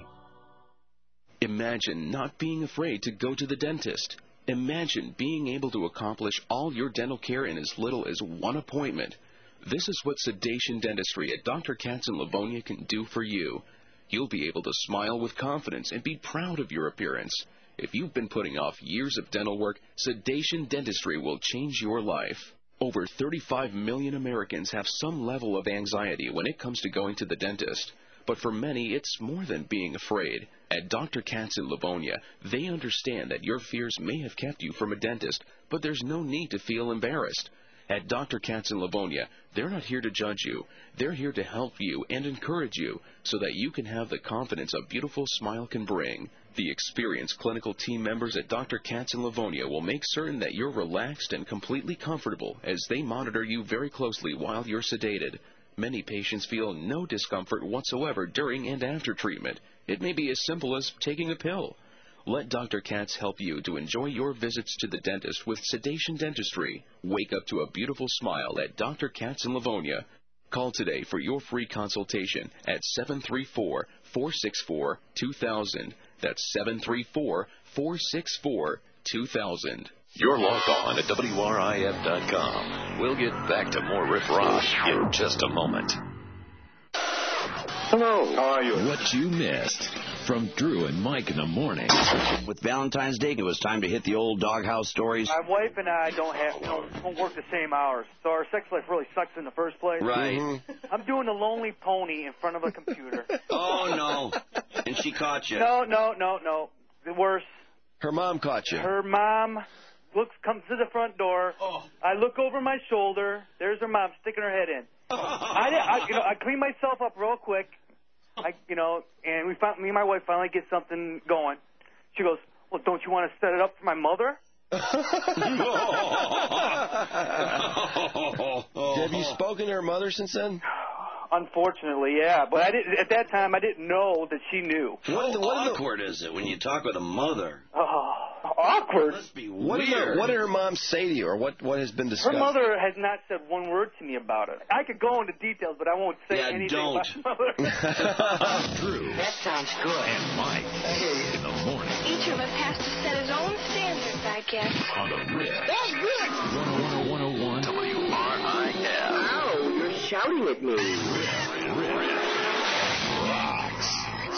Imagine not being afraid to go to the dentist. Imagine being able to accomplish all your dental care in as little as one appointment. This is what Sedation Dentistry at Doctor Katz in Livonia can do for you. You'll be able to smile with confidence and be proud of your appearance. If you've been putting off years of dental work, Sedation Dentistry will change your life. Over thirty-five million Americans have some level of anxiety when it comes to going to the dentist. But for many, it's more than being afraid. At Doctor Katz in Livonia, they understand that your fears may have kept you from a dentist, but there's no need to feel embarrassed. At Doctor Katz in Livonia, they're not here to judge you. They're here to help you and encourage you so that you can have the confidence a beautiful smile can bring. The experienced clinical team members at Doctor Katz in Livonia will make certain that you're relaxed and completely comfortable as they monitor you very closely while you're sedated. Many patients feel no discomfort whatsoever during and after treatment. It may be as simple as taking a pill. Let Doctor Katz help you to enjoy your visits to the dentist with Sedation Dentistry. Wake up to a beautiful smile at Doctor Katz in Livonia. Call today for your free consultation at seven three four, four six four, two thousand. That's seven three four, four six four, two thousand. You're logged on at W R I F dot com. We'll get back to more Riff Rock in just a moment. Hello. How are you? What you missed from Drew and Mike in the morning. With Valentine's Day, it was time to hit the old doghouse stories. My wife and I don't have don't, don't work the same hours, so our sex life really sucks in the first place. Right. Mm-hmm. I'm doing the lonely pony in front of a computer. Oh, no. And she caught you. No, no, no, no. The worse. Her mom caught you. Her mom looks comes to the front door. Oh. I look over my shoulder. There's her mom sticking her head in. I, I, you know, I clean myself up real quick. I, you know, and we found, me and my wife finally get something going. She goes, well, don't you want to set it up for my mother? Have you spoken to her mother since then? Unfortunately, yeah. But I didn't. At that time, I didn't know that she knew. What, what awkward is it when you talk with a mother? Oh, awkward. Must be What did, weird. her, what did her mom say to you, or what, what has been discussed? Her mother has not said one word to me about it. I could go into details, but I won't say Yeah, anything don't. about my mother. Drew. That sounds good. And Mike. In the morning. Each of us has to set his own standards, I guess. On the Riff. That's good. one oh one oh one W R I F. Ow, you're shouting at me. Riff. Riff. Rocks.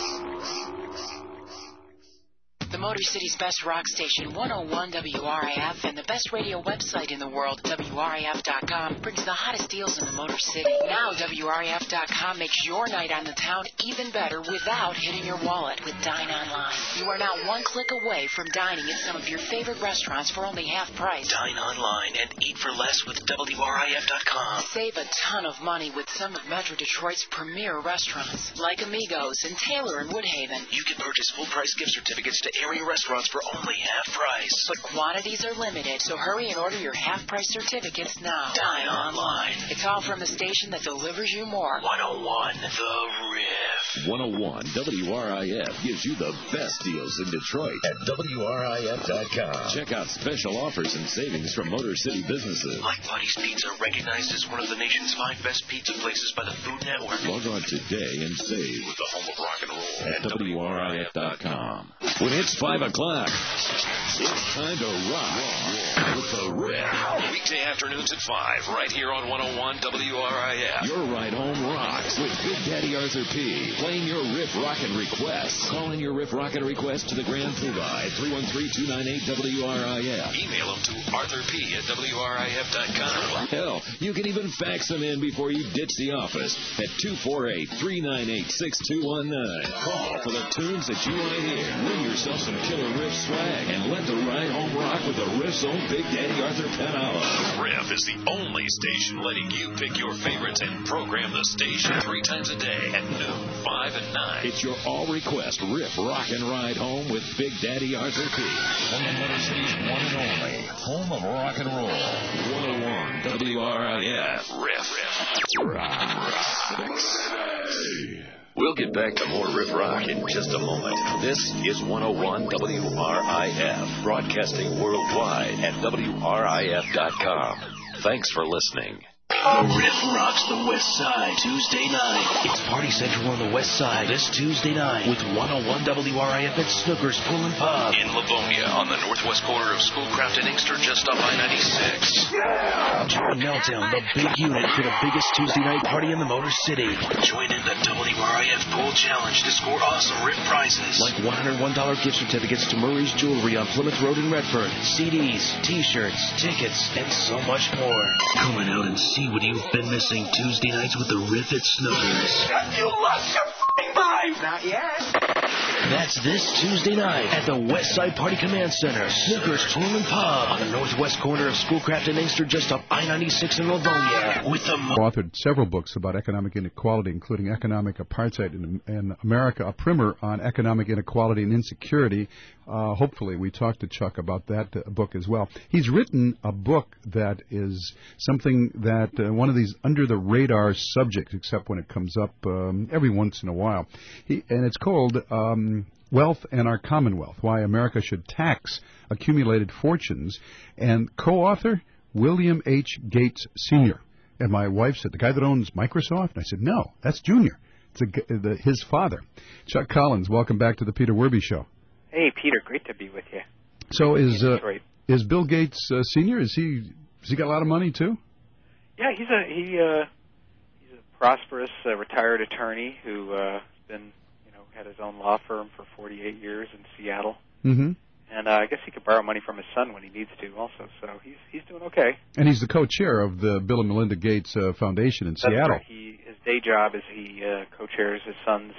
The Motor City's best rock station, one oh one W R I F, and the best radio website in the world, W R I F dot com, brings the hottest deals in the Motor City. Now, W R I F dot com makes your night on the town even better without hitting your wallet with Dine Online. You are now one click away from dining at some of your favorite restaurants for only half price. Dine online and eat for less with W R I F dot com. Save a ton of money with some of Metro Detroit's premier restaurants, like Amigos and Taylor and Woodhaven. You can purchase full-price gift certificates to area restaurants for only half price. But quantities are limited, so hurry and order your half-price certificates now. Dine online. It's all from the station that delivers you more. one oh one The Riff. one oh one W R I F gives you the best deals in Detroit at W R I F dot com. Check out special offers and savings from Motor City businesses. Like Buddy's Pizza, recognized as one of the nation's five best pizza places by the Food Network. Log on today and save With the home of rock and roll at W R I F dot com. When it's five o'clock, it's time to rock with the Riff. Weekday afternoons at five, right here on one oh one W R I F. Your ride home rocks with Big Daddy Arthur P. Playing your Riff Rockin' requests. Call in your Riff Rockin' request to the Grand Poobah at three one three, two nine eight, W R I F. Email them to Arthur P at W R I F dot com. Hell, you can even fax them in before you ditch the office at two four eight, three nine eight, six two one nine. Call for the tunes that you want to hear. Win yourself some killer Riff swag and let the ride home rock with the Riff's own Big Daddy Arthur Penala. Riff is the only station letting you pick your favorites and program the station three times a day at noon, five, and nine. It's your all-request Riff Rock and Ride Home with Big Daddy Arthur P. On the Motor City's one and only home of rock and roll. one oh one W R I F. Riff. Riff. Rocks. We'll get back to more Riff Rock in just a moment. This is one oh one W R I F, broadcasting worldwide at W R I F dot com. Thanks for listening. The Riff rocks the West Side Tuesday night. It's Party Central on the West Side this Tuesday night with one oh one W R I F at Snooker's Pool and Pub in Livonia on the northwest corner of Schoolcraft and Inkster, just off I ninety-six. Yeah. Join Meltdown, the big unit for the biggest Tuesday night party in the Motor City. Join in the W R I F Pool Challenge to score awesome Riff prizes like one hundred one dollar gift certificates to Murray's Jewelry on Plymouth Road in Redford, C Ds, T-shirts, tickets, and so much more. Come on out and see what you've been missing Tuesday nights with the Riff at Snookers. You lost your f***ing mind! Not yet. That's this Tuesday night at the West Side Party Command Center, Snookers Pool and Pub on the northwest corner of Schoolcraft and Inkster, just off I ninety-six in Livonia. With the mo- authored several books about economic inequality, including Economic Apartheid in, in America, a primer on economic inequality and insecurity. Uh, hopefully, we talked to Chuck about that uh, book as well. He's written a book that is something that uh, one of these under-the-radar subjects, except when it comes up um, every once in a while. He, and it's called um, Wealth and Our Commonwealth, Why America Should Tax Accumulated Fortunes. And co-author, William H. Gates, Senior And my wife said, the guy that owns Microsoft? And I said, no, that's Junior. It's a, the, his father. Chuck Collins, welcome back to the Peter Werby Show. Hey, Peter, great to be with you. So is uh, is Bill Gates uh, Senior? Is he has he got a lot of money too? Yeah, he's a he uh, he's a prosperous uh, retired attorney who uh, has been you know had his own law firm for forty-eight years in Seattle. Mm-hmm. And uh, I guess he could borrow money from his son when he needs to, also. So he's he's doing okay. And he's the co-chair of the Bill and Melinda Gates uh, Foundation in That's Seattle. Right. He his day job is he uh, co-chairs his son's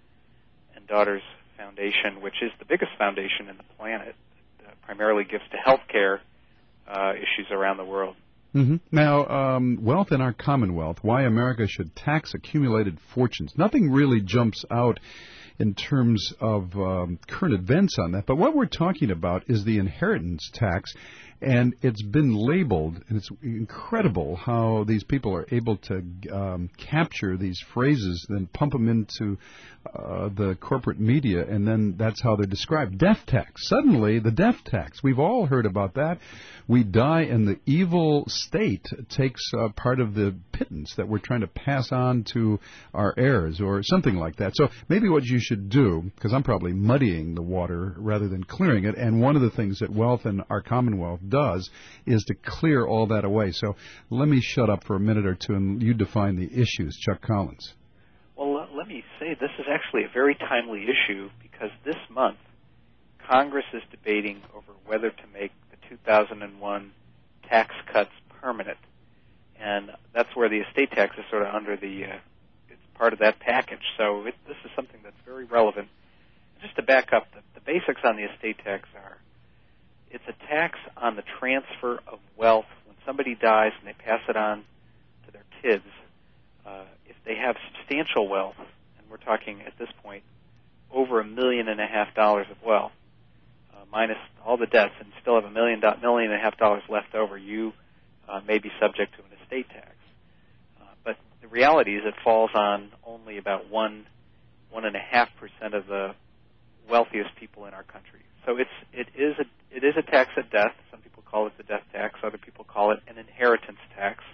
and daughter's foundation, which is the biggest foundation in the planet, that uh, primarily gives to healthcare uh, issues around the world. Mm-hmm. Now, um, Wealth in Our Commonwealth, Why America Should Tax Accumulated Fortunes. Nothing really jumps out in terms of um, current events on that. But what we're talking about is the inheritance tax, and it's been labeled, and it's incredible how these people are able to um, capture these phrases, then pump them into uh, the corporate media, and then that's how they're described. Death tax. Suddenly, the death tax. We've all heard about that. We die, and the evil state takes uh, part of the pittance that we're trying to pass on to our heirs, or something like that. So maybe what you should do, because I'm probably muddying the water rather than clearing it, and one of the things that wealth in our Commonwealth does is to clear all that away. So let me shut up for a minute or two, and you define the issues. Chuck Collins. Well, let, let me say this is actually a very timely issue, because this month Congress is debating over whether to make the two thousand one tax cuts permanent. And that's where the estate tax is sort of under the, uh, it's part of that package. So it, this is something that's very relevant. Just to back up, the, the basics on the estate tax are, it's a tax on the transfer of wealth. When somebody dies and they pass it on to their kids, uh, if they have substantial wealth, and we're talking at this point over a million and a half dollars of wealth, uh, minus all the debts, and still have a million, do- million and a half dollars left over, you uh, may be subject to an estate tax. Uh, but the reality is it falls on only about one, one and a half percent of the wealthiest people in our country. So it's it is a it is a tax at death. Some people call it the death tax. Other people call it an inheritance tax.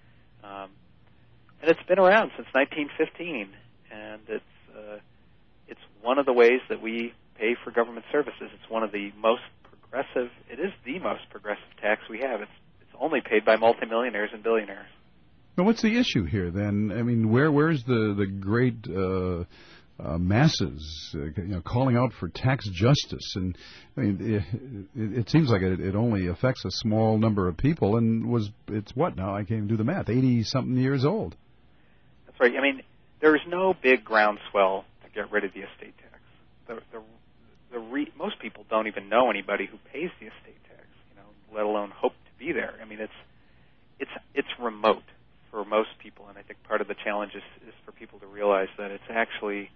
Um, and it's been around since nineteen fifteen, and it's uh, it's one of the ways that we pay for government services. It's one of the most progressive. It is the most progressive tax we have. It's it's only paid by multimillionaires and billionaires. Well, what's the issue here then? I mean, where where's the the great uh, uh, masses, uh, you know, calling out for tax justice? And I mean, it, it seems like it, it only affects a small number of people. And was it's what now? I can't even do the math. Eighty something years old. That's right. I mean, there is no big groundswell to get rid of the estate tax. The the, the re, most people don't even know anybody who pays the estate tax, you know, let alone hope to be there. I mean, it's it's it's remote for most people, and I think part of the challenge is, is for people to realize that it's actually,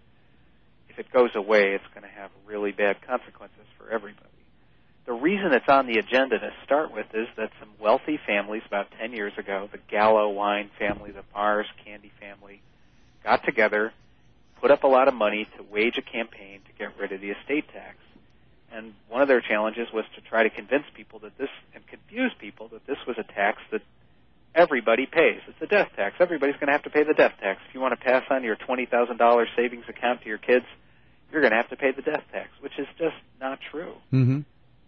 if it goes away, it's going to have really bad consequences for everybody. The reason it's on the agenda to start with is that some wealthy families about ten years ago, the Gallo wine family, the Mars candy family, got together, put up a lot of money to wage a campaign to get rid of the estate tax. And one of their challenges was to try to convince people that this, and confuse people that this was a tax that everybody pays. It's a death tax. Everybody's going to have to pay the death tax. If you want to pass on your twenty thousand dollars savings account to your kids, you're going to have to pay the death tax, which is just not true. Mm-hmm.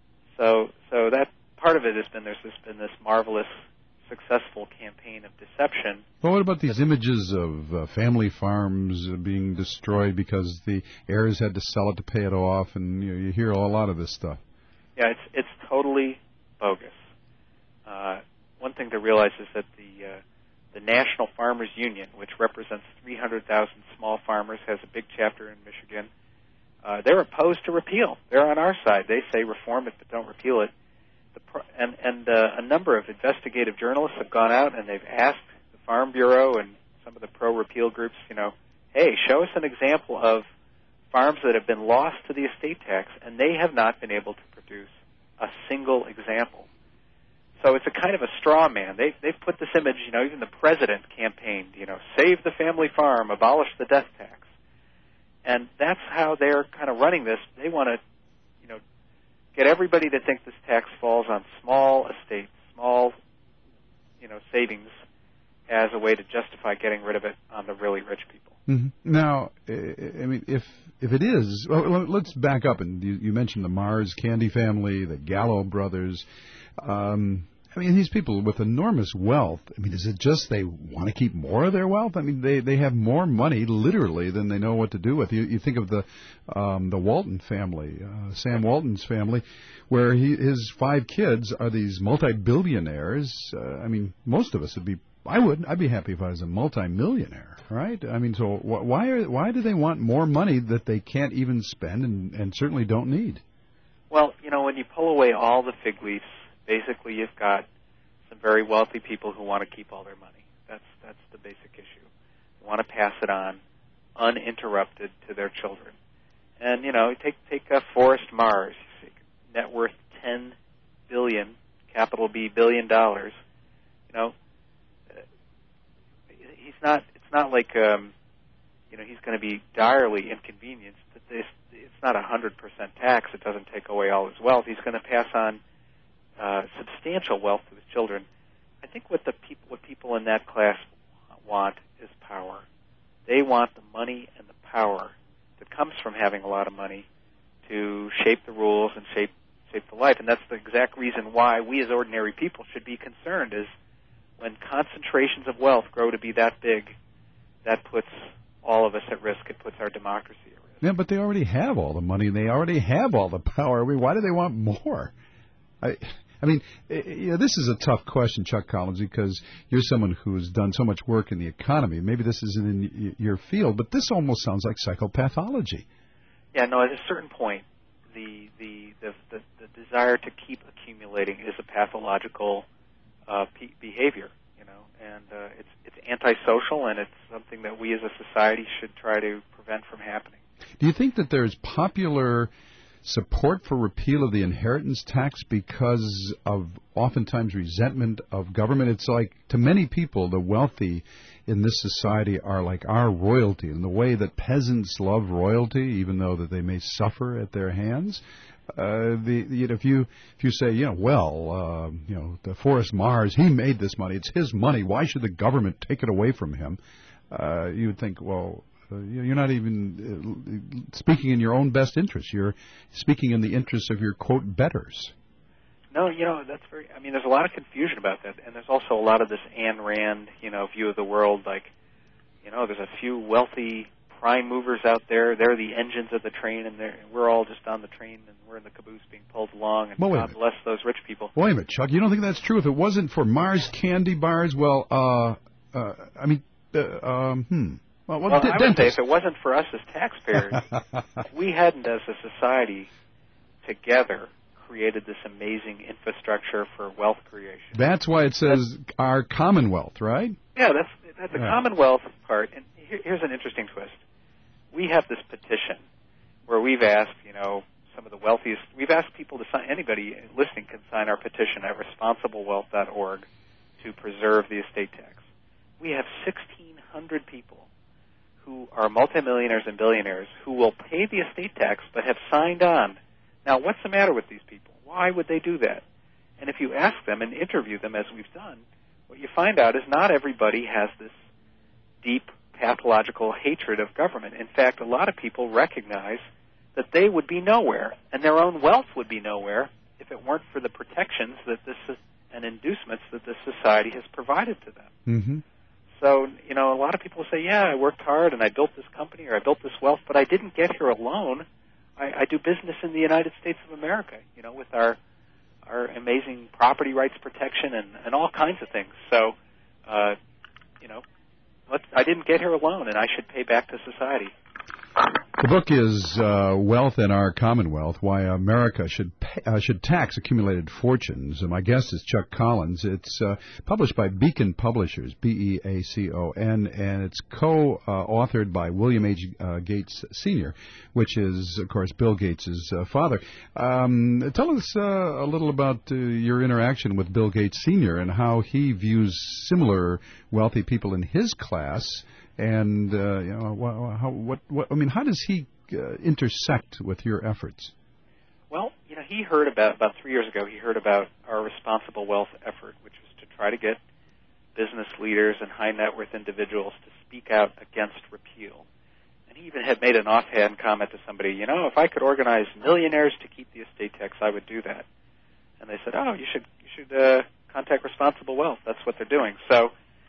So, so that part of it has been there's this, been this marvelous, successful campaign of deception. Well, what about these images of uh, family farms uh, being destroyed because the heirs had to sell it to pay it off, and you know, you hear a lot of this stuff. Yeah, it's it's totally bogus. Uh, one thing to realize is that the uh, the National Farmers Union, which represents three hundred thousand small farmers, has a big chapter in Michigan. Uh, they're opposed to repeal. They're on our side. They say reform it, but don't repeal it. The pro- and and uh, a number of investigative journalists have gone out and they've asked the Farm Bureau and some of the pro-repeal groups, you know, hey, show us an example of farms that have been lost to the estate tax, and they have not been able to produce a single example. So it's a kind of a straw man. They, they've put this image, you know, even the president campaigned, you know, save the family farm, abolish the death tax. And that's how they're kind of running this. They want to, you know, get everybody to think this tax falls on small estates, small, you know, savings as a way to justify getting rid of it on the really rich people. Mm-hmm. Now, I mean, if if it is, well, let's back up. And you, you mentioned the Mars Candy family, the Gallo brothers. Um, I mean, these people with enormous wealth, I mean, is it just they want to keep more of their wealth? I mean, they, they have more money, literally, than they know what to do with. You, you think of the um, the Walton family, uh, Sam Walton's family, where he, his five kids are these multi-billionaires. Uh, I mean, most of us would be, I would, I'd be happy if I was a multi-millionaire, right? I mean, so wh- why are, why do they want more money that they can't even spend and, and certainly don't need? Well, you know, when you pull away all the fig leaves, basically, you've got some very wealthy people who want to keep all their money. That's that's the basic issue. They want to pass it on uninterrupted to their children. And, you know, take take uh, Forrest Mars, net worth ten billion, capital B billion dollars. You know, uh, he's not. It's not like um, you know he's going to be direly inconvenienced. But this, it's not a hundred percent tax. It doesn't take away all his wealth. He's going to pass on uh, substantial wealth to his children. I think what the people, what people in that class want is power. They want the money and the power that comes from having a lot of money to shape the rules and shape shape the life. And that's the exact reason why we as ordinary people should be concerned, is when concentrations of wealth grow to be that big, that puts all of us at risk. It puts our democracy at risk. Yeah, but they already have all the money and they already have all the power. I mean, why do they want more? I I mean, you know, this is a tough question, Chuck Collins, because you're someone who's done so much work in the economy. Maybe this isn't in your field, but this almost sounds like psychopathology. Yeah, no, at a certain point, the the the, the, the desire to keep accumulating is a pathological uh, p- behavior, you know, and uh, it's it's antisocial, and it's something that we as a society should try to prevent from happening. Do you think that there's popular support for repeal of the inheritance tax because of oftentimes resentment of government? It's like, to many people, the wealthy in this society are like our royalty, in the way that peasants love royalty, even though that they may suffer at their hands. Uh, the, you know, if you if you say, you know, well, uh, you know, the Forrest Mars, he made this money, it's his money, why should the government take it away from him? Uh, you would think, well, Uh, you're not even uh, speaking in your own best interest. You're speaking in the interest of your, quote, betters. No, you know, that's very, I mean, there's a lot of confusion about that. And there's also a lot of this Ayn Rand, you know, view of the world. Like, you know, there's a few wealthy prime movers out there. They're the engines of the train, and they're, we're all just on the train, and we're in the caboose being pulled along. And well, God bless those rich people. Wait a minute, Chuck. You don't think that's true? If it wasn't for Mars candy bars, well, uh, uh, I mean, uh, um, hmm. Well, well, well d- I would say if it wasn't for us as taxpayers, if we hadn't, as a society, together created this amazing infrastructure for wealth creation. That's why it says that's, our Commonwealth, right? Yeah, that's that's the yeah. Commonwealth part. And here, here's an interesting twist. We have this petition where we've asked, you know, some of the wealthiest, we've asked people to sign, anybody listening can sign our petition at responsible wealth dot org to preserve the estate tax. We have sixteen hundred people who are multimillionaires and billionaires who will pay the estate tax but have signed on. Now, what's the matter with these people? Why would they do that? And if you ask them and interview them, as we've done, what you find out is not everybody has this deep pathological hatred of government. In fact, a lot of people recognize that they would be nowhere, and their own wealth would be nowhere if it weren't for the protections that this and inducements that this society has provided to them. Mm-hmm. So, you know, a lot of people say, yeah, I worked hard and I built this company or I built this wealth, but I didn't get here alone. I, I do business in the United States of America, you know, with our our amazing property rights protection and, and all kinds of things. So, uh, you know, let's, I didn't get here alone, and I should pay back to society. The book is uh, Wealth in Our Commonwealth, Why America Should pay, uh, should Tax Accumulated Fortunes. And my guest is Chuck Collins. It's uh, published by Beacon Publishers, B E A C O N, and it's co-authored uh, by William H. Uh, Gates Senior, which is, of course, Bill Gates' uh, father. Um, tell us uh, a little about uh, your interaction with Bill Gates Senior and how he views similar wealthy people in his class. And uh, you know, how, what, what? I mean, how does he uh, intersect with your efforts? Well, you know, he heard about about three years ago. He heard about our responsible wealth effort, which was to try to get business leaders and high net worth individuals to speak out against repeal. And he even had made an offhand comment to somebody, you know, if I could organize millionaires to keep the estate tax, I would do that. And they said, oh, you should you should uh, contact Responsible Wealth. That's what they're doing. So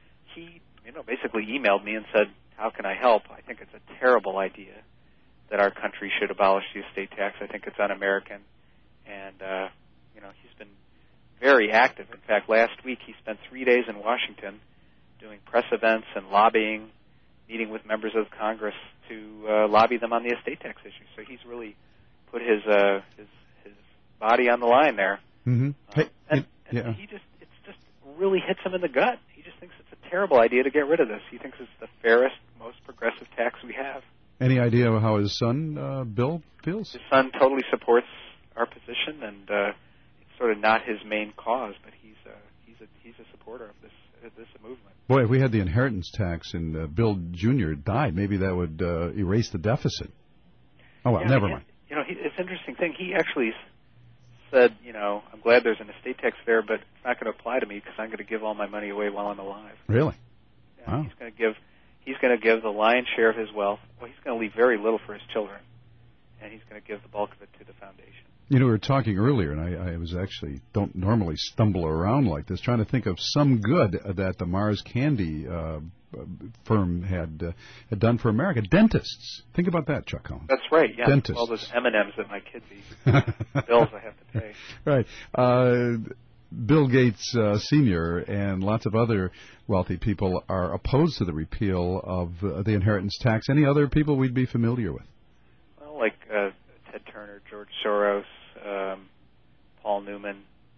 he, you know, basically emailed me and said, how can I help? I think it's a terrible idea that our country should abolish the estate tax. I think it's un-American. And, uh, you know, he's been very active. In fact, last week he spent three days in Washington doing press events and lobbying, meeting with members of Congress to uh, lobby them on the estate tax issue. So he's really put his uh, his, his body on the line there. Mm-hmm. Hey, um, and, and yeah. he just, it's just really hits him in the gut. He just thinks it's a terrible idea to get rid of this. He thinks it's the fairest, most progressive tax we have. Any idea how his son, uh, Bill, feels? His son totally supports our position, and uh, it's sort of not his main cause, but he's uh, he's a he's a supporter of this uh, this movement. Boy, if we had the inheritance tax and uh, Bill Junior died, maybe that would uh, erase the deficit. Oh, well, yeah, never he, mind. You know, he, it's an interesting thing. He actually said, you know, I'm glad there's an estate tax there, but it's not going to apply to me because I'm going to give all my money away while I'm alive. Really? Yeah, Wow. He's going to give he's going to give the lion's share of his wealth. Well, he's going to leave very little for his children, and he's going to give the bulk of it to the foundation. You know, we were talking earlier, and I, I was actually don't normally stumble around like this, trying to think of some good that the Mars Candy uh, firm had uh, had done for America. Dentists. Think about that, Chuck Collins. That's right. Yeah. Dentists. All those M and M's that my kids eat, bills I have to pay. Right. Uh, Bill Gates uh, Senior and lots of other wealthy people are opposed to the repeal of uh, the inheritance tax. Any other people we'd be familiar with? Well, like uh, Ted Turner, George Soros, um, Paul Newman.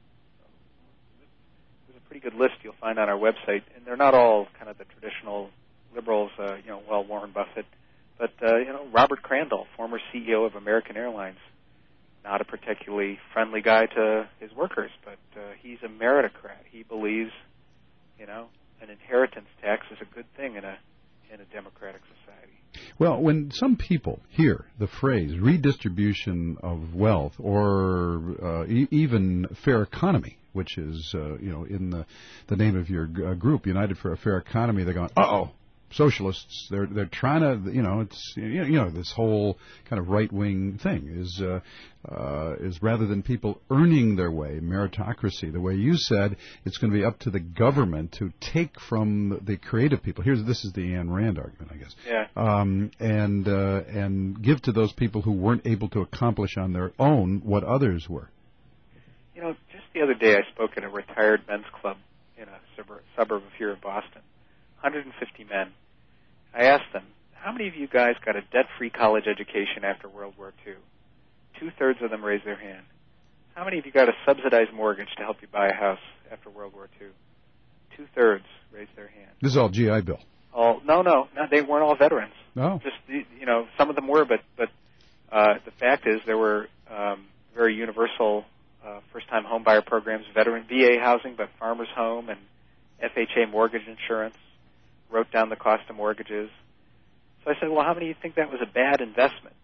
There's a pretty good list you'll find on our website, and they're not all kind of the traditional liberals, uh, you know, well, Warren Buffett, but, uh, you know, Robert Crandall, former C E O of American Airlines, not a particularly friendly guy to his workers, but uh, he's a meritocrat. He believes, you know, an inheritance tax is a good thing in a in a democratic society. Well, when some people hear the phrase redistribution of wealth or uh, e- even fair economy, which is, uh, you know, in the, the name of your g- uh, group, United for a Fair Economy, they're going, uh-oh, socialists, they're they're trying to, you know, it's, you know, this whole kind of right-wing thing is, uh, uh, is rather than people earning their way, meritocracy, the way you said, it's going to be up to the government to take from the creative people. Here's, this is the Ayn Rand argument, I guess. Yeah. Um, and, uh, and give to those people who weren't able to accomplish on their own what others were. You know, just the other day I spoke at a retired men's club in a suburb, suburb of here in Boston. one hundred fifty men. I asked them, how many of you guys got a debt-free college education after World War Two? Two-thirds of them raised their hand. How many of you got a subsidized mortgage to help you buy a house after World War Two? Two-thirds raised their hand. This is all G I Bill. All, no, no, no, they weren't all veterans. No. Just, you know, some of them were, but, but uh, the fact is there were um, very universal uh, first-time home buyer programs, veteran V A housing, but Farmers Home and F H A mortgage insurance, wrote down the cost of mortgages. So I said, well, how many of you think that was a bad investment?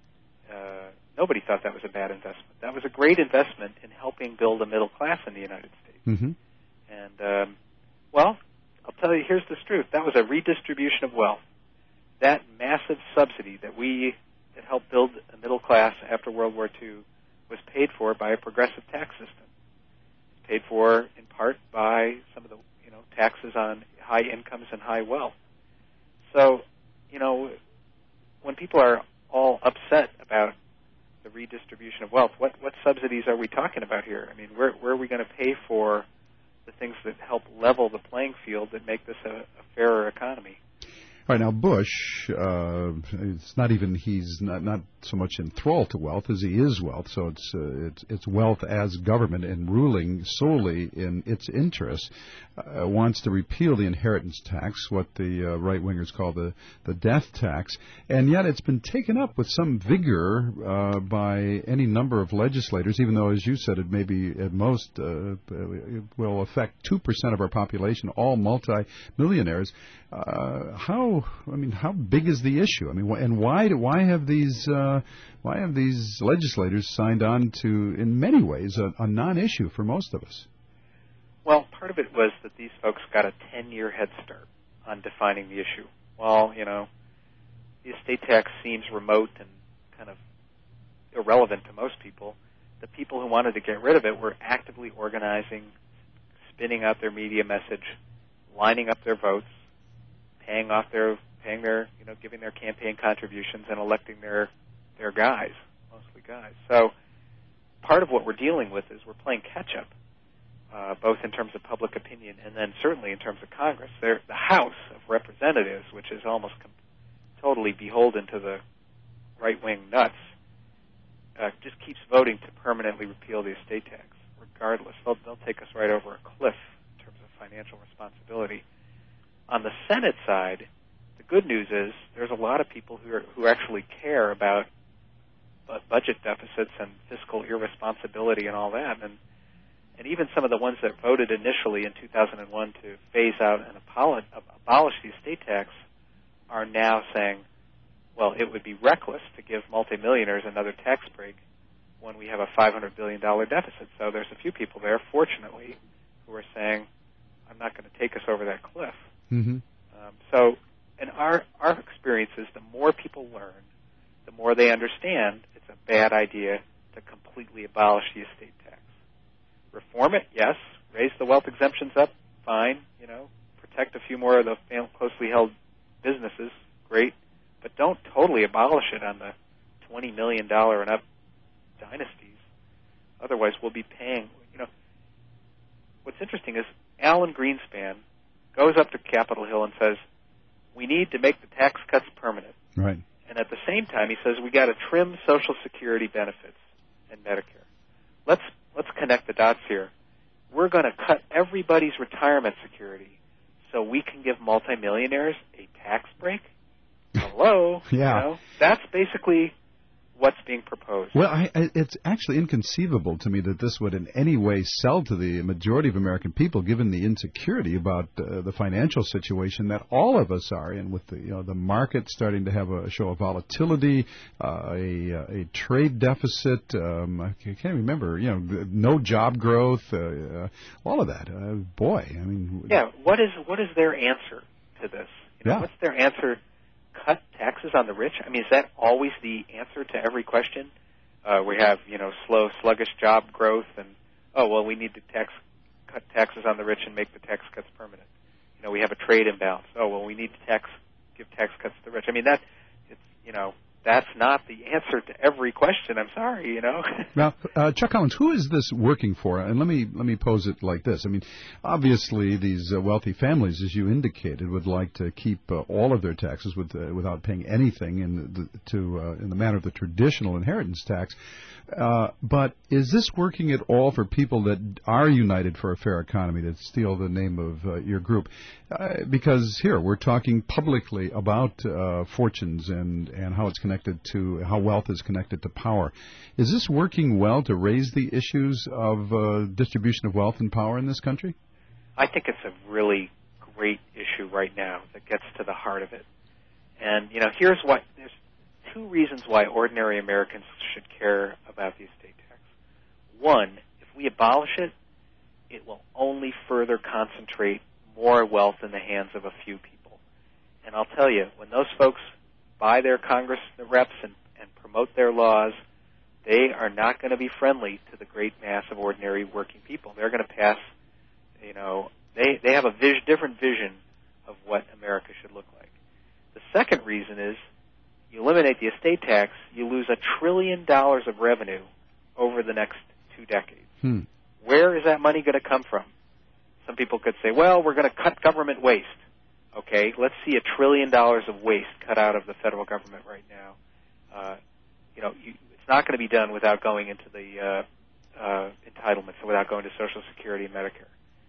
Uh, nobody thought that was a bad investment. That was a great investment in helping build a middle class in the United States. Mm-hmm. And, um, well, I'll tell you, here's the truth. That was a redistribution of wealth. That massive subsidy that we, that helped build a middle class after World War Two was paid for by a progressive tax system. It's paid for, in part, by some of the, you know, taxes on high incomes and high wealth. So, you know, when people are all upset about the redistribution of wealth, what, what subsidies are we talking about here? I mean, where, where are we going to pay for the things that help level the playing field that make this a, a fairer economy? All right, now Bush, uh, it's not even he's not, not so much enthralled to wealth as he is wealth. So it's uh, it's, it's wealth as government and ruling solely in its interests. Uh, wants to repeal the inheritance tax, what the uh, right wingers call the the death tax, and yet it's been taken up with some vigor uh, by any number of legislators. Even though, as you said, it may be at most uh, it will affect two percent of our population, all multi-millionaires. Uh, how I mean, how big is the issue? I mean, wh- and why do, why have these uh, why have these legislators signed on to, in many ways, a, a non-issue for most of us? Well, part of it was that these folks got a ten-year head start on defining the issue. Well, you know, the estate tax seems remote and kind of irrelevant to most people. The people who wanted to get rid of it were actively organizing, spinning out their media message, lining up their votes, paying off their, paying their, you know, giving their campaign contributions and electing their, their guys, mostly guys. So part of what we're dealing with is we're playing catch-up. Uh, both in terms of public opinion and then certainly in terms of Congress. They're, the House of Representatives, which is almost com- totally beholden to the right-wing nuts, uh, just keeps voting to permanently repeal the estate tax, regardless. They'll, they'll take us right over a cliff in terms of financial responsibility. On the Senate side, the the good news is there's a lot of people who are, who actually care about bu- budget deficits and fiscal irresponsibility and all that. And and even some of the ones that voted initially in two thousand one to phase out and abolish, abolish the estate tax are now saying, well, it would be reckless to give multimillionaires another tax break when we have a five hundred billion dollars deficit. So there's a few people there, fortunately, who are saying, I'm not going to take us over that cliff. Mm-hmm. Um, so, and our, our experience is the more people learn, the more they understand it's a bad idea to completely abolish the estate tax. Reform it, yes. Raise the wealth exemptions up, fine. You know, protect a few more of the fam- closely held businesses, great. But don't totally abolish it on the twenty million dollars and up dynasties. Otherwise, we'll be paying. You know, what's interesting is Alan Greenspan goes up to Capitol Hill and says, we need to make the tax cuts permanent. Right. And at the same time, he says we got to trim Social Security benefits and Medicare. Let's let's connect the dots here. We're going to cut everybody's retirement security so we can give multimillionaires a tax break. Hello. Yeah. You know, that's basically what's being proposed. Well, I, I, it's actually inconceivable to me that this would in any way sell to the majority of American people, given the insecurity about uh, the financial situation that all of us are in, with the you know the market starting to have a show of volatility, uh, a, a trade deficit. Um, I can't remember, you know, no job growth, uh, uh, all of that. Uh, boy, I mean. Yeah. What is what is their answer to this? You know, yeah. What's their answer? Cut taxes on the rich? I mean, is that always the answer to every question? Uh, we have, you know, slow, sluggish job growth, and, oh, well, we need to tax, cut taxes on the rich and make the tax cuts permanent. You know, we have a trade imbalance. Oh, well, we need to tax, give tax cuts to the rich. I mean, that, it's, you know, that's not the answer to every question. I'm sorry, you know. Now, uh, Chuck Collins, who is this working for? And let me let me pose it like this. I mean, obviously, these uh, wealthy families, as you indicated, would like to keep uh, all of their taxes with, uh, without paying anything in the, to uh, in the manner of the traditional inheritance tax. Uh, but is this working at all for people that are united for a fair economy, to steal the name of uh, your group? Uh, because here we're talking publicly about uh, fortunes and, and how it's connected to, how wealth is connected to power. Is this working well to raise the issues of uh, distribution of wealth and power in this country? I think it's a really great issue right now that gets to the heart of it. And, you know, here's what, there's two reasons why ordinary Americans should care about the estate tax. One, if we abolish it, it will only further concentrate more wealth in the hands of a few people. And I'll tell you, when those folks buy their Congress reps and, and promote their laws, they are not going to be friendly to the great mass of ordinary working people. They're going to pass, you know, they, they have a vis- different vision of what America should look like. The second reason is, you eliminate the estate tax, you lose a trillion dollars of revenue over the next two decades. Hmm. Where is that money going to come from? Some people could say, well, we're going to cut government waste. Okay, let's see a trillion dollars of waste cut out of the federal government right now. Uh, you know, you, it's not going to be done without going into the uh, uh, entitlements and without going to Social Security and Medicare.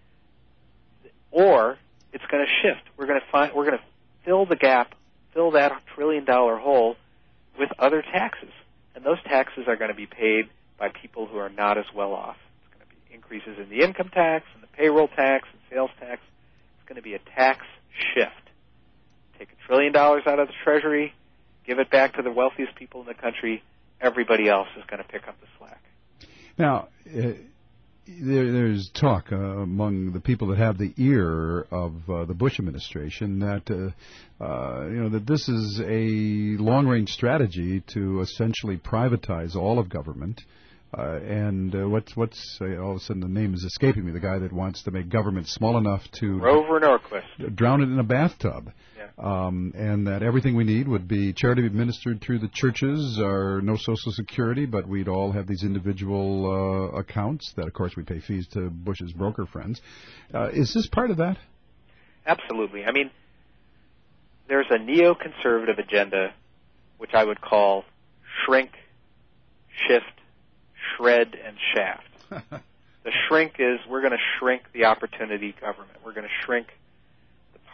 Or it's going to shift. We're going to find we're going to fill the gap. Fill that trillion-dollar hole with other taxes. And those taxes are going to be paid by people who are not as well off. It's going to be increases in the income tax and the payroll tax and sales tax. It's going to be a tax shift. Take a trillion dollars out of the Treasury, give it back to the wealthiest people in the country. Everybody else is going to pick up the slack. Now, uh, There, there's talk uh, among the people that have the ear of uh, the Bush administration that uh, uh, you know that this is a long-range strategy to essentially privatize all of government. Uh, and uh, what's what's uh, all of a sudden the name is escaping me. The guy that wants to make government small enough to Grover Norquist. drown it in a bathtub. Yeah. Um, and that everything we need would be charity administered through the churches, or no Social Security, but we'd all have these individual uh, accounts that, of course, we pay fees to Bush's broker friends. Uh, is this part of that? Absolutely. I mean, there's a neoconservative agenda, which I would call shrink, shift, shred, and shaft. The shrink is we're going to shrink the opportunity government. We're going to shrink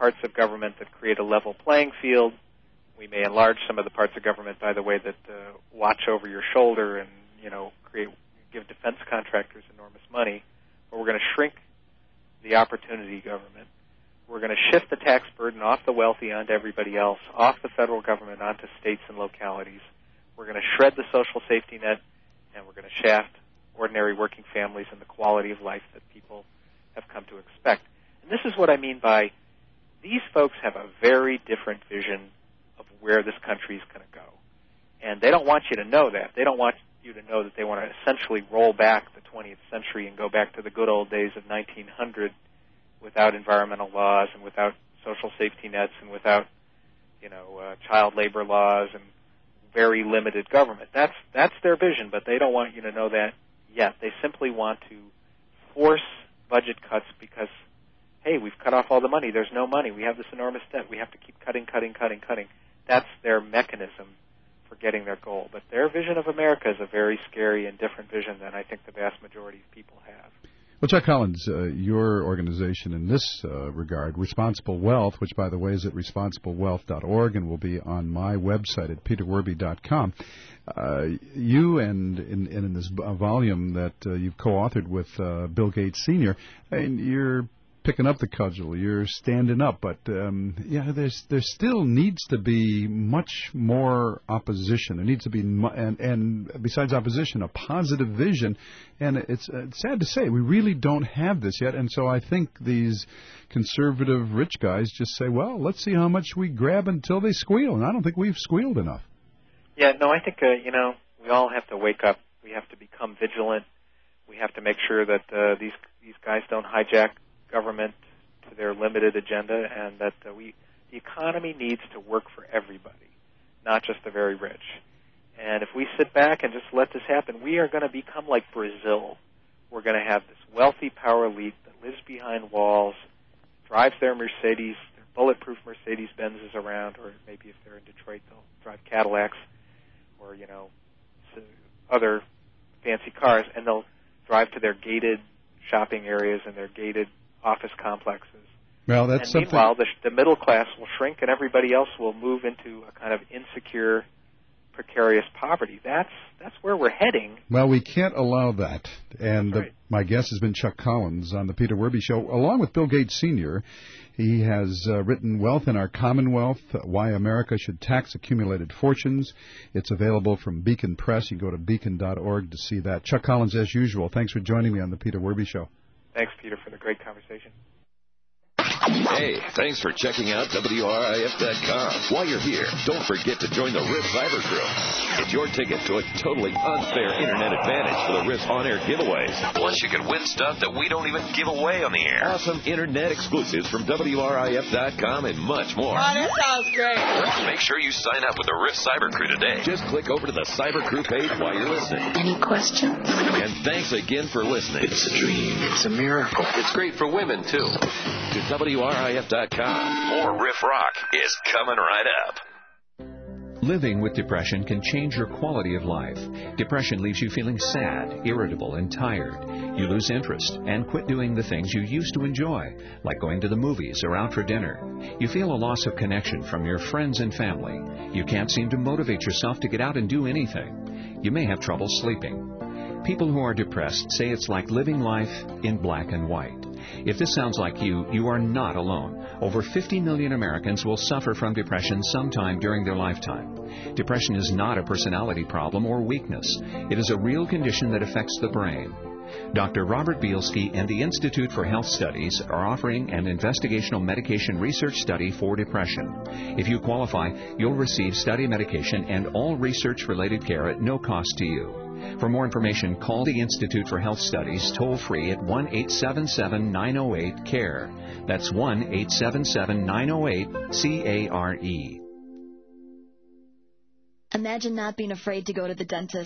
parts of government that create a level playing field. We may enlarge some of the parts of government, by the way, that uh, watch over your shoulder and, you know, create give defense contractors enormous money. But we're going to shrink the opportunity government. We're going to shift the tax burden off the wealthy onto everybody else, off the federal government onto states and localities. We're going to shred the social safety net, and we're going to shaft ordinary working families and the quality of life that people have come to expect. And this is what I mean by these folks have a very different vision of where this country is going to go. And they don't want you to know that. They don't want you to know that they want to essentially roll back the twentieth century and go back to the good old days of nineteen hundred without environmental laws and without social safety nets and without, you know, uh, child labor laws and very limited government. That's that's their vision, but they don't want you to know that yet. They simply want to force budget cuts because, hey, we've cut off all the money. There's no money. We have this enormous debt. We have to keep cutting, cutting, cutting, cutting. That's their mechanism for getting their goal. But their vision of America is a very scary and different vision than I think the vast majority of people have. Well, Chuck Collins, uh, your organization in this uh, regard, Responsible Wealth, which, by the way, is at responsible wealth dot org and will be on my website at peter werby dot com. Uh, you and in, and in this volume that uh, you've co-authored with uh, Bill Gates Senior, and you're picking up the cudgel, you're standing up, but um, yeah, there's there still needs to be much more opposition. There needs to be, mu- and, and besides opposition, a positive vision. And it's, uh, it's sad to say, we really don't have this yet. And so I think these conservative rich guys just say, well, let's see how much we grab until they squeal. And I don't think we've squealed enough. Yeah, no, I think, uh, you know, we all have to wake up. We have to become vigilant. We have to make sure that uh, these these guys don't hijack government to their limited agenda, and that uh, we the economy needs to work for everybody, not just the very rich. And if we sit back and just let this happen, we are going to become like Brazil. We're going to have this wealthy power elite that lives behind walls, drives their Mercedes, their bulletproof Mercedes-Benzes around, or maybe if they're in Detroit, they'll drive Cadillacs or, you know, other fancy cars, and they'll drive to their gated shopping areas and their gated office complexes. Well, that's and something. Meanwhile, the, the middle class will shrink, and everybody else will move into a kind of insecure, precarious poverty. That's that's where we're heading. Well, we can't allow that. And right. the, my guest has been Chuck Collins on the Peter Werby Show, along with Bill Gates Senior He has uh, written Wealth in Our Commonwealth, Why America Should Tax Accumulated Fortunes. It's available from Beacon Press. You go to beacon dot org to see that. Chuck Collins, as usual, thanks for joining me on the Peter Werby Show. Thanks, Peter, for the great conversation. Hey, thanks for checking out W R I F dot com. While you're here, don't forget to join the Riff Cyber Crew. It's your ticket to a totally unfair internet advantage for the Riff on-air giveaways. Plus, you can win stuff that we don't even give away on the air. Awesome internet exclusives from W R I F dot com and much more. Oh, that sounds great. Make sure you sign up with the Riff Cyber Crew today. Just click over to the Cyber Crew page while you're listening. Any questions? And thanks again for listening. It's a dream. It's a miracle. It's great for women, too. To W R I F dot com. More Riff Rock is coming right up. Living with depression can change your quality of life. Depression leaves you feeling sad, irritable, and tired. You lose interest and quit doing the things you used to enjoy, like going to the movies or out for dinner. You feel a loss of connection from your friends and family. You can't seem to motivate yourself to get out and do anything. You may have trouble sleeping. People who are depressed say it's like living life in black and white. If this sounds like you, you are not alone. Over fifty million Americans will suffer from depression sometime during their lifetime. Depression is not a personality problem or weakness. It is a real condition that affects the brain. Doctor Robert Bielski and the Institute for Health Studies are offering an investigational medication research study for depression. If you qualify, you'll receive study medication and all research-related care at no cost to you. For more information, call the Institute for Health Studies toll-free at one eight seven seven, nine oh eight, C A R E. That's one eight seven seven, nine oh eight, C A R E. Imagine not being afraid to go to the dentist.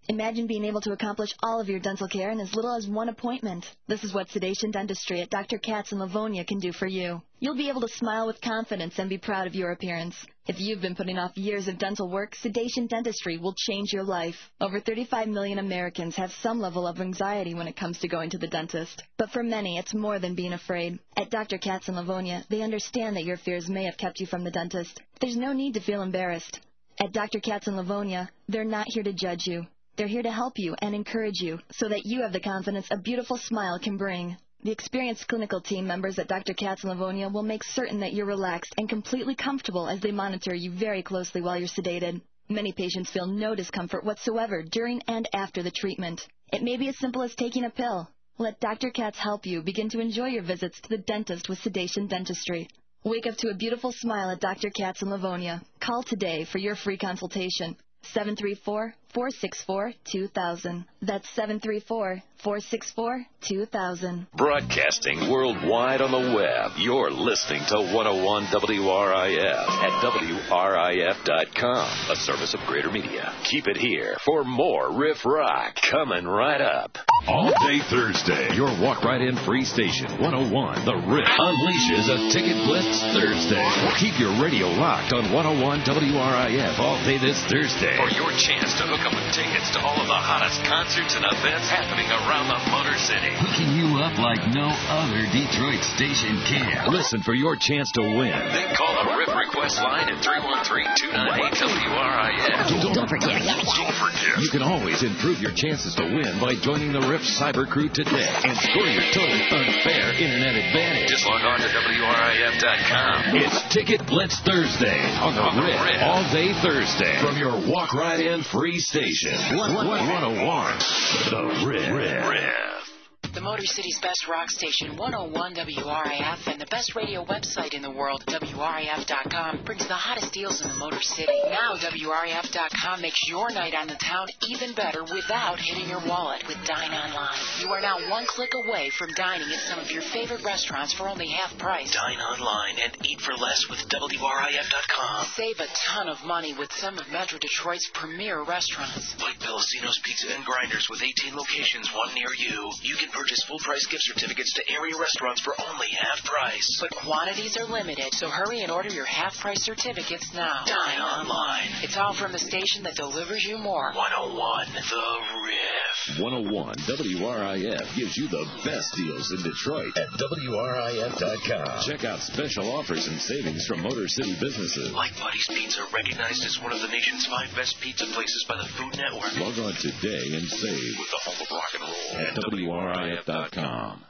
Imagine being able to accomplish all of your dental care in as little as one appointment. This is what Sedation Dentistry at Doctor Katz in Livonia can do for you. You'll be able to smile with confidence and be proud of your appearance. If you've been putting off years of dental work, Sedation Dentistry will change your life. Over thirty-five million Americans have some level of anxiety when it comes to going to the dentist. But for many, it's more than being afraid. At Doctor Katz in Livonia, they understand that your fears may have kept you from the dentist. There's no need to feel embarrassed. At Doctor Katz in Livonia, they're not here to judge you. They're here to help you and encourage you so that you have the confidence a beautiful smile can bring. The experienced clinical team members at Doctor Katz in Livonia will make certain that you're relaxed and completely comfortable as they monitor you very closely while you're sedated. Many patients feel no discomfort whatsoever during and after the treatment. It may be as simple as taking a pill. Let Doctor Katz help you begin to enjoy your visits to the dentist with Sedation Dentistry. Wake up to a beautiful smile at Doctor Katz in Livonia. Call today for your free consultation. seven three four, four six four, two thousand. That's seven three four, four six four, two thousand. Broadcasting worldwide on the web. You're listening to one oh one W R I F at W R I F dot com, a service of Greater Media. Keep it here for more Riff Rock coming right up. All day Thursday, your walk right in free station, one oh one The Riff, unleashes a Ticket Blitz Thursday. Keep your radio locked on one oh one W R I F all day this Thursday For your chance to hook up with tickets to all of the hottest concerts and events happening around the Motor City. hooking you up like no other Detroit station can. Listen for your chance to win. Then call the Riff Request line at three one three, two nine eight, W R I F. Don't, don't forget. Don't forget. You can always improve your chances to win by joining the Riff Cyber Crew today and score your totally unfair internet advantage. Just log on to W R I F dot com. It's Ticket Blitz Thursday on the, on the Riff. Riff. All day Thursday from your walk right in free station. one oh one The Riff. Riff. The Motor City's best rock station, one oh one W R I F, and the best radio website in the world, W R I F dot com, brings the hottest deals in the Motor City. Now, W R I F dot com makes your night on the town even better without hitting your wallet with Dine Online. You are now one click away from dining at some of your favorite restaurants for only half price. Dine online and eat for less with W R I F dot com. Save a ton of money with some of Metro Detroit's premier restaurants. Like Pelosino's Pizza and Grinders with eighteen locations, one near you. You can purchase full-price gift certificates to area restaurants for only half price. But quantities are limited, so hurry and order your half-price certificates now. Dine online. It's all from the station that delivers you more. one oh one The Riff. one oh one W R I F gives you the best deals in Detroit at W R I F dot com. Check out special offers and savings from Motor City businesses. Like Buddy's Pizza, recognized as one of the nation's five best pizza places by the Food Network. Log on today and save with the home of rock and roll at W R I F dot com.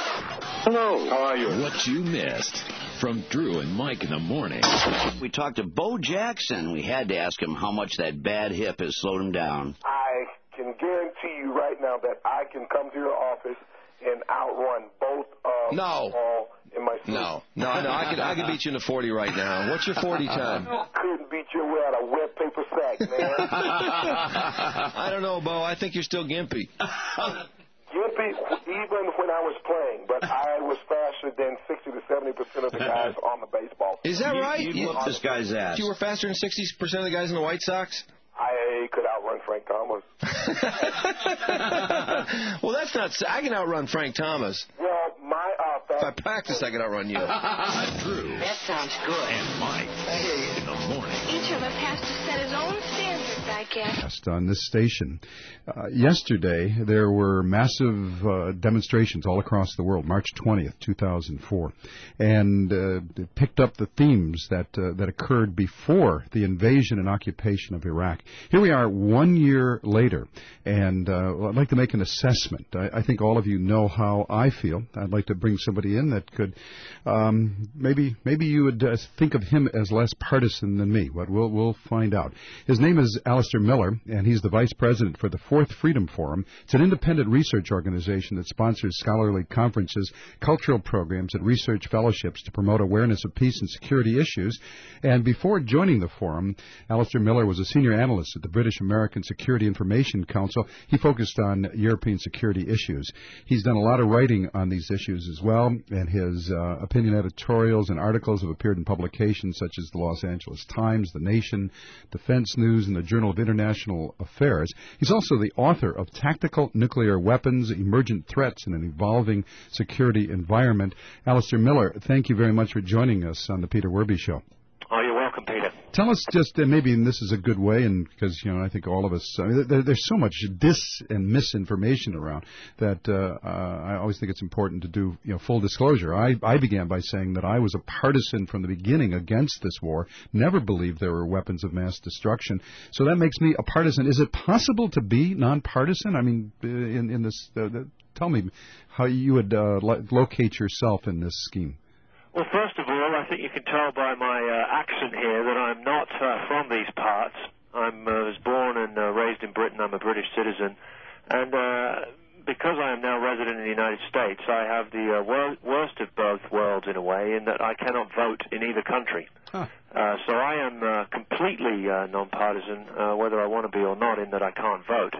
Hello, how are you? What you missed from Drew and Mike in the morning. We talked to Bo Jackson. We had to ask him how much that bad hip has slowed him down. I can guarantee you right now that I can come to your office and outrun both of No. all in my sleep. No, no, no. I could, I could beat you in a forty right now. What's your forty time? You couldn't beat your way out of wet paper sack, man. I don't know, Bo. I think you're still gimpy. Gimpy, even when I was playing, but I was faster than sixty to seventy percent of the guys on the baseball team. Is that right? You, you whooped this guy's ass. You were faster than sixty percent of the guys in the White Sox? I could outrun Frank Thomas. Well, that's not... I can outrun Frank Thomas. Well, my... Uh, if I practice, I can outrun you. Drew. That sounds good. And Mike. Hey. In the morning. Each of us has to set his own standards, I guess. On this station. Uh, yesterday, there were massive uh, demonstrations all across the world, March twentieth, two thousand four, and uh, it picked up the themes that uh, that occurred before the invasion and occupation of Iraq. Here we are one year later, and uh, well, I'd like to make an assessment. I, I think all of you know how I feel. I'd like to bring somebody in that could um, maybe maybe you would uh, think of him as less partisan than me, but we'll we'll find out. His name is Alistair Miller, and he's the vice president for the Fourth Freedom Forum. It's an independent research organization that sponsors scholarly conferences, cultural programs, and research fellowships to promote awareness of peace and security issues. And before joining the forum, Alistair Miller was a senior analyst at the British American Security Information Council. He focused on European security issues. He's done a lot of writing on these issues as well, um, and his uh, opinion editorials and articles have appeared in publications such as the Los Angeles Times, The Nation, Defense News, and the Journal of International Affairs. He's also the author of Tactical Nuclear Weapons, Emergent Threats in an Evolving Security Environment. Alistair Miller, thank you very much for joining us on the Peter Werby Show. Oh, you're welcome, Peter. Tell us just, uh, maybe and this is a good way, and because, you know, I think all of us, I mean, there, there's so much dis and misinformation around that uh, uh, I always think it's important to do, you know, full disclosure. I, I began by saying that I was a partisan from the beginning against this war, never believed there were weapons of mass destruction. So that makes me a partisan. Is it possible to be nonpartisan? I mean, in, in this, uh, tell me how you would uh, lo- locate yourself in this scheme. Well, first of all, I think you can tell by my uh, accent here that I'm not uh, from these parts. I uh, was born and uh, raised in Britain. I'm a British citizen. And uh, because I am now resident in the United States, I have the uh, wor- worst of both worlds in a way, in that I cannot vote in either country. Huh. Uh, so I am uh, completely uh, nonpartisan, uh, whether I want to be or not, in that I can't vote.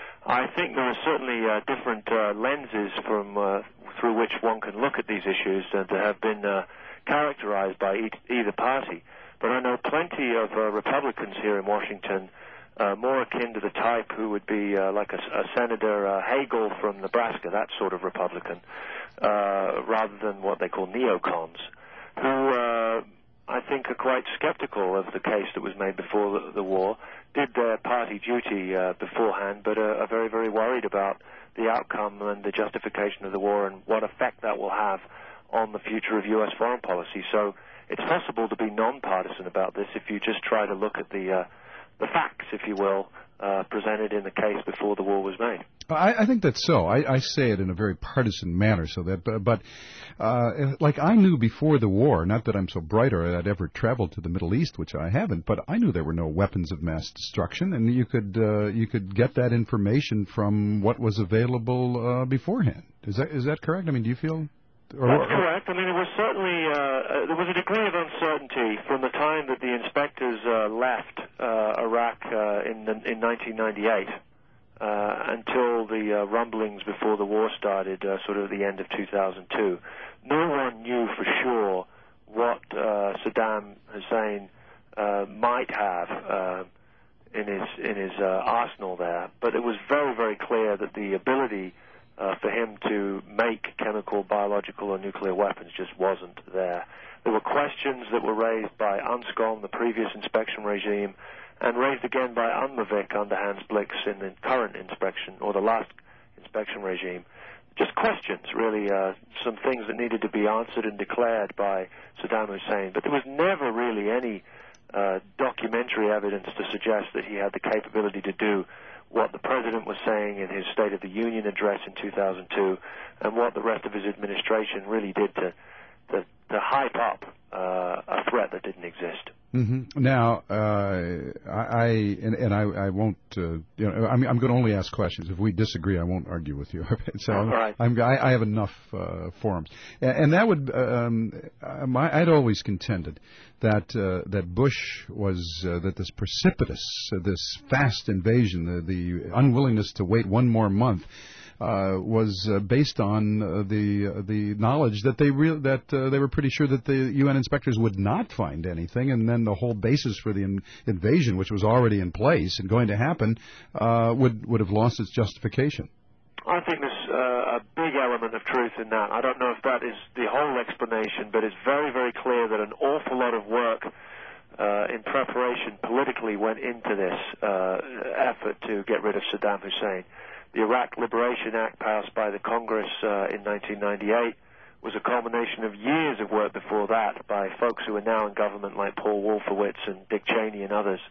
I think there are certainly uh, different uh, lenses from uh, through which one can look at these issues uh, that have been uh, characterized by e- either party. But I know plenty of uh, Republicans here in Washington, uh, more akin to the type who would be uh, like a, a Senator uh, Hagel from Nebraska, that sort of Republican, uh, rather than what they call neocons, who uh, I think are quite skeptical of the case that was made before the, the war, did their party duty uh, beforehand, but uh, are very, very worried about the outcome and the justification of the war and what effect that will have on the future of U S foreign policy. So it's possible to be nonpartisan about this if you just try to look at the uh, the facts, if you will, uh, presented in the case before the war was made. I, I think that's so. I, I say it in a very partisan manner, so that, but, but uh, like I knew before the war, not that I'm so bright or I'd ever traveled to the Middle East, which I haven't, but I knew there were no weapons of mass destruction, and you could uh, you could get that information from what was available uh, beforehand. Is that is that correct? I mean, do you feel? Or, That's correct. I mean, it was certainly uh, uh, there was a degree of uncertainty from the time that the inspectors uh, left uh, Iraq uh, in the, in nineteen ninety-eight uh, until the uh, rumblings before the war started, uh, sort of the end of two thousand two. No one knew for sure what uh, Saddam Hussein uh, might have uh, in his in his uh, arsenal there, but it was very, very clear that the ability Uh, for him to make chemical, biological, or nuclear weapons just wasn't there. There were questions that were raised by UNSCOM, the previous inspection regime, and raised again by UNMAVIC under Hans Blix in the current inspection, or the last inspection regime. Just questions, really, uh, some things that needed to be answered and declared by Saddam Hussein. But there was never really any uh, documentary evidence to suggest that he had the capability to do what the president was saying in his State of the Union address in two thousand two, and what the rest of his administration really did to to, to hype up uh, a threat that didn't exist. Mm-hmm. Now, uh, I and, and I, I won't. Uh, you know, I'm, I'm going to only ask questions. If we disagree, I won't argue with you. So All right. I'm, I, I have enough uh, forums, and, and that would. Um, my, I'd always contended that uh, that Bush was uh, that this precipitous, uh, this fast invasion, the, the unwillingness to wait one more month. Uh, was uh, based on uh, the uh, the knowledge that they re- that uh, they were pretty sure that the U N inspectors would not find anything, and then the whole basis for the in- invasion, which was already in place and going to happen, uh, would would have lost its justification. I think there's uh, a big element of truth in that. I don't know if that is the whole explanation, but it's very, very clear that an awful lot of work uh, in preparation politically went into this uh, effort to get rid of Saddam Hussein. The Iraq Liberation Act passed by the Congress uh, in nineteen ninety-eight was a culmination of years of work before that by folks who are now in government like Paul Wolfowitz and Dick Cheney and others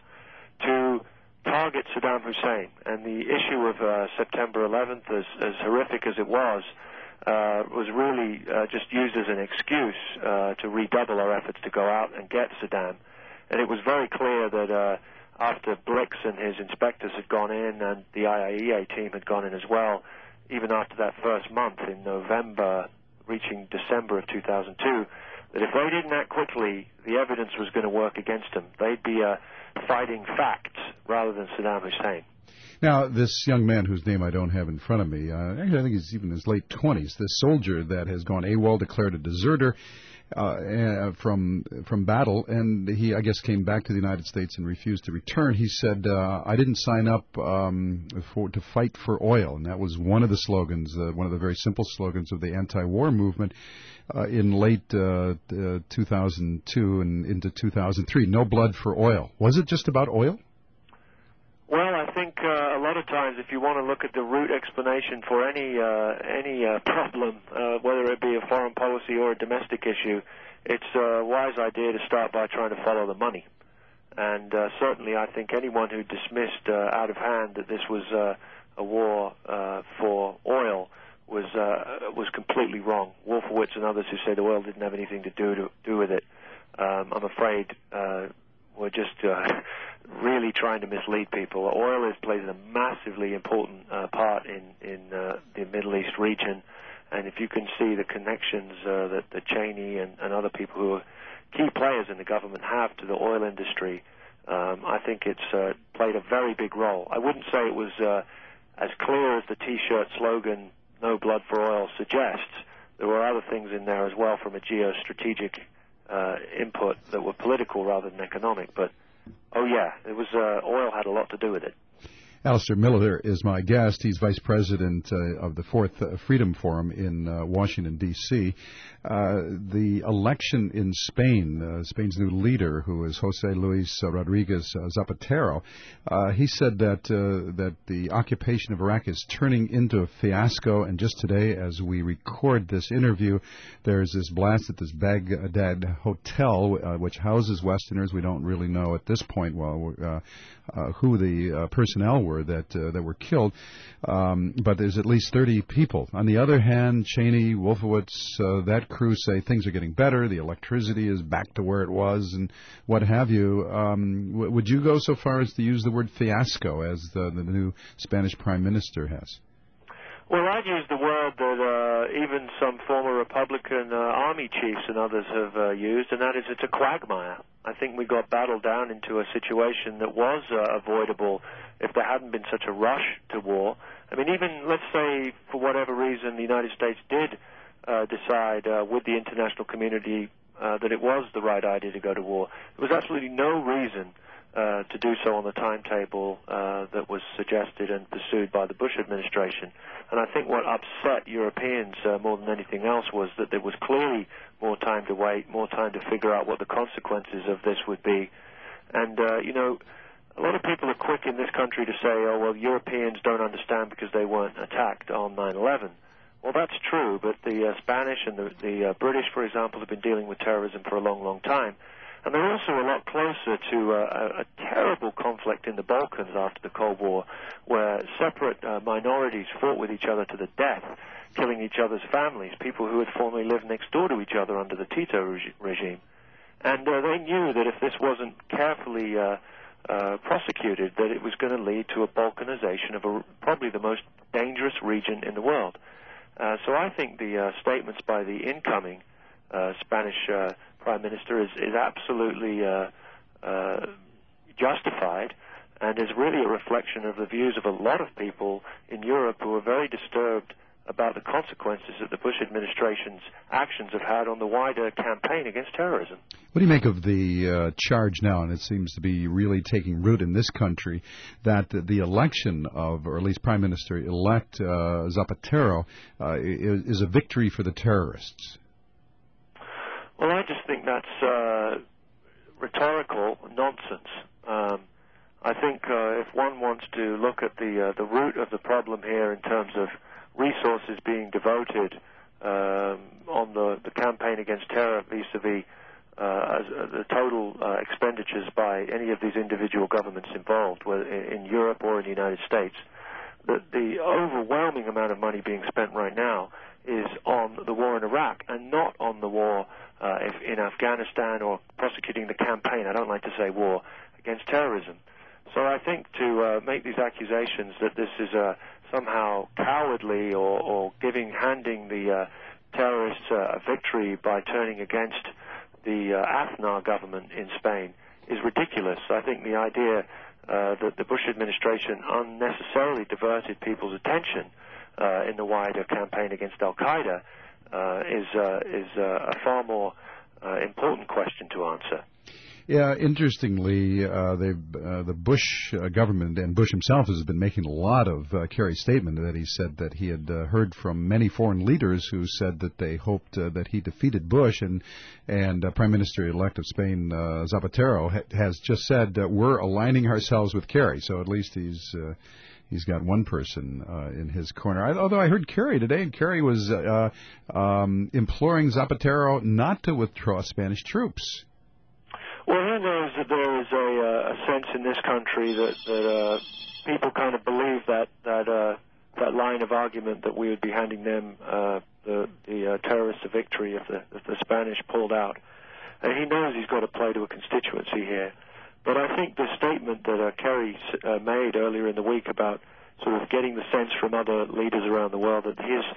to target Saddam Hussein. And the issue of uh, September eleventh, as, as horrific as it was, uh, was really uh, just used as an excuse uh, to redouble our efforts to go out and get Saddam. And it was very clear that uh, after Blix and his inspectors had gone in and the I A E A team had gone in as well, even after that first month in November, reaching December of two thousand two, that if they didn't act quickly, the evidence was going to work against them. They'd be uh, fighting facts rather than Saddam Hussein. Now, this young man whose name I don't have in front of me, uh, actually I think he's even in his late twenties, this soldier that has gone AWOL, declared a deserter uh, from from battle, and he, I guess, came back to the United States and refused to return. He said, uh, I didn't sign up um, for to fight for oil, and that was one of the slogans, uh, one of the very simple slogans of the anti-war movement uh, in late uh, uh, two thousand two and into two thousand three. No blood for oil. Was it just about oil? Well, I think uh, a lot of times, if you want to look at the root explanation for any uh, any uh, problem, uh, whether it be a foreign policy or a domestic issue, it's a wise idea to start by trying to follow the money. And uh, certainly, I think anyone who dismissed uh, out of hand that this was uh, a war uh, for oil was uh, was completely wrong. Wolfowitz and others who say the oil didn't have anything to do to do with it, um, I'm afraid, uh, were just uh, really trying to mislead people. Oil is plays a massively important uh, part in in uh, the Middle East region, and if you can see the connections uh, that, that Cheney and, and other people who are key players in the government have to the oil industry, um, I think it's uh, played a very big role. I wouldn't say it was uh, as clear as the T-shirt slogan, "No blood for oil," suggests. There were other things in there as well from a geostrategic uh, input that were political rather than economic. But, oh yeah, it was uh, oil had a lot to do with it. Alistair Miller is my guest. He's vice president uh, of the Fourth uh, Freedom Forum in uh, Washington, D C Uh, the election in Spain, uh, Spain's new leader, who is Jose Luis uh, Rodriguez uh, Zapatero, uh, he said that uh, that the occupation of Iraq is turning into a fiasco. And just today, as we record this interview, there's this blast at this Baghdad hotel, uh, which houses Westerners. We don't really know at this point well uh, uh, who the uh, personnel were that uh, that were killed, um, but there's at least thirty people. On the other hand, Cheney, Wolfowitz, uh, that crew say things are getting better, the electricity is back to where it was, and what have you. Um, w- would you go so far as to use the word fiasco, as the, the new Spanish Prime Minister has? Well, I'd use the word that uh, even some former Republican uh, army chiefs and others have uh, used, and that is it's a quagmire. I think we got battled down into a situation that was uh, avoidable if there hadn't been such a rush to war. I mean, even, let's say, for whatever reason, the United States did uh, decide uh, with the international community uh, that it was the right idea to go to war. There was absolutely no reason uh, to do so on the timetable uh, that was suggested and pursued by the Bush administration. And I think what upset Europeans uh, more than anything else was that there was clearly more time to wait, more time to figure out what the consequences of this would be. And, uh, you know, a lot of people are quick in this country to say, oh, well, Europeans don't understand because they weren't attacked on nine eleven. Well, that's true, but the uh, Spanish and the, the uh, British, for example, have been dealing with terrorism for a long, long time. And they're also a lot closer to uh, a, a terrible conflict in the Balkans after the Cold War, where separate uh, minorities fought with each other to the death, killing each other's families, people who had formerly lived next door to each other under the Tito regi- regime. And uh, they knew that if this wasn't carefully uh, uh, prosecuted, that it was going to lead to a balkanization of a, probably the most dangerous region in the world. Uh, so I think the uh, statements by the incoming uh, Spanish uh, Prime Minister is, is absolutely uh, uh, justified and is really a reflection of the views of a lot of people in Europe who are very disturbed about the consequences that the Bush administration's actions have had on the wider campaign against terrorism. What do you make of the uh, charge now, and it seems to be really taking root in this country, that the, the election of, or at least Prime Minister-elect uh, Zapatero uh, is, is a victory for the terrorists? Well, I just think that's uh, rhetorical nonsense. Um, I think uh, if one wants to look at the uh, the root of the problem here in terms of resources being devoted um, on the, the campaign against terror vis-a-vis uh, as, uh, the total uh, expenditures by any of these individual governments involved, whether in Europe or in the United States, the, the overwhelming amount of money being spent right now is on the war in Iraq and not on the war uh, if in Afghanistan or prosecuting the campaign, I don't like to say war, against terrorism. So I think to uh, make these accusations that this is a somehow cowardly or, or giving, handing the uh, terrorists uh, a victory by turning against the uh, Aznar government in Spain is ridiculous. I think the idea uh, that the Bush administration unnecessarily diverted people's attention uh, in the wider campaign against Al-Qaeda uh, is, uh, is uh, a far more uh, important question to answer. Yeah, interestingly, uh, uh, the Bush uh, government and Bush himself has been making a lot of uh, Kerry's statement that he said that he had uh, heard from many foreign leaders who said that they hoped uh, that he defeated Bush, and and uh, Prime Minister-elect of Spain, uh, Zapatero, ha- has just said that we're aligning ourselves with Kerry. So at least he's uh, he's got one person uh, in his corner. I, although I heard Kerry today, and Kerry was uh, um, imploring Zapatero not to withdraw Spanish troops. Well, he knows that there is a, uh, a sense in this country that, that uh, people kind of believe that that uh, that line of argument that we would be handing them uh, the, the uh, terrorists a victory if the, if the Spanish pulled out. And he knows he's got to play to a constituency here. But I think the statement that uh, Kerry uh, made earlier in the week about sort of getting the sense from other leaders around the world that his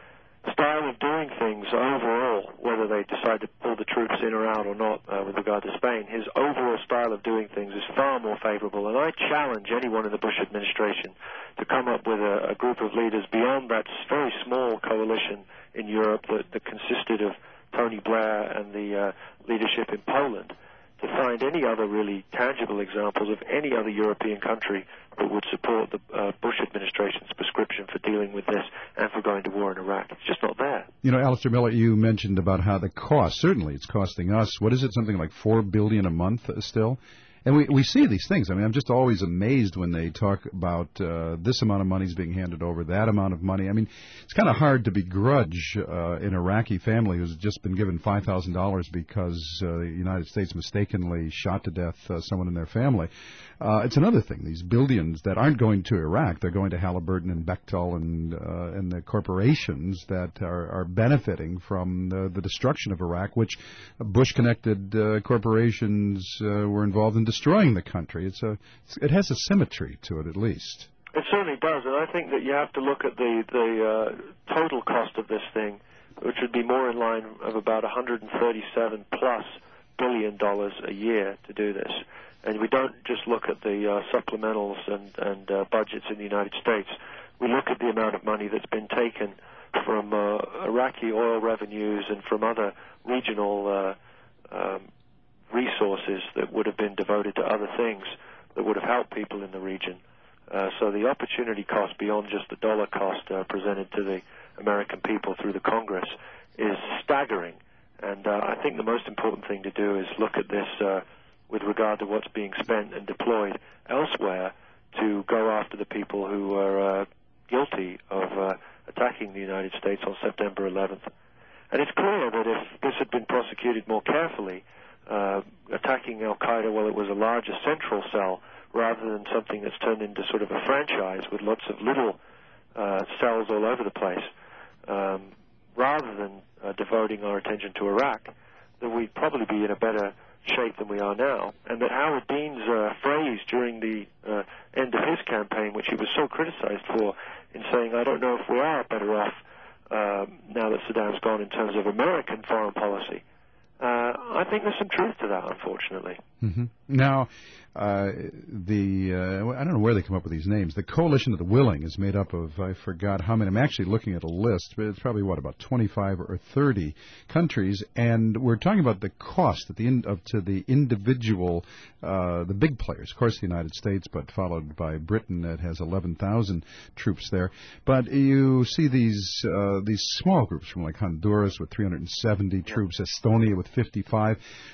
style of doing things overall, whether they decide to pull the troops in or out or not uh, with regard to Spain, his overall style of doing things is far more favorable. And I challenge anyone in the Bush administration to come up with a, a group of leaders beyond that very small coalition in Europe that, that consisted of Tony Blair and the uh, leadership in Poland, to find any other really tangible examples of any other European country that would support the uh, Bush administration's prescription for dealing with this and for going to war in Iraq. It's just not there. You know, Alistair Miller, you mentioned about how the cost, certainly it's costing us, what is it, something like four billion dollars a month uh, still? And we we see these things. I mean, I'm just always amazed when they talk about uh, this amount of money is being handed over, that amount of money. I mean, it's kind of hard to begrudge uh, an Iraqi family who's just been given five thousand dollars because uh, the United States mistakenly shot to death uh, someone in their family. Uh, it's another thing. These billions that aren't going to Iraq, they're going to Halliburton and Bechtel and uh, and the corporations that are, are benefiting from the, the destruction of Iraq, which Bush-connected uh, corporations uh, were involved in destroying the country. It's a, it has a symmetry to it, at least. It certainly does, and I think that you have to look at the the uh, total cost of this thing, which would be more in line of about one hundred thirty-seven plus billion dollars a year to do this. And we don't just look at the uh, supplementals and, and uh, budgets in the United States. We look at the amount of money that's been taken from uh, Iraqi oil revenues and from other regional uh, um, resources that would have been devoted to other things that would have helped people in the region. Uh, so the opportunity cost beyond just the dollar cost uh, presented to the American people through the Congress is staggering. And uh, I think the most important thing to do is look at this uh, with regard to what's being spent and deployed elsewhere to go after the people who are uh, guilty of uh, attacking the United States on September eleventh. And it's clear that if this had been prosecuted more carefully, uh, attacking Al-Qaeda while it was a larger central cell rather than something that's turned into sort of a franchise with lots of little uh, cells all over the place, um, rather than uh, devoting our attention to Iraq, then we'd probably be in a better shape than we are now. And that Howard Dean's uh, phrase during the uh, end of his campaign, which he was so criticized for, in saying, I don't know if we are better off uh, now that Saddam's gone in terms of American foreign policy, uh, I think there's some truth to that, unfortunately. Mm-hmm. Now, uh, the uh, I don't know where they come up with these names. The Coalition of the Willing is made up of, I forgot how many. I'm actually looking at a list, but it's probably, what, about twenty-five or thirty countries, and we're talking about the cost at the end of to the individual, uh, the big players. Of course, the United States, but followed by Britain that has eleven thousand troops there. But you see these uh, these small groups from like Honduras with three hundred seventy troops, Estonia with fifty-five.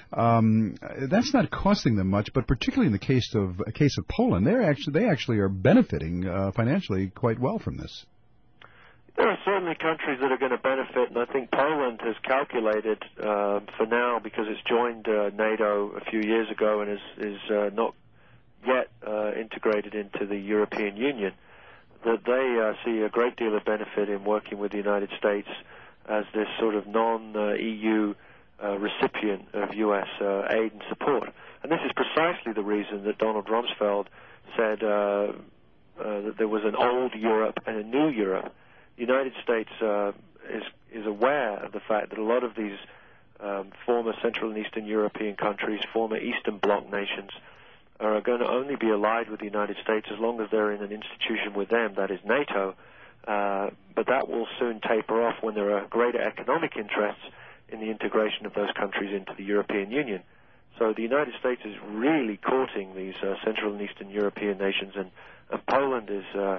Um, that's not costing them much, but particularly in the case of a case of Poland, they're actually they actually are benefiting uh, financially quite well from this. There are certainly countries that are going to benefit, and I think Poland has calculated uh, for now, because it's joined uh, NATO a few years ago and is is uh, not yet uh, integrated into the European Union, that they uh, see a great deal of benefit in working with the United States as this sort of non-E U uh, recipient of U S uh, aid and support. And this is precisely the reason that Donald Rumsfeld said uh, uh, that there was an old Europe and a new Europe. The United States uh, is is aware of the fact that a lot of these um, former Central and Eastern European countries, former Eastern Bloc nations, are going to only be allied with the United States as long as they're in an institution with them, that is NATO. Uh, but that will soon taper off when there are greater economic interests in the integration of those countries into the European Union. So the United States is really courting these uh, Central and Eastern European nations, and, and Poland is uh,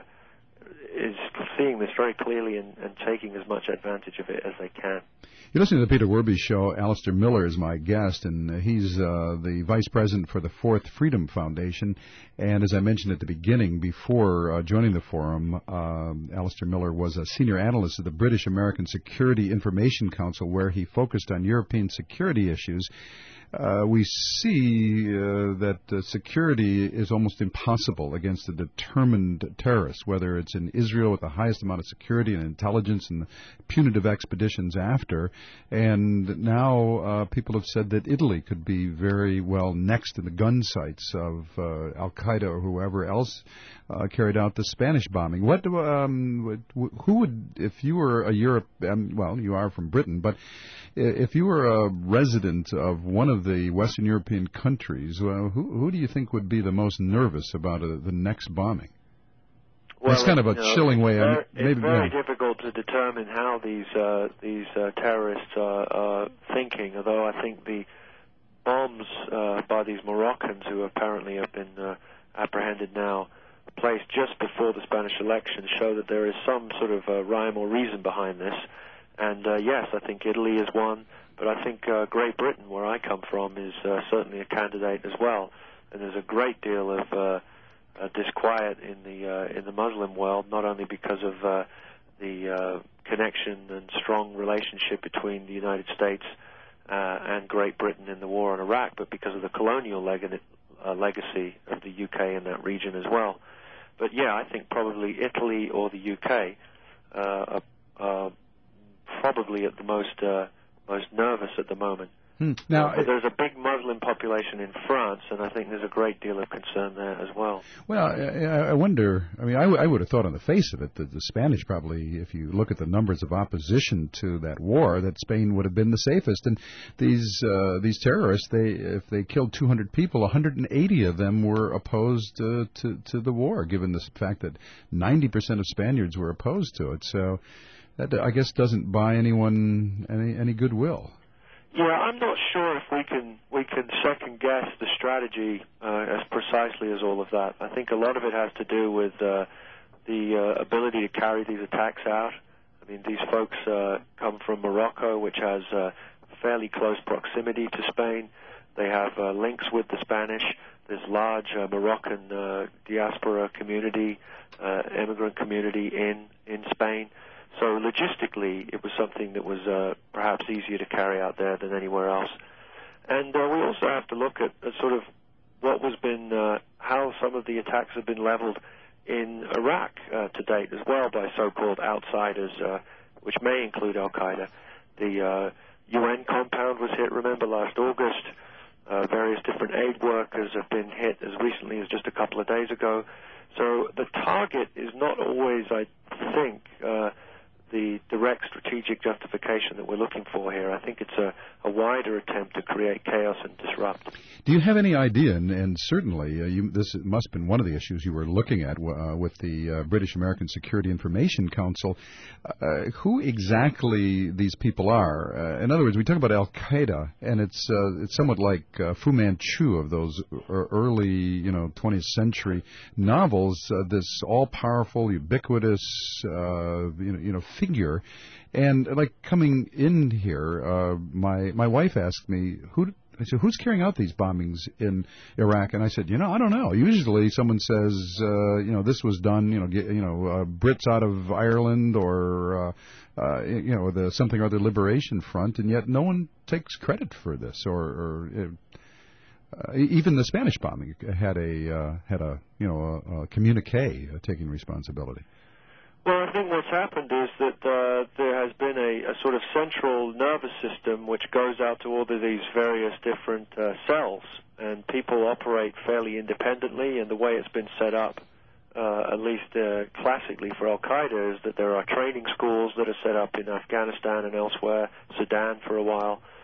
is seeing this very clearly and, and taking as much advantage of it as they can. You're listening to the Peter Werby Show. Alistair Miller is my guest, and uh, he's uh, the vice president for the Fourth Freedom Foundation. And as I mentioned at the beginning, before uh, joining the forum, uh, Alistair Miller was a senior analyst at the British American Security Information Council, where he focused on European security issues. Uh, we see uh, that uh, security is almost impossible against a determined terrorist, whether it's in Israel with the highest amount of security and intelligence and punitive expeditions after. And now uh, people have said that Italy could be very well next in the gun sights of uh, Al-Qaeda or whoever else uh, carried out the Spanish bombing. What, um, who would, if you were a Europe, um, well, you are from Britain, but if you were a resident of one of the Western European countries, well, who, who do you think would be the most nervous about uh, the next bombing? Well, it's kind of a you know, chilling way. It's I very, mean, maybe, it's very yeah. difficult to determine how these uh, these uh, terrorists are, are thinking. Although I think the bombs uh, by these Moroccans, who apparently have been uh, apprehended now, placed just before the Spanish election, show that there is some sort of uh, rhyme or reason behind this. And, uh, yes, I think Italy is one, but I think uh, Great Britain, where I come from, is uh, certainly a candidate as well. And there's a great deal of uh, uh, disquiet in the uh, in the Muslim world, not only because of uh, the uh, connection and strong relationship between the United States uh, and Great Britain in the war on Iraq, but because of the colonial leg- uh, legacy of the U K in that region as well. But, yeah, I think probably Italy or the U K uh, are, are probably at the most uh, most nervous at the moment. Hmm. Now, uh, but there's a big Muslim population in France, and I think there's a great deal of concern there as well. Well, I, I wonder, I mean, I, w- I would have thought on the face of it that the Spanish probably, if you look at the numbers of opposition to that war, that Spain would have been the safest. And these uh, these terrorists, they if they killed two hundred people, one hundred eighty of them were opposed uh, to, to the war, given the fact that ninety percent of Spaniards were opposed to it. So that, I guess, doesn't buy anyone any, any goodwill. Yeah, I'm not sure if we can we can second guess the strategy uh, as precisely as all of that. I think a lot of it has to do with uh, the uh, ability to carry these attacks out. I mean, these folks uh, come from Morocco, which has uh, fairly close proximity to Spain. They have uh, links with the Spanish. There's large uh, Moroccan uh, diaspora community, uh, immigrant community in in Spain. So logistically, it was something that was uh, perhaps easier to carry out there than anywhere else. And uh, we also have to look at, at sort of what was been, uh, how some of the attacks have been leveled in Iraq uh, to date as well by so-called outsiders, uh, which may include Al-Qaeda. The uh, U N compound was hit, remember, last August. Uh, various different aid workers have been hit as recently as just a couple of days ago. So the target is not always, I think, uh, the direct strategic justification that we're looking for here. I think it's a, a wider attempt to create chaos and disrupt. Do you have any idea, and, and certainly uh, you, this must have been one of the issues you were looking at uh, with the uh, British American Security Information Council, uh, who exactly these people are? Uh, in other words, we talk about Al-Qaeda, and it's uh, it's somewhat like uh, Fu Manchu of those early, you know, twentieth century novels, uh, this all-powerful, ubiquitous, uh, you know, you know, figure. And like coming in here, uh, my my wife asked me, who I said, who's carrying out these bombings in Iraq? And I said, you know, I don't know. Usually someone says, uh, you know, this was done, you know, get, you know, uh, Brits out of Ireland or, uh, uh, you know, the something or other liberation front, and yet no one takes credit for this. Or, or uh, even the Spanish bombing had a uh, had a you know a, a communique uh, taking responsibility. Well, I think what's happened is that uh, there has been a, a sort of central nervous system which goes out to all of these various different uh, cells, and people operate fairly independently, and the way it's been set up, uh, at least uh, classically for Al-Qaeda, is that there are training schools that are set up in Afghanistan and elsewhere, Sudan for a while,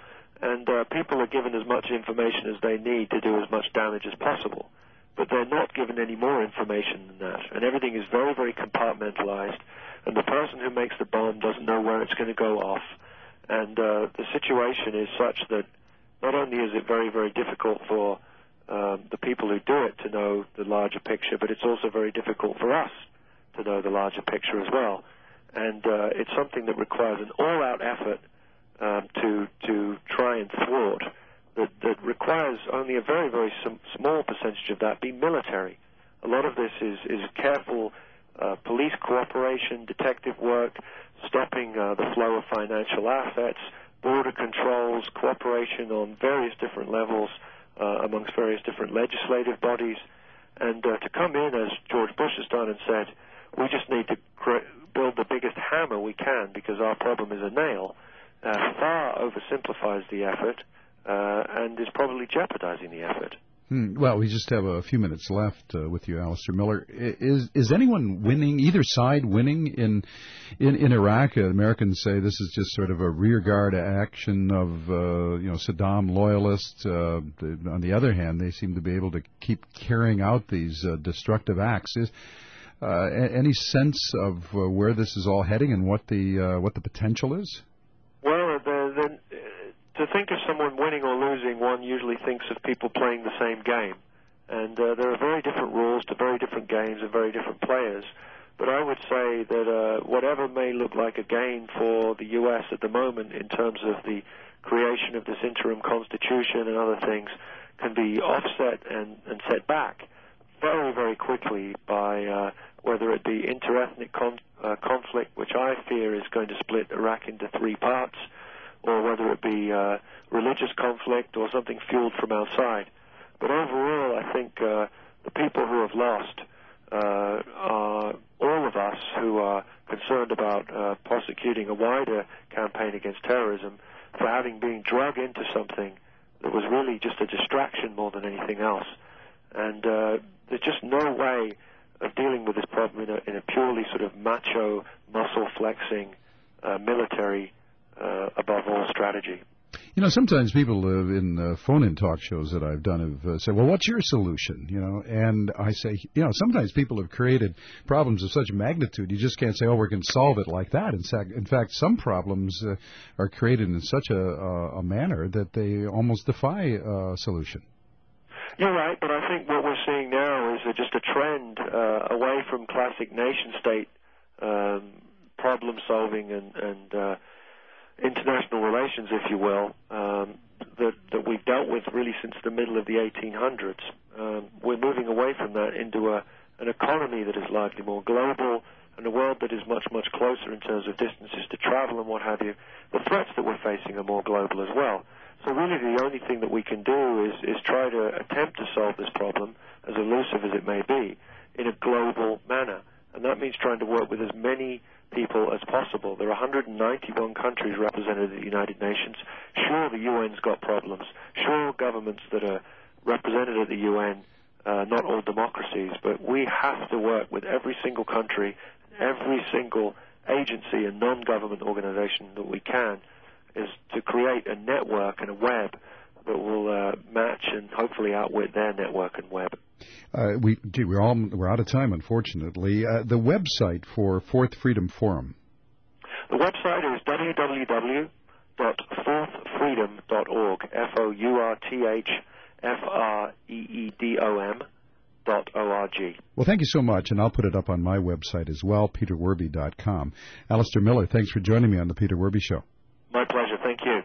And uh, people are given as much information as they need to do as much damage as possible. But they're not given any more information than that. And everything is very, very compartmentalized. And the person who makes the bomb doesn't know where it's going to go off. And uh, the situation is such that not only is it very, very difficult for um, the people who do it to know the larger picture, but it's also very difficult for us to know the larger picture as well. And uh, it's something that requires an all-out effort um, to to try and thwart, that, that requires only a very, very sm- small percentage of that be military. A lot of this is, is careful uh, police cooperation, detective work, stopping uh, the flow of financial assets, border controls, cooperation on various different levels uh, amongst various different legislative bodies. And uh, to come in, as George Bush has done, and said, we just need to cre- build the biggest hammer we can because our problem is a nail, uh, far oversimplifies the effort uh, and is probably jeopardizing the effort. Hmm. Well, we just have a few minutes left uh, with you, Alistair Miller. Is is anyone winning, either side winning in in, in Iraq? Uh, Americans say this is just sort of a rearguard action of uh, you know Saddam loyalists. Uh, on the other hand, they seem to be able to keep carrying out these uh, destructive acts. Is uh, any sense of uh, where this is all heading and what the uh, what the potential is? Well, the, the, to think of someone winning or losing, one usually thinks of people playing the same game. And uh, there are very different rules to very different games and very different players. But I would say that uh, whatever may look like a gain for the U S at the moment in terms of the creation of this interim constitution and other things can be offset and, and set back very, very quickly by uh, whether it be interethnic con- uh, conflict, which I fear is going to split Iraq into three parts, or whether it be uh, religious conflict or something fueled from outside. But overall, I think uh, the people who have lost uh, are all of us who are concerned about uh, prosecuting a wider campaign against terrorism for having been drug into something that was really just a distraction more than anything else. And uh, there's just no way of dealing with this problem in a, in a purely sort of macho, muscle-flexing, uh, military Uh, above all strategy. You know, sometimes people uh, in uh, phone-in talk shows that I've done have uh, said, well, what's your solution? You know, and I say, you know, sometimes people have created problems of such magnitude, you just can't say, oh, we can solve it like that. In fact, in fact some problems uh, are created in such a, a, a manner that they almost defy a solution. You're right, but I think what we're seeing now is uh, just a trend uh, away from classic nation-state um, problem-solving and, and uh, international relations, if you will, um, that, that we've dealt with really since the middle of the eighteen hundreds. Um, we're moving away from that into a, an economy that is largely more global and a world that is much, much closer in terms of distances to travel and what have you. The threats that we're facing are more global as well. So really the only thing that we can do is, is try to attempt to solve this problem, as elusive as it may be, in a global manner. And that means trying to work with as many people as possible. There are one hundred ninety-one countries represented at the United Nations. Sure, the U N's got problems. Sure, governments that are represented at the U N, uh, not all democracies, but we have to work with every single country, every single agency and non-government organization that we can, is to create a network and a web that will uh, match and hopefully outwit their network and web. Uh, we, gee, we're all we're out of time, unfortunately. Uh, the website for Fourth Freedom Forum. The website is w w w dot fourth freedom dot org. F O U R T H F R E E D O M dot O R G. Well, thank you so much, and I'll put it up on my website as well, peter werby dot com. Alistair Miller, thanks for joining me on the Peter Werby Show. My pleasure. Thank you.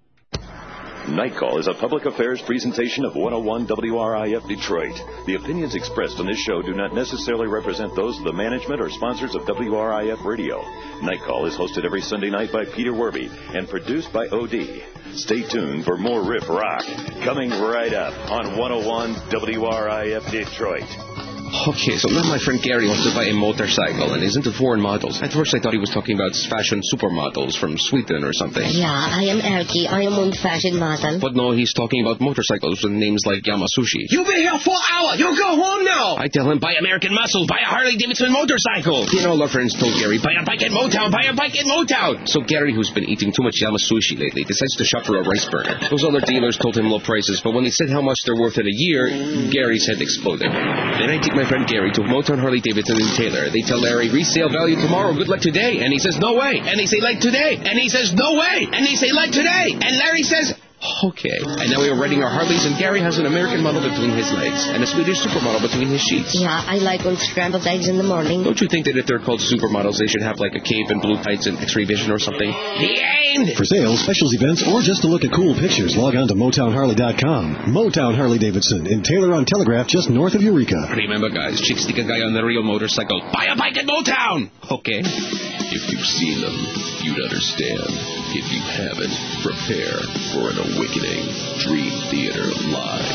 Night Call is a public affairs presentation of one oh one W R I F Detroit. The opinions expressed on this show do not necessarily represent those of the management or sponsors of W R I F Radio. Night Call is hosted every Sunday night by Peter Werby and produced by O D. Stay tuned for more Riff Rock coming right up on one oh one W R I F Detroit. Okay, so now my friend Gary wants to buy a motorcycle and is into foreign models. At first I thought he was talking about fashion supermodels from Sweden or something. Yeah, I am Erky. I am one fashion model. But no, he's talking about motorcycles with names like Yamasushi. You've been here four hours. You go home now. I tell him, buy American muscle, buy a Harley-Davidson motorcycle. You know, our friends told Gary, buy a bike at Motown, buy a bike at Motown. So Gary, who's been eating too much Yamasushi lately, decides to shop for a rice burner. Those other dealers told him low prices, but when they said how much they're worth in a year, Gary's head exploded. Then I take my friend Gary to Motown Harley-Davidson in Taylor. They tell Larry, resale value tomorrow, good luck today. And he says, no way. And they say, like today. And he says, no way. And they say, like today. And Larry says, okay. And now we are riding our Harleys, and Gary has an American model between his legs and a Swedish supermodel between his sheets. Yeah, I like on scrambled eggs in the morning. Don't you think that if they're called supermodels, they should have like a cape and blue tights and X-ray vision or something? For sales, specials, events, or just to look at cool pictures, log on to Motown Harley dot com. Motown Harley-Davidson in Taylor on Telegraph, just north of Eureka. Remember, guys, chicks stick a guy on the real motorcycle. Buy a bike at Motown! Okay. If you've seen them, you'd understand. If you haven't, prepare for an awakening. Dream Theater Live.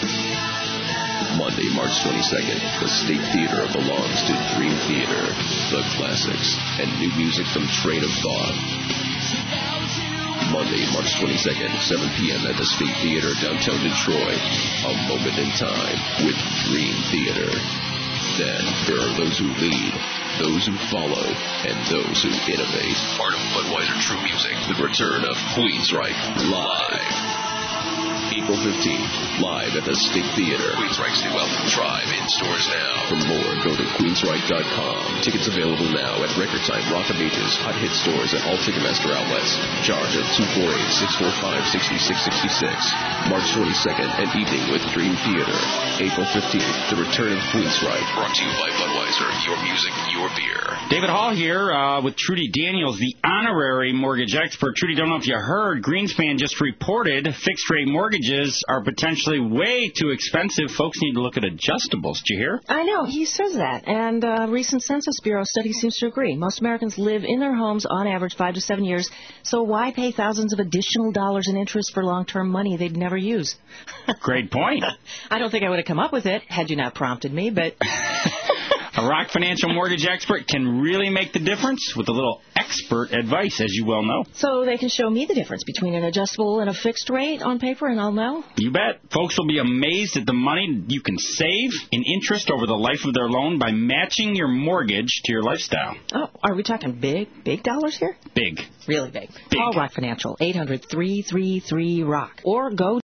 Monday, March twenty-second, the State Theater belongs to Dream Theater. The classics and new music from Train of Thought. Monday, March twenty-second, seven p.m. at the State Theater, downtown Detroit. A moment in time with Dream Theater. Then there are those who lead, those who follow, and those who innovate. Part of Budweiser True Music, the return of Queensryche live. April fifteenth, live at the State Theater. Queensryche's new album, Tribe, in stores now. For more, go to Queensryche dot com. Tickets available now at Record Time, Rock and Beaches, Hot Hit stores, and all Ticketmaster outlets. Charge at two four eight, six four five, six six six six. March twenty-second, an evening with Dream Theater. April fifteenth, the return of Queensryche. Brought to you by Budweiser, your music, your beer. David Hall here uh, with Trudy Daniels, the honorary mortgage expert. Trudy, don't know if you heard, Greenspan just reported fixed-rate mortgages are potentially way too expensive. Folks need to look at adjustables. Did you hear? I know. He says that. And a uh, recent Census Bureau study seems to agree. Most Americans live in their homes on average five to seven years. So why pay thousands of additional dollars in interest for long-term money they'd never use? Great point. I don't think I would have come up with it had you not prompted me, but... A Rock Financial mortgage expert can really make the difference with a little expert advice, as you well know. So they can show me the difference between an adjustable and a fixed rate on paper, and I'll know? You bet. Folks will be amazed at the money you can save in interest over the life of their loan by matching your mortgage to your lifestyle. Oh, are we talking big, big dollars here? Big. Really big. Big. Call Rock Financial, eight hundred, three three three, ROCK. Or go